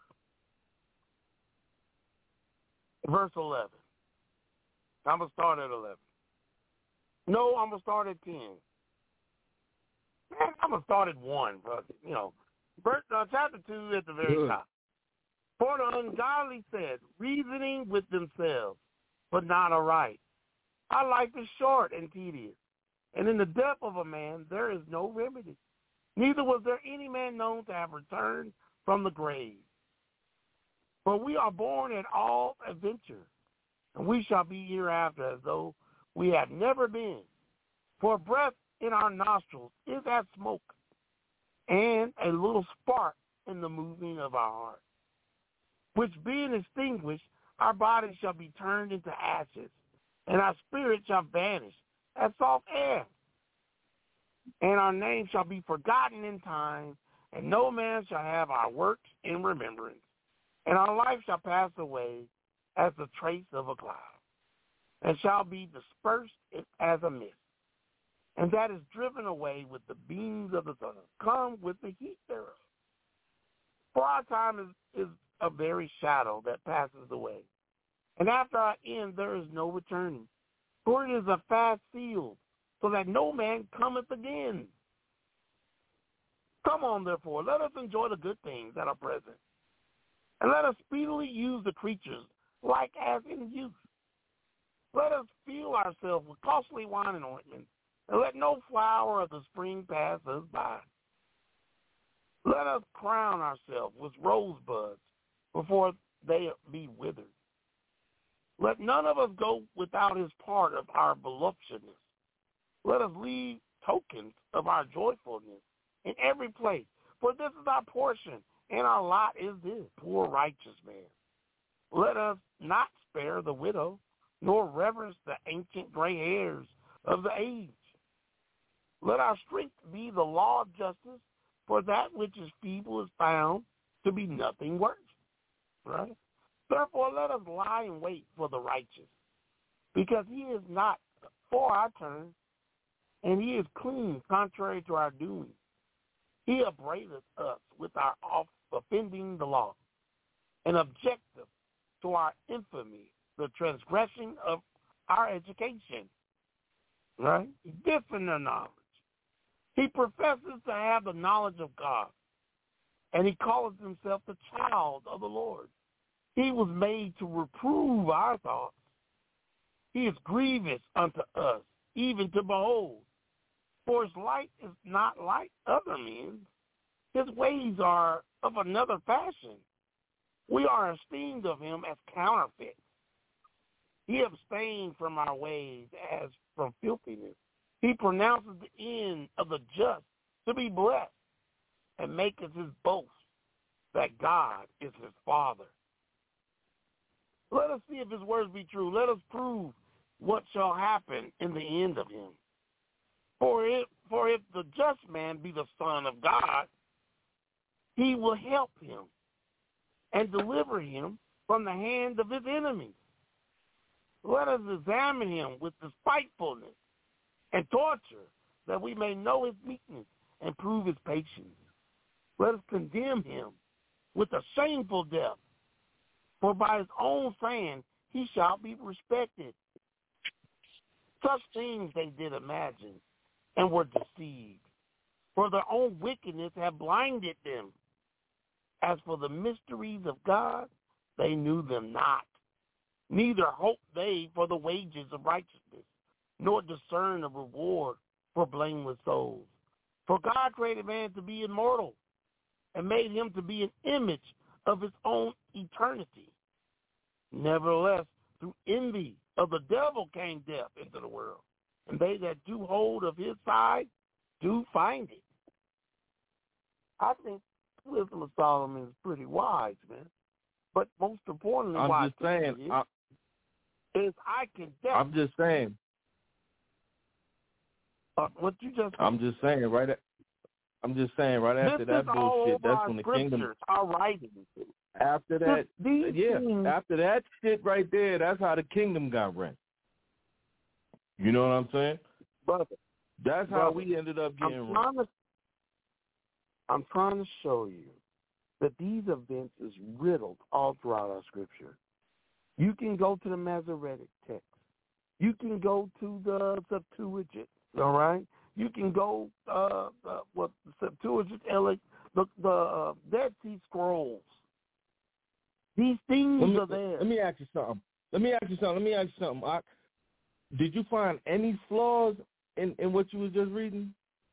verse eleven. I'm going to start at eleven. No, I'm going to start at ten. Man, I'm going to start at one, brother. You know, verse, uh, chapter two at the very Good. top. For the ungodly said, reasoning with themselves, but not aright. Our life is short and tedious, and in the death of a man there is no remedy. Neither was there any man known to have returned from the grave. For we are born at all adventure, and we shall be hereafter as though we had never been. For breath in our nostrils is as smoke, and a little spark in the moving of our heart, which being extinguished, our bodies shall be turned into ashes, and our spirit shall vanish as soft air. And our name shall be forgotten in time, and no man shall have our works in remembrance. And our life shall pass away as the trace of a cloud, and shall be dispersed as a mist, and that is driven away with the beams of the sun, come with the heat thereof. For our time is, is a very shadow that passes away, and after our end there is no returning. For it is a fast seal, so that no man cometh again. Come on, therefore, let us enjoy the good things that are present, and let us speedily use the creatures like as in youth. Let us fill ourselves with costly wine and ointment, and let no flower of the spring pass us by. Let us crown ourselves with rosebuds before they be withered. Let none of us go without his part of our voluptuousness. Let us leave tokens of our joyfulness in every place, for this is our portion, and our lot is this, poor righteous man. Let us not spare the widow, nor reverence the ancient gray hairs of the age. Let our strength be the law of justice, for that which is feeble is found to be nothing worse. Right? Therefore, let us lie in wait for the righteous, because he is not for our turn, and he is clean contrary to our doing. He upbraideth us with our offending the law, and objective to our infamy, the transgression of our education. Right? This in the knowledge. He professes to have the knowledge of God, and he calls himself the child of the Lord. He was made to reprove our thoughts. He is grievous unto us, even to behold. For his light is not like other men's. His ways are of another fashion. We are esteemed of him as counterfeits. He abstained from our ways as from filthiness. He pronounces the end of the just to be blessed, and maketh his boast that God is his Father. Let us see if his words be true. Let us prove what shall happen in the end of him. For if, for if the just man be the Son of God, he will help him and deliver him from the hand of his enemies. Let us examine him with despitefulness and torture, that we may know his meekness and prove his patience. Let us condemn him with a shameful death, for by his own saying he shall be respected. Such things they did imagine, and were deceived, for their own wickedness have blinded them. As for the mysteries of God, they knew them not, neither hoped they for the wages of righteousness, nor discern a reward for blameless souls. For God created man to be immortal, and made him to be an image of his own eternity. Nevertheless, through envy of the devil came death into the world, and they that do hold of his side do find it. I think wisdom of Solomon is pretty wise, man. But most importantly, I'm why just saying, is, I, is I can definitely. I'm just saying. Uh, what you just. I'm just saying, right. At, I'm just saying, right after this that is all bullshit, that's our when the scriptures, kingdom. our writings. After that, These yeah. things, After that shit right there, that's how the kingdom got wrecked. You know what I'm saying? brother, That's brother, how we ended up getting I'm wrecked. trying to. I'm trying to show you that these events is riddled all throughout our scripture. You can go to the Masoretic text. You can go to the Septuagint, all right? You can go, uh, uh what, the Septuagint, the, the uh, Dead Sea Scrolls. These things Let me, are there. let me ask you something. Let me ask you something. Let me ask you something. I, did you find any flaws in, in what you was just reading?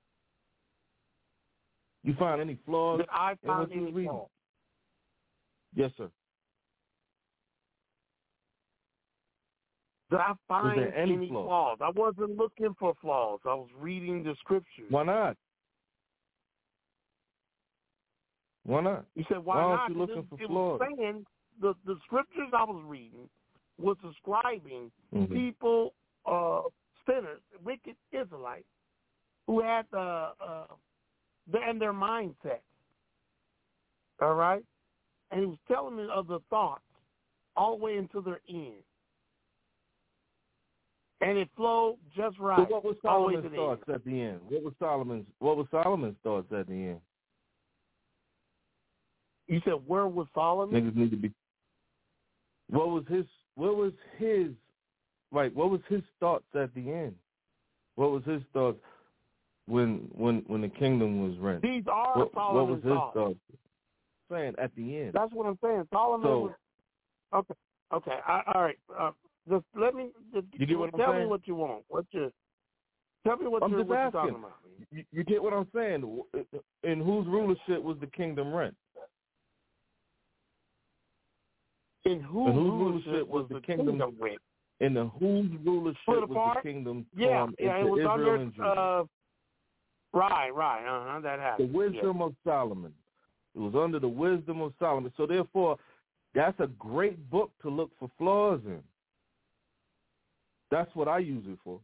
You find any flaws Did I in find what you was any reading? flaws? Yes, sir. Did I find there any any flaws? flaws? I wasn't looking for flaws. I was reading the scriptures. Why not? Why not? You said, why, why not? aren't you looking it, for it flaws? was saying, the, the scriptures I was reading was describing mm-hmm. people, uh, sinners, wicked Israelites, who had the, uh, the, and their mindset. All right? And he was telling me of the thoughts all the way into their end. And it flowed just right. So what was Solomon's thoughts at the end? What was Solomon's what was Solomon's thoughts at the end? You said where was Solomon? Niggas need to be What was his what was his like what was his thoughts at the end? What was his thoughts when when when the kingdom was rent? These are what, Solomon's what was his thoughts. thoughts? Saying at the end. That's what I'm saying. Solomon so, was okay. Okay. I, all right. Uh, just let me. Just, you get what I'm tell saying? me what you want. What you? Tell me what I'm you're, just what asking. you're talking about. You, you get what I'm saying? In whose rulership was the kingdom rent? In whose, in whose rulership, rulership was, was the, the kingdom, kingdom rent? In the whose rulership was the kingdom yeah, formed yeah, into it was Israel under, and Judah? Uh, right, right. Uh-huh, that happened. The wisdom yeah. of Solomon. It was under the wisdom of Solomon. So therefore, that's a great book to look for flaws in. That's what I use it for.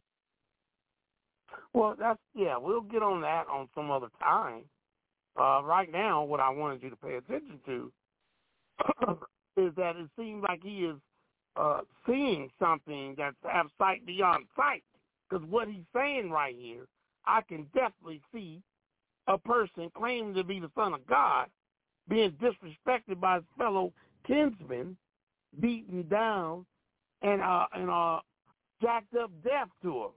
Well, that's, yeah, we'll get on that on some other time. Uh, right now, what I wanted you to pay attention to is that it seems like he is uh, seeing something that's have sight beyond sight. Because what he's saying right here, I can definitely see a person claiming to be the Son of God being disrespected by his fellow kinsmen, beaten down, and uh, and uh, jacked up death to him.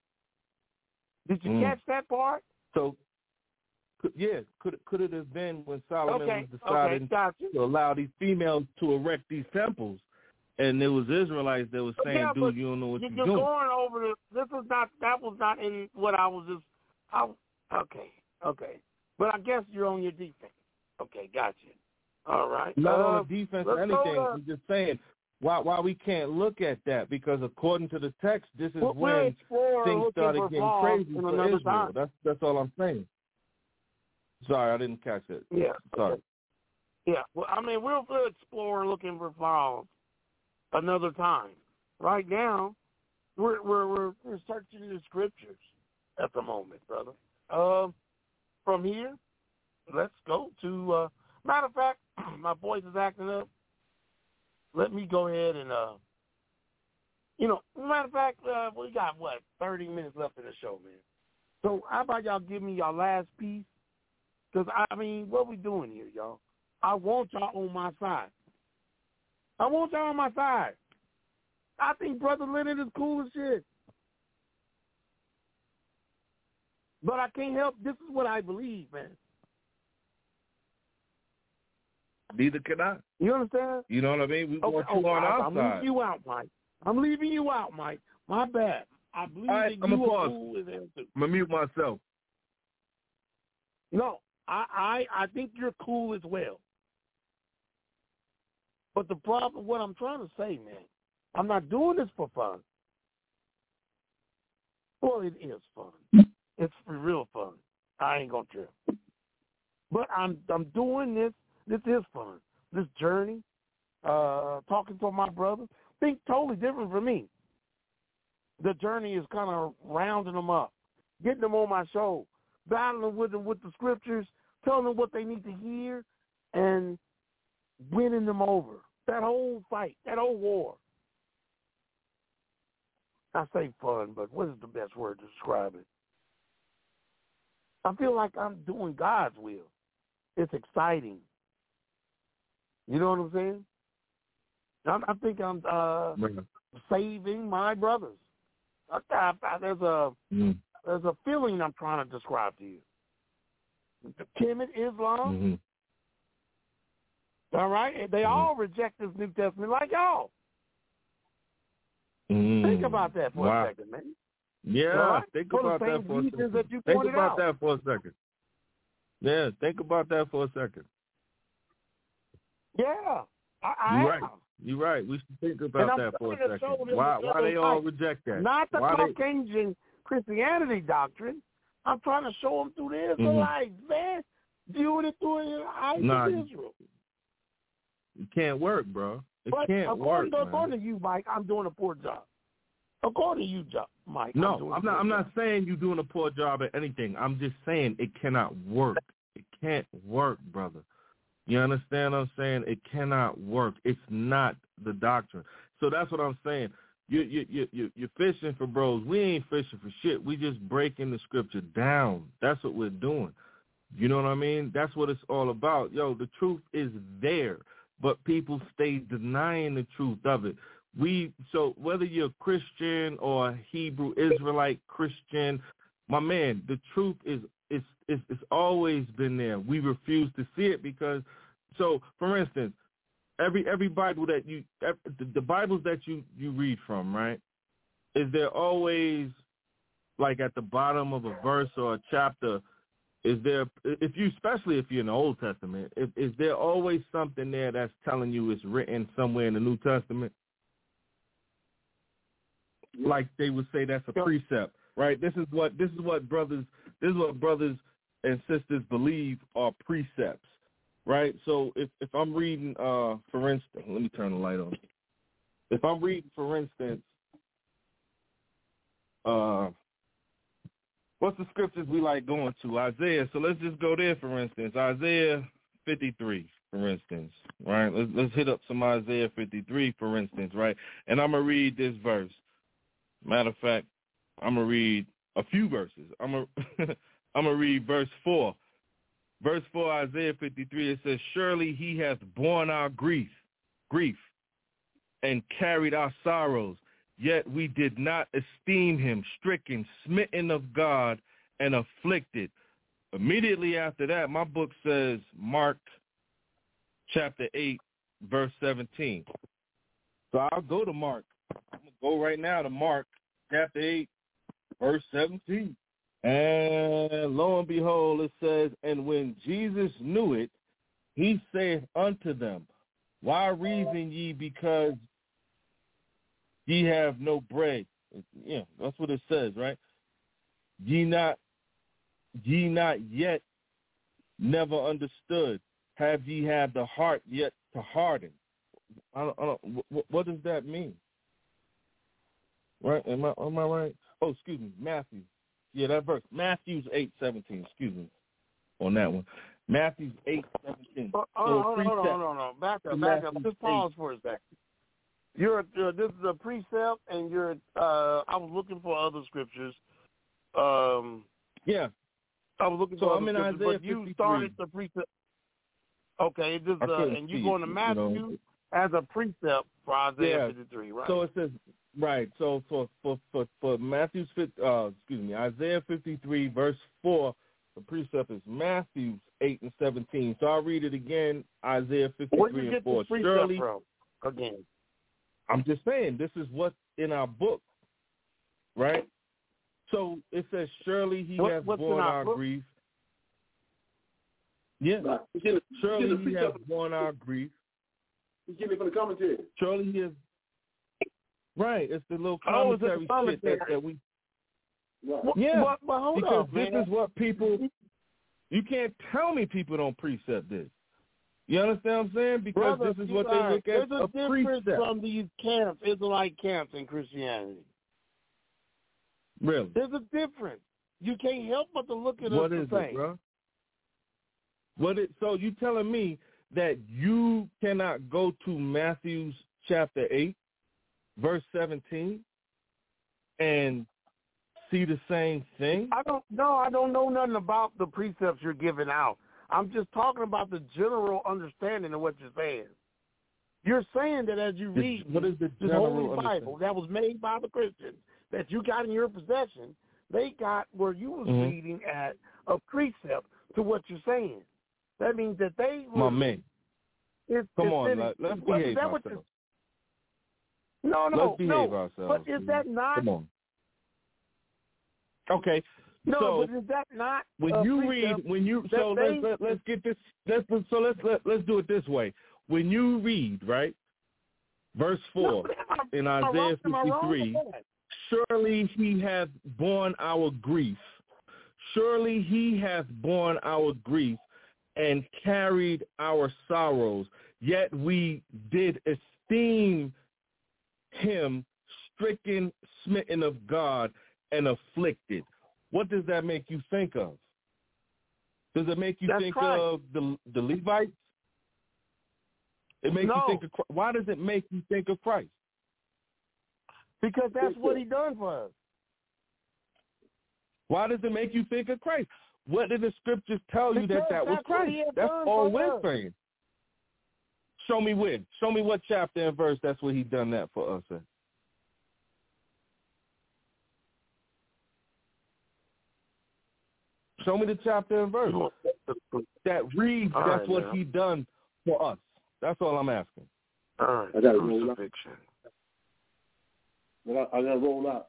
Did you mm. catch that part? So, could, yeah, could could it have been when Solomon okay. was deciding okay. gotcha. to allow these females to erect these temples, and there was Israelites that was saying, yeah, "Dude, you don't know what you're, you're you're doing." going over this. This is not. That was not in what I was just. I, okay, okay, but I guess you're on your defense. Okay, gotcha. All right. Not uh, on the defense or anything. I'm just saying why why we can't look at that, because according to the text, this is well, when things started getting crazy for Israel. Time. That's that's all I'm saying. Sorry, I didn't catch it. Yeah. Sorry. Okay. Yeah. Well, I mean, we'll, we'll explore looking for flaws another time. Right now, we're we're we're, we're searching the scriptures at the moment, brother. Um, from here, let's go to. Uh, matter of fact, my voice is acting up. Let me go ahead and, uh, you know, matter of fact, uh, we got, what, thirty minutes left in the show, man. So how about y'all give me y'all last piece? Because, I mean, what we doing here, y'all? I want y'all on my side. I want y'all on my side. I think Brother Leonard is cool as shit. But I can't help. This is what I believe, man. Neither can I. You understand? You know what I mean? We okay, want you okay, on I, our I'm side. I'm leaving you out, Mike. I'm leaving you out, Mike. My bad. I believe All right, that I'm you are are cool as hell, too. I'm going to mute myself. No, I, I I think you're cool as well. But the problem, what I'm trying to say, man, I'm not doing this for fun. Well, it is fun. It's for real fun. I ain't gonna trip. But I'm I'm doing this. This is fun. This journey, uh, talking to my brother, think totally different from me. The journey is kind of rounding them up, getting them on my show, battling with them with the scriptures, telling them what they need to hear, and winning them over. That whole fight, that whole war. I say fun, but what is the best word to describe it? I feel like I'm doing God's will. It's exciting. You know what I'm saying? I, I think I'm uh, saving my brothers. I, I, I, there's a mm. there's a feeling I'm trying to describe to you. Timid Islam. Mm-hmm. All right, they mm-hmm. all reject this New Testament like y'all. Mm. Think about that for wow. a second, man. Yeah, right? think for about that for a second. That you think about out. that for a second. Yeah, think about that for a second. Yeah, I, I You're am. right. You're right. We should think about that for a second. Why, why they type. all reject that? Not the why Caucasian they... Christianity doctrine. I'm trying to show them through the Israelites, mm-hmm. man. viewing it through the eyes nah, of Israel. It can't work, bro. It but can't according work, to, according to you, Mike, I'm doing a poor job. According to you, Mike, no, I'm, doing I'm a not. poor I'm job. not saying you're doing a poor job at anything. I'm just saying it cannot work. It can't work, brother. You understand what I'm saying? It cannot work. It's not the doctrine. So that's what I'm saying. You you you you you're fishing for bros. We ain't fishing for shit. We just breaking the scripture down. That's what we're doing. You know what I mean? That's what it's all about. Yo, the truth is there, but people stay denying the truth of it. We so whether you're Christian or Hebrew Israelite Christian, my man, the truth is it's it's it's always been there. We refuse to see it because so for instance, every every Bible that you every, the, the Bibles that you you read from, right? Is there always like at the bottom of a verse or a chapter? Is there, if you, especially if you're in the Old Testament, if, is there always something there that's telling you it's written somewhere in the New Testament? Yeah. Like they would say that's a precept, right? This is what this is what brothers this is what brothers and sisters believe are precepts, right? So if, if I'm reading, uh, for instance, let me turn the light on. If I'm reading, for instance, uh. What's the scriptures we like going to? Isaiah. So let's just go there, for instance. Isaiah fifty-three, for instance, right? Let's, let's hit up some Isaiah fifty-three, for instance, right? And I'm going to read this verse. Matter of fact, I'm going to read a few verses. I'm going to I'm going to read verse four. Verse four, Isaiah fifty-three, it says, surely he hath borne our grief, grief, and carried our sorrows. Yet we did not esteem him, stricken, smitten of God, and afflicted. Immediately after that, my book says Mark chapter eight, verse seventeen. So I'll go to Mark. I'm going to go right now to Mark chapter eight, verse seventeen. And lo and behold, it says, and when Jesus knew it, he saith unto them, why reason ye because ye have no bread? Yeah, that's what it says, right? Ye not, ye not yet never understood. Have ye had the heart yet to harden? I don't, I don't, what, what does that mean? Right? Am I, am I right? Oh, excuse me, Matthew. Yeah, that verse. Matthew's eight seventeen. Excuse me on that one. Matthew's eight seventeen. Oh, so hold, on, hold on, hold on, hold on. Back up, back up. Just pause for a second. You're uh, this is a precept, and you're. Uh, I was looking for other scriptures. Um, yeah, I was looking so for I'm other in scriptures, Isaiah but you fifty-three. started the precept. Okay, this uh, and you going to Matthew you know. as a precept for Isaiah yeah. fifty-three, right? So it says right. So for for for, for Matthew's uh, excuse me, Isaiah fifty-three verse four, the precept is Matthew's eight and seventeen. So I'll read it again. Isaiah fifty-three and four. Where you get the precept from? Again. I'm just saying, this is what's in our book, right? So it says, surely he what, has borne our, our grief. Yeah. Right. Surely he has borne our grief. You get it from the commentary. Surely he has. Right. It's the little oh, commentary, commentary shit that, that we. Right. Yeah. But, but hold because on, this man. is what people. You can't tell me people don't precept this. You understand what I'm saying? Because Brother, this is what they look at. There's a, a difference precept. from these camps, Israelite camps in Christianity. Really? There's a difference. You can't help but to look at what us is the it, same. bro? What it? So you telling me that you cannot go to Matthew's chapter eight, verse seventeen, and see the same thing? I don't know. I don't know nothing about the precepts you're giving out. I'm just talking about the general understanding of what you're saying. You're saying that as you read what is the this Holy Bible that was made by the Christians that you got in your possession, they got where you was mm-hmm. reading at a precept to what you're saying. That means that they my man. It's, Come it's on, sitting, let, let's what, behave ourselves. No, no, let's behave no. ourselves. But is that not? Come on. Okay. No, so but is that not when you read when you so let's let, let's get this let's so let's let, let's do it this way. When you read, right, verse four no, in Isaiah fifty-three, surely he hath borne our grief. Surely he hath borne our grief and carried our sorrows, yet we did esteem him stricken, smitten of God, and afflicted. What does that make you think of? Does it make you That's think Christ. of the the Levites? It makes No. you think of Christ. Why does it make you think of Christ? Because that's what he done for us. Why does it make you think of Christ? What did the scriptures tell you Because that that was that's what Christ? he had That's done all for we're us. saying. Show me where. Show me what chapter and verse that's what he done that for us in. Show me the chapter and verse that reads All that's right, what man. he done for us. That's all I'm asking. All right. I gotta roll out. Crucifixion. I got, I got to roll out.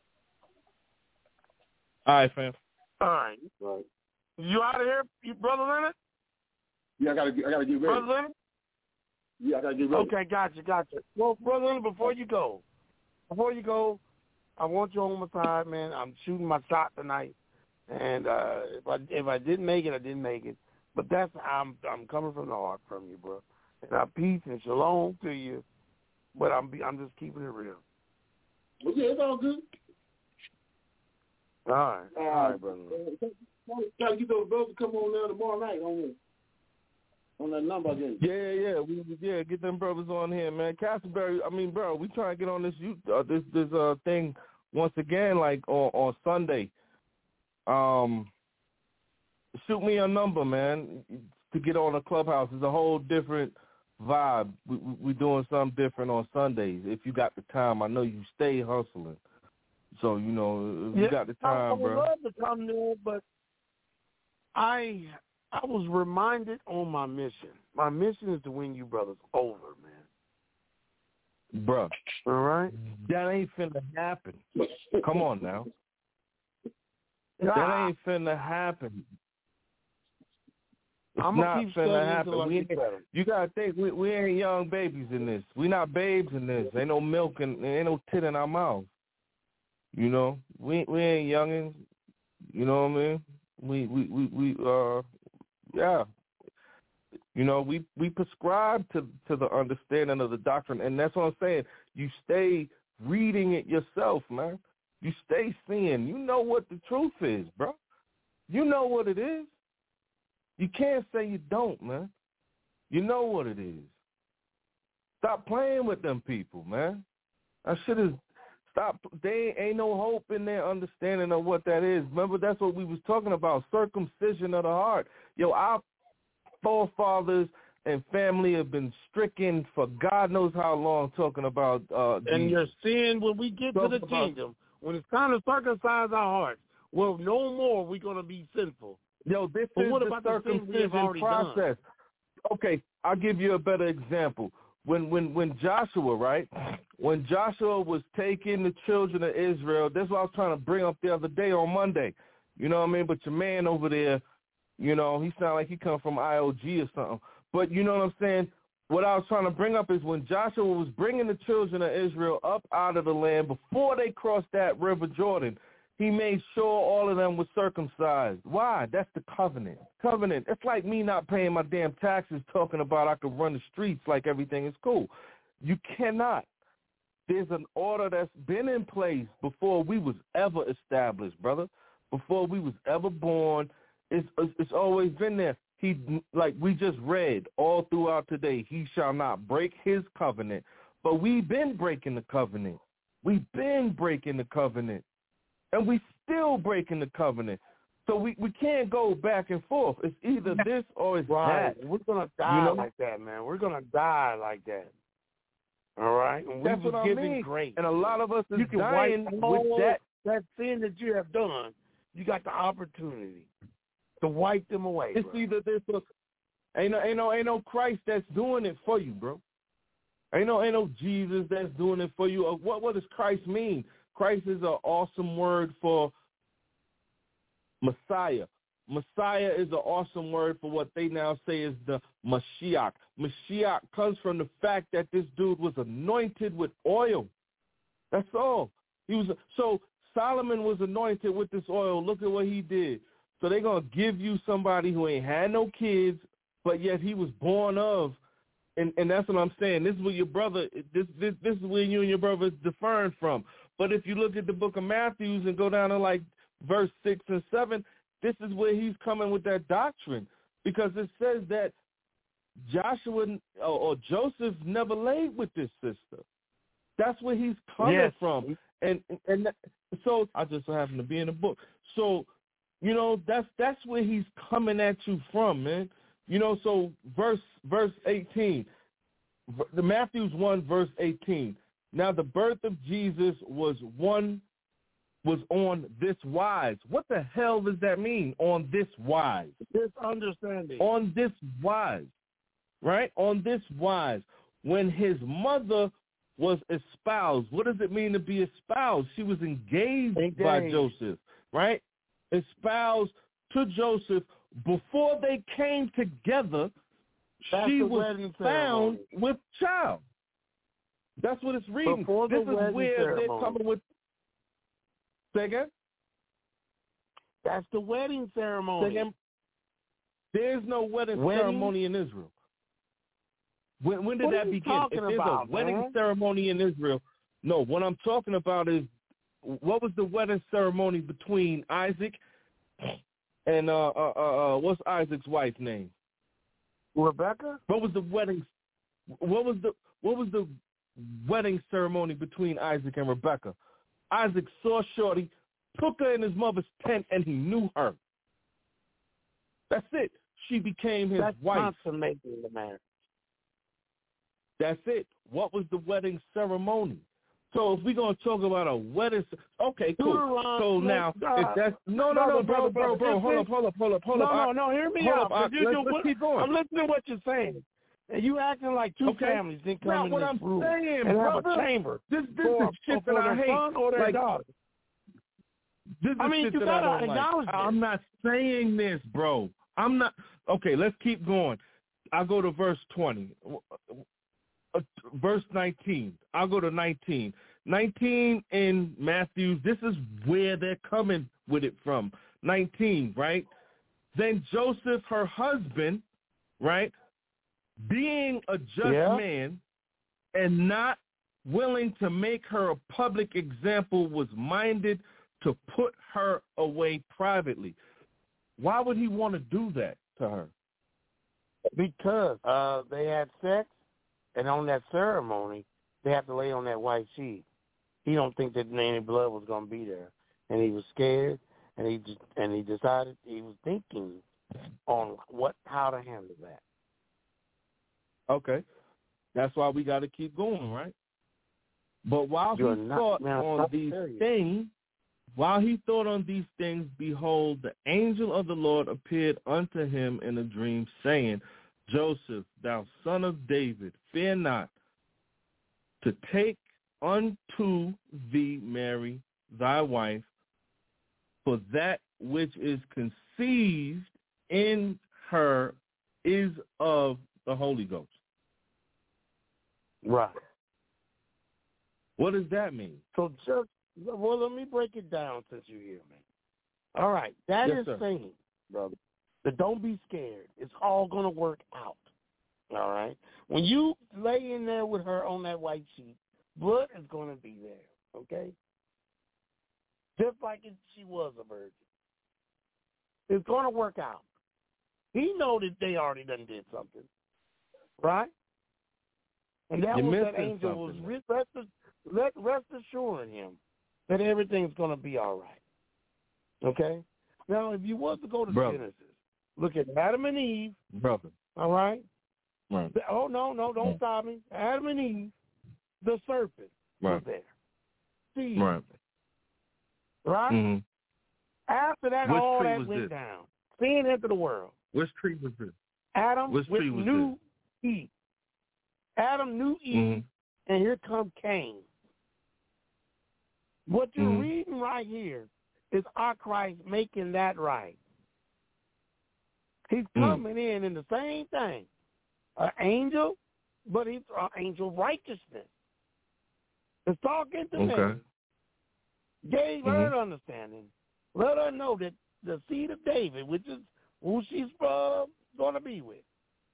All right, fam. All right. Right. You out of here, you brother Leonard? Yeah, I gotta get, I gotta get ready. Brother Leonard? Yeah, I gotta get ready. Okay, gotcha, gotcha. Well, brother Leonard, before you go, before you go, I want you on my side, man. I'm shooting my shot tonight, and uh, if I if I didn't make it, I didn't make it. But that's I'm I'm coming from the heart from you, bro. And I peace and shalom to you. But I'm I'm just keeping it real. Well, yeah, it's all good. All right, Uh, all right, brother. Try to get those brothers to come on there tomorrow night on on that number again. Yeah, yeah, we yeah, get them brothers on here, man. Castleberry, I mean, bro, we trying to get on this you uh, this this uh thing once again, like on on Sunday. Um, shoot me a number, man, to get on the clubhouse. It's a whole different vibe. We we doing something different on Sundays. If you got the time, I know you stay hustling, so you know if Yeah, you got the time, I would bro. love to come there, but I I was reminded on my mission. My mission is to win you brothers over, man. Bruh, All right? that ain't finna happen. Come on now. That Ah, ain't finna happen. It's I'm not gonna keep finna studying happen. until I We get ain't, better. you gotta think we we ain't young babies in this. We not babes in this. Ain't no milk and ain't no tit in our mouth. You know, we we ain't youngins. You know what I mean? We we we, we uh yeah. You know, we, we prescribe to, to the understanding of the doctrine, and that's what I'm saying. You stay reading it yourself, man. You stay seeing. You know what the truth is, bro. You know what it is. You can't say you don't, man. You know what it is. Stop playing with them people, man. That shit is stop. They ain't no hope in their understanding of what that is. Remember, that's what we was talking about, circumcision of the heart. Yo, our forefathers and family have been stricken for God knows how long, talking about uh, And Jesus. you're seeing when we get to Talk the about- kingdom, when it's time to circumcise our hearts, well, no more we're going to be sinful. Yo, this But is what the about the things we have circumcision already done? process. Okay, I'll give you a better example. When when when Joshua, right? When Joshua was taking the children of Israel, that's what I was trying to bring up the other day on Monday. You know what I mean? But your man over there, you know, he sound like he come from I O G or something. But you know what I'm saying? What I was trying to bring up is when Joshua was bringing the children of Israel up out of the land, before they crossed that river Jordan, he made sure all of them were circumcised. Why? That's the covenant. Covenant. It's like me not paying my damn taxes, talking about I could run the streets like everything is cool. You cannot. There's an order that's been in place before we was ever established, brother. Before we was ever born. It's it's always been there. He, like we just read all throughout today, he shall not break his covenant. But we've been breaking the covenant. We've been breaking the covenant. And we still breaking the covenant. So we, we can't go back and forth. It's either this or it's Right. that. We're going to die You know? like that, man. We're going to die like that. All right? And we That's was what I given mean. grace. And a lot of us is You can dying wipe with all that. that sin that you have done. You got the opportunity to wipe them away, It's bro. either this or ain't no ain't no ain't no Christ that's doing it for you, bro. Ain't no ain't no Jesus that's doing it for you. What what does Christ mean? Christ is an awesome word for Messiah. Messiah is an awesome word for what they now say is the Mashiach. Mashiach comes from the fact that this dude was anointed with oil. That's all. He was so Solomon was anointed with this oil. Look at what he did. So they're going to give you somebody who ain't had no kids, but yet he was born of, and, and that's what I'm saying. This is where your brother, this, this this is where you and your brother is differing from. But if you look at the book of Matthew and go down to like verse six and seven, this is where he's coming with that doctrine, because it says that Joshua or, or Joseph never laid with this sister. That's where he's coming yes. from. And and that, so I just so happen to be in the book. So, you know, that's that's where he's coming at you from, man. You know, so verse verse eighteen, the Matthew's one verse eighteen. Now the birth of Jesus was one was on this wise. What the hell does that mean? On this wise. This understanding. On this wise. Right? On this wise. When his mother was espoused. What does it mean to be espoused? She was engaged, engaged. by Joseph, right? Espoused to Joseph. Before they came together, That's she the was found ceremony. with child. That's what it's reading. Before this the is where ceremony. they're coming with. Say again? That's the wedding ceremony. Say again? There's no wedding, wedding ceremony in Israel. When, when did what that begin? If there's about, a wedding man? ceremony in Israel, no, what I'm talking about is what was the wedding ceremony between Isaac and uh, uh, uh, what's Isaac's wife's name? Rebecca. What was the wedding? What was the what was the wedding ceremony between Isaac and Rebecca? Isaac saw Shorty, took her in his mother's tent, and he knew her. That's it. She became his That's wife. consummating the marriage. That's it. What was the wedding ceremony? So if we're going to talk about a wedding, okay, cool. So now, if that's, no, no, no, bro, bro, bro, hold up, hold up, hold up, hold up. No, no, no, hear me out. Let's keep going. I'm listening to what you're saying. And you acting like two okay. families didn't come now, in what this I'm room saying, and brother, have a chamber this, this for, is shit for that I their hate. son or their like, daughter. This is I mean, shit you that gotta I don't acknowledge like. it. I'm not saying this, bro. I'm not. Okay, let's keep going. I'll go to verse twenty. Uh, verse nineteen. I'll go to nineteen. nineteen in Matthew, this is where they're coming with it from. nineteen, right? Then Joseph, her husband, right, being a just yeah. man and not willing to make her a public example, was minded to put her away privately. Why would he want to do that to her? Because uh, they had sex, and on that ceremony, they have to lay on that white sheet. He don't think that any blood was going to be there, and he was scared, and he just, and he decided he was thinking on what how to handle that. Okay, that's why we got to keep going, right? But while You're he not, thought man, on these serious. things, while he thought on these things, behold, the angel of the Lord appeared unto him in a dream, saying, Joseph, thou son of David, fear not to take unto thee Mary, thy wife, for that which is conceived in her is of the Holy Ghost. Right. What does that mean? So just, well, let me break it down since you're here, man. All right. That yes, is sir. saying, brother, that don't be scared. It's all going to work out. All right? When you lay in there with her on that white sheet, blood is going to be there, okay? Just like if she was a virgin. It's going to work out. He know that they already done did something, right? And that You're was that angel something. was rest, rest, rest assuring him that everything's going to be all right, okay? Now, if you was to go to Brother. Genesis, look at Adam and Eve, Brother. all right? Right. Oh, no, no, don't right. stop me. Adam and Eve, the serpent right. was there. Steve, right. Right? Mm-hmm. After that, Which all tree that was went this? down. Sin entered the world. Which tree was this? Adam Which with tree was knew Eve. Adam knew Eve, mm-hmm. and here comes Cain. What you're mm-hmm. reading right here is our Christ making that right. He's coming mm-hmm. in in the same thing. An angel, but he's an angel of righteousness. It's talking to okay. Mary. Gave mm-hmm. her understanding. Let her know that the seed of David, which is who she's uh, going to be with,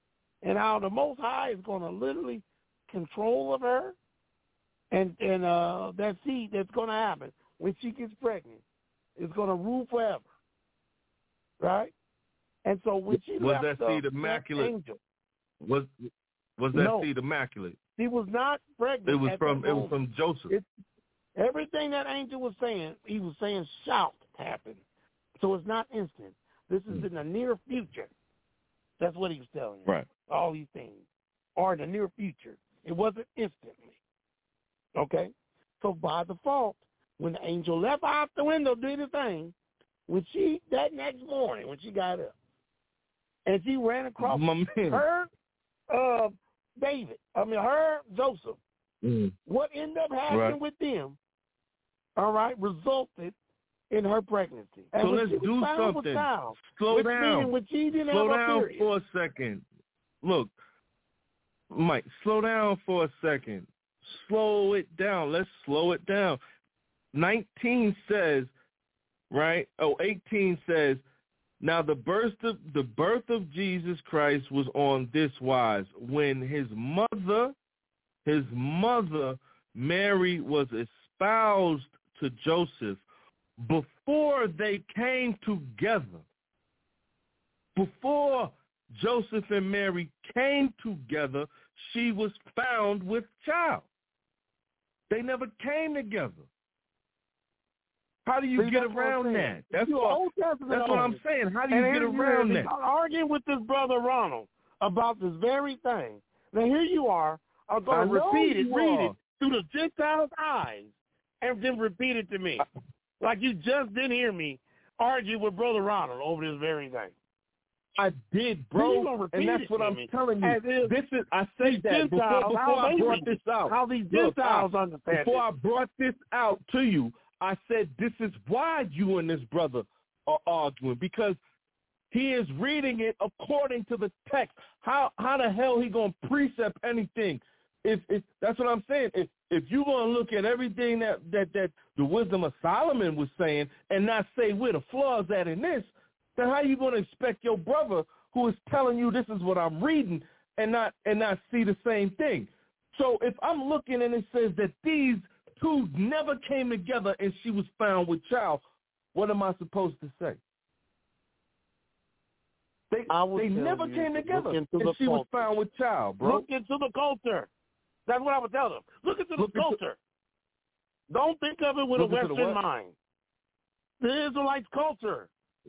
and how the Most High is going to literally control of her, and and uh, that seed that's going to happen when she gets pregnant is going to rule forever, right? And so when she was left that seed the immaculate? angel, was was that no, seed immaculate? she was not pregnant. It was at from that it was moment. from Joseph. It, everything that angel was saying, he was saying shall happen. So it's not instant. This is Mm. in the near future. That's what he was telling you. Right. All these things are in the near future. It wasn't instantly. Okay? So by default, when the angel left out the window, did the thing, when she, that next morning, when she got up, and she ran across My man. her, uh, David, I mean, her, Joseph, Mm. what ended up happening Right. with them, all right, resulted in her pregnancy. And So when let's she was do found with something. child, Slow which down. meaning when she didn't Slow have a down period. for a second. Look, Mike, slow down for a second. Slow it down. Let's slow it down. nineteen says, right? Oh, eighteen says, now the birth of the birth of Jesus Christ was on this wise, when his mother, his mother Mary was espoused to Joseph before they came together. Before Joseph and Mary came together, she was found with child. They never came together. How do you See, get that's what I'm around saying. that? That's You're what, Old Testament that's what I'm only. saying. How do And you get here you around are, that? arguing with this brother Ronald about this very thing. Now here you are, are I going to know repeat it, you read are. it through the Gentiles' eyes, and then repeat it to me. Like you just didn't hear me argue with brother Ronald over this very thing. I did, You bro, gonna repeat and that's it what to I'm me. telling you. As if This is I these said that before Gentiles, before how I they brought read this it, out. how these Look, Gentiles I, understand before it. I brought this out to you, I said this is why you and this brother are arguing, because he is reading it according to the text. How how the hell he gonna precept anything? If if that's what I'm saying. If if you're gonna look at everything that, that, that the wisdom of Solomon was saying and not say where the flaws at in this, then how you gonna expect your brother who is telling you this is what I'm reading and not and not see the same thing? So if I'm looking and it says that these two never came together and she was found with child, what am I supposed to say? They I will they tell never you came to together look into and the she was culture. found with child, bro. Look into the culture. That's what I would tell them. Look into Look the into- culture. Don't think of it with Look a into the Western what? mind. The Israelites' culture.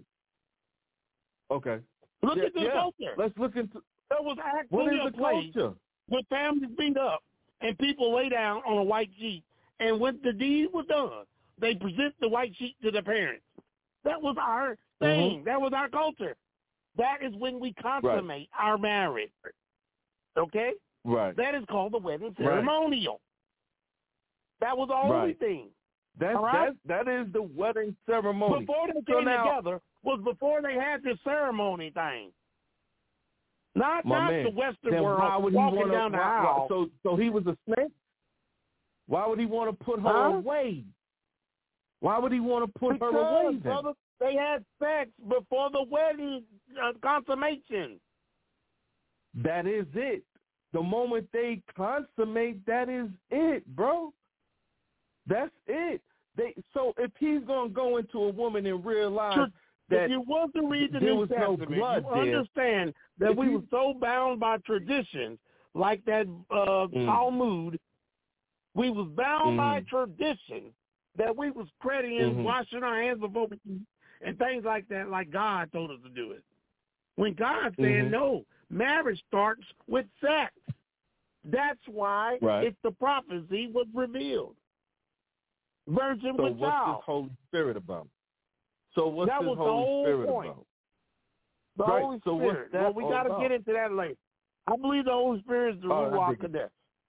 Okay. Look Yeah, into yeah. the culture. Let's look into There was what actually is a the place culture? where families beat up and people lay down on a white sheet. And when the deed was done, they present the white sheet to the parents. That was our thing. Mm-hmm. That was our culture. That is when we consummate right. our marriage. Okay? Right. That is called the wedding ceremonial. Right. That was the only right. thing. That's, right? that, that is the wedding ceremony. Before they so came now, together was before they had this ceremony thing. Not my not man, the Western then world why would he walking wanna, down the why, aisle. Why, so, so he was a snake? Why would he want to put her huh? away? Why would he want to put because, her away then? Brother, they had sex before the wedding uh, consummation. That is it. The moment they consummate, that is it, bro. That's it. They so if he's gonna go into a woman and realize Sure. that if you want to read the there New was Testament, no blood you there, understand that if we you, were so bound by traditions, like that uh, mm. Talmud. We was bound mm. by tradition that we was praying, mm-hmm. washing our hands before we eat, and things like that, like God told us to do it. When God said mm-hmm. no, marriage starts with sex. That's why right. it's the prophecy was revealed. Virgin so with what's child. this Holy Spirit about? So what's that this was Holy the whole Spirit point. about? The right. Holy so Spirit. What's that well, we got to about? get into that later. I believe the Holy Spirit is the oh, Ruach Kadesh.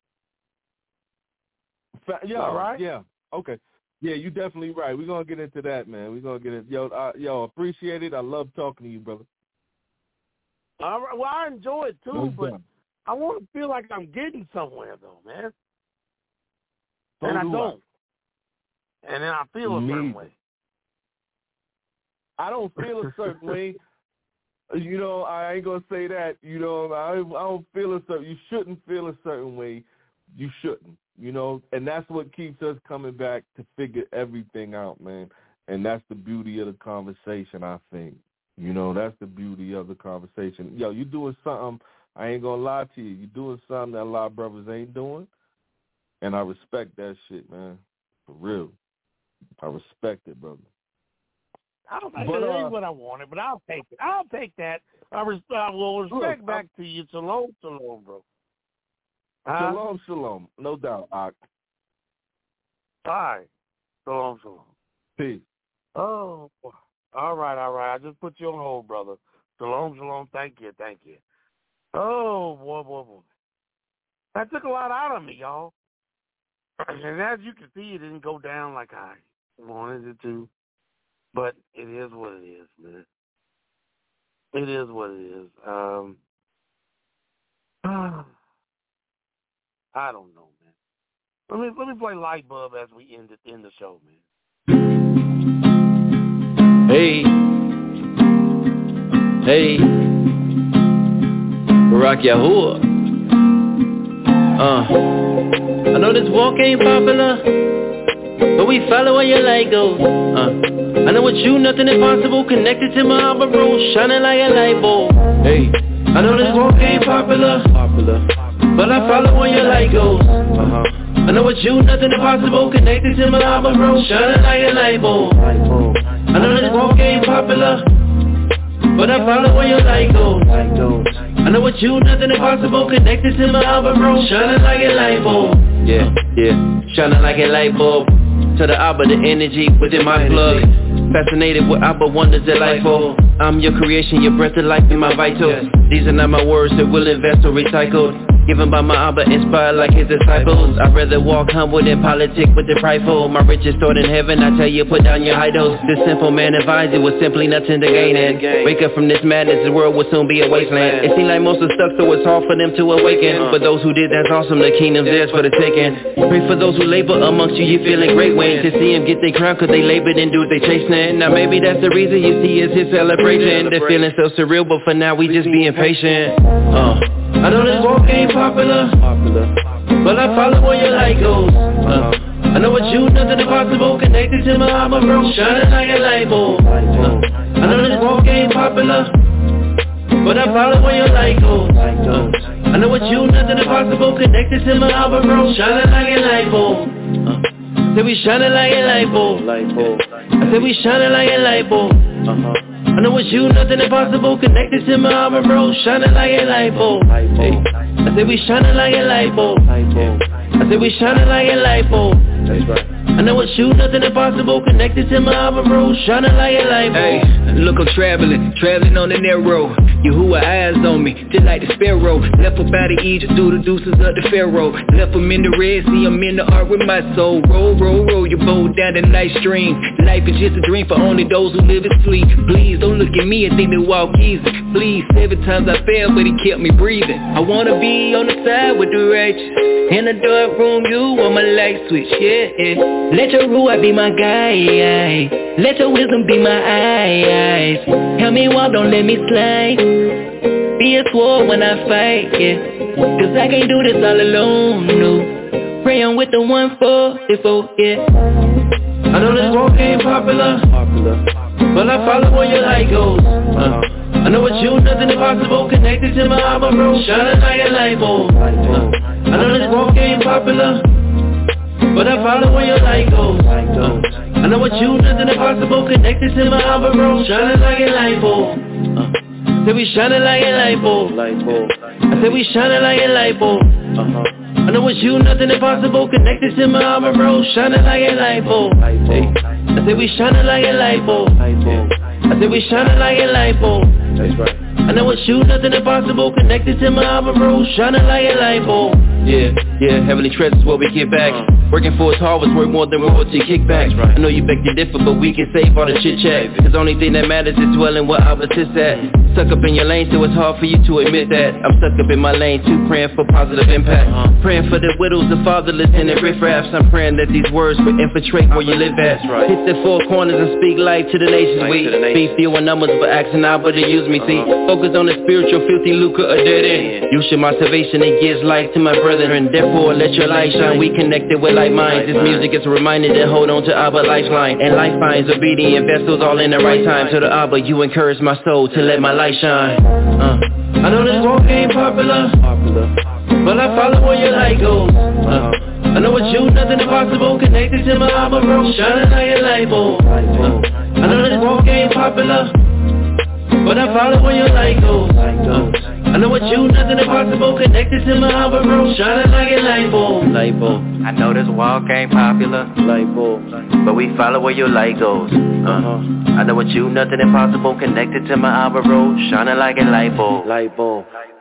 Yeah, all right. Yeah. Okay. Yeah, you're definitely right. We're gonna get into that, man. We're gonna get it. Yo, uh, yo, appreciate it. I love talking to you, brother. All right. Well, I enjoy it too, no but done. I want to feel like I'm getting somewhere, though, man. So and I do don't. I. And then I feel a Me. certain way. I don't feel a certain way. You know, I ain't gonna say that. You know, I, I don't feel a certain. You shouldn't feel a certain way. You shouldn't. You know, and that's what keeps us coming back to figure everything out, man. And that's the beauty of the conversation, I think. You know, that's the beauty of the conversation. Yo, you doing something. I ain't gonna lie to you. You doing something that a lot of brothers ain't doing, and I respect that shit, man. For real, I respect it, brother. I don't think But, it uh, is what I wanted, but I'll take it. I'll take that. I, res- I will respect look, back to you. Shalom, shalom, bro. Huh? Shalom, shalom. No doubt, Ak. All right. Shalom, shalom. Peace. Oh, all right, all right. I just put you on hold, brother. Shalom, shalom. Thank you, thank you. Oh, boy, boy, boy. That took a lot out of me, y'all. And as you can see, it didn't go down like I wanted it to. But it is what it is, man. It is what it is. Um, I don't know, man. Let me let me play Light Bulb as we end it, end the show, man. Hey, hey, Barack Yahuwah. Uh, I know this walk ain't popular, but we follow where your light goes. Uh, I know with you nothing impossible. Connected to my Abba Rose, shining like a light bulb. Hey, I know this walk ain't popular, popular, but I follow where your light goes. Uh-huh. I know with you nothing impossible. Connected to my Abba Rose, shining like a light bulb. I know this walk ain't popular, but I follow where your light goes. I know with you nothing impossible. Connected to my Abba Rose, shining like a light bulb. Yeah, yeah, shining like a light bulb. To the Abba, the energy within my blood. Fascinated with Abba, wonders delightful. I'm your creation, your breath of life in my vitals. These are not my words that will invest or recycled. Given by my Abba, inspired like his disciples. I'd rather walk humble than politic with the prideful. My riches stored in heaven, I tell you, put down your idols. This simple man advised it was simply nothing to gain in. Wake up from this madness, the world will soon be a wasteland. It seems like most are stuck, so it's hard for them to awaken. For those who did, that's awesome, the kingdom's theirs for the taking. Pray for those who labor amongst you, you feeling great wins. To see them get their crown, cause they labored and do what they chasing. Now maybe that's the reason you see is his celebration. The feeling so surreal, but for now we just being patient. Uh. I know this walk ain't popular, but I follow where your light goes. Uh, I know with you nothing impossible. Connected to my Abba Rose, shining like a light bulb. Uh, I know this walk ain't popular, but I follow where your light goes. Uh, I know with you nothing impossible. Connected to my Abba Rose, shining like a light bulb. Uh, I said we shining like a light bulb. I said we shining like a light bulb. Uh-huh. I know with you nothing impossible. Connected to my Abba Rose, shining like a light bulb. Hey. I said we shining like a light bulb. I said we shining like a light bulb. That's right. I know with you nothing impossible. Connected to my Abba Rose, shining like a light bulb. Hey, look, I'm traveling, traveling on the narrow. Yahuwah eyes on me, just like the sparrow. Left up out of Egypt through the deuces of the Pharaoh. Left them in the Red Sea, I'm in the ark with my soul. Roll, roll, roll your boat down the night stream. Life is just a dream for only those who live and sleep. Please don't look at me and think they walk easy. Please, seven times I failed, but he kept me breathing. I wanna be on the side with the righteous. In the dark room, you on my light switch, yeah, yeah. Let your ruach be my guide. Let your wisdom be my eyes. Help me walk, don't let me slide. Be a sword when I fight, yeah. Cause I can't do this all alone, no. Praying with the one forty-four, yeah. I know this walk ain't popular, but I follow where your light goes. uh, I know with you nothing impossible. Connected to my Abba Rose, shining like a light bulb. uh, I know this walk ain't popular, but I follow where your light goes. uh, I know with you nothing impossible. Connected to my Abba Rose, shining like a light bulb. uh, I said we shining like a light bulb. I said we shining like a light bulb. uh-huh. I know with you nothing impossible. Connected to my Abba Rose, shining like a light bulb. Hey. I said we shining like a light bulb. I said we shining like a light bulb. That's right. I know with you nothing impossible. Connected to my Abba Rose, shining like a light bulb. Yeah, yeah, heavenly treasures what we get back. Working for his harvest worth more than royalty kickbacks. I know you beg to differ, but we can save all the chit chat. Cause the only thing that matters is dwelling where Abba sits at. Stuck up in your lane, so it's hard for you to admit that. I'm stuck up in my lane too, praying for positive impact. Praying for the widows, the fatherless, and the riffraffs. I'm praying that these words will infiltrate where you live at. Hit the four corners and speak life to the nations. We be few in numbers, but asking Abba to use me. See, focus on the spiritual, filthy lucre, a dead end. You should my salvation, it gives life to my brethren, and therefore let your light shine. We connected with like minds. This music is a reminder to hold on to Abba lifeline. And life finds obedient vessels all in the right time. To the Abba, you encourage my soul to let my light shine. uh, I know this walk ain't popular, but I follow where your light goes. uh, I know with you nothing impossible. Connected to my Abba, bro, shining like a light bulb. uh, I know this walk ain't popular, but I follow where your light goes. uh, I know with you nothing impossible. Connected to my Abba, bro, shining like a light bulb. Light bulb. I know this walk ain't popular, Light bulb. but we follow where your light goes. Uh-huh. I know with you nothing impossible. Connected to my Abba, bro, shining like a light bulb. Light bulb.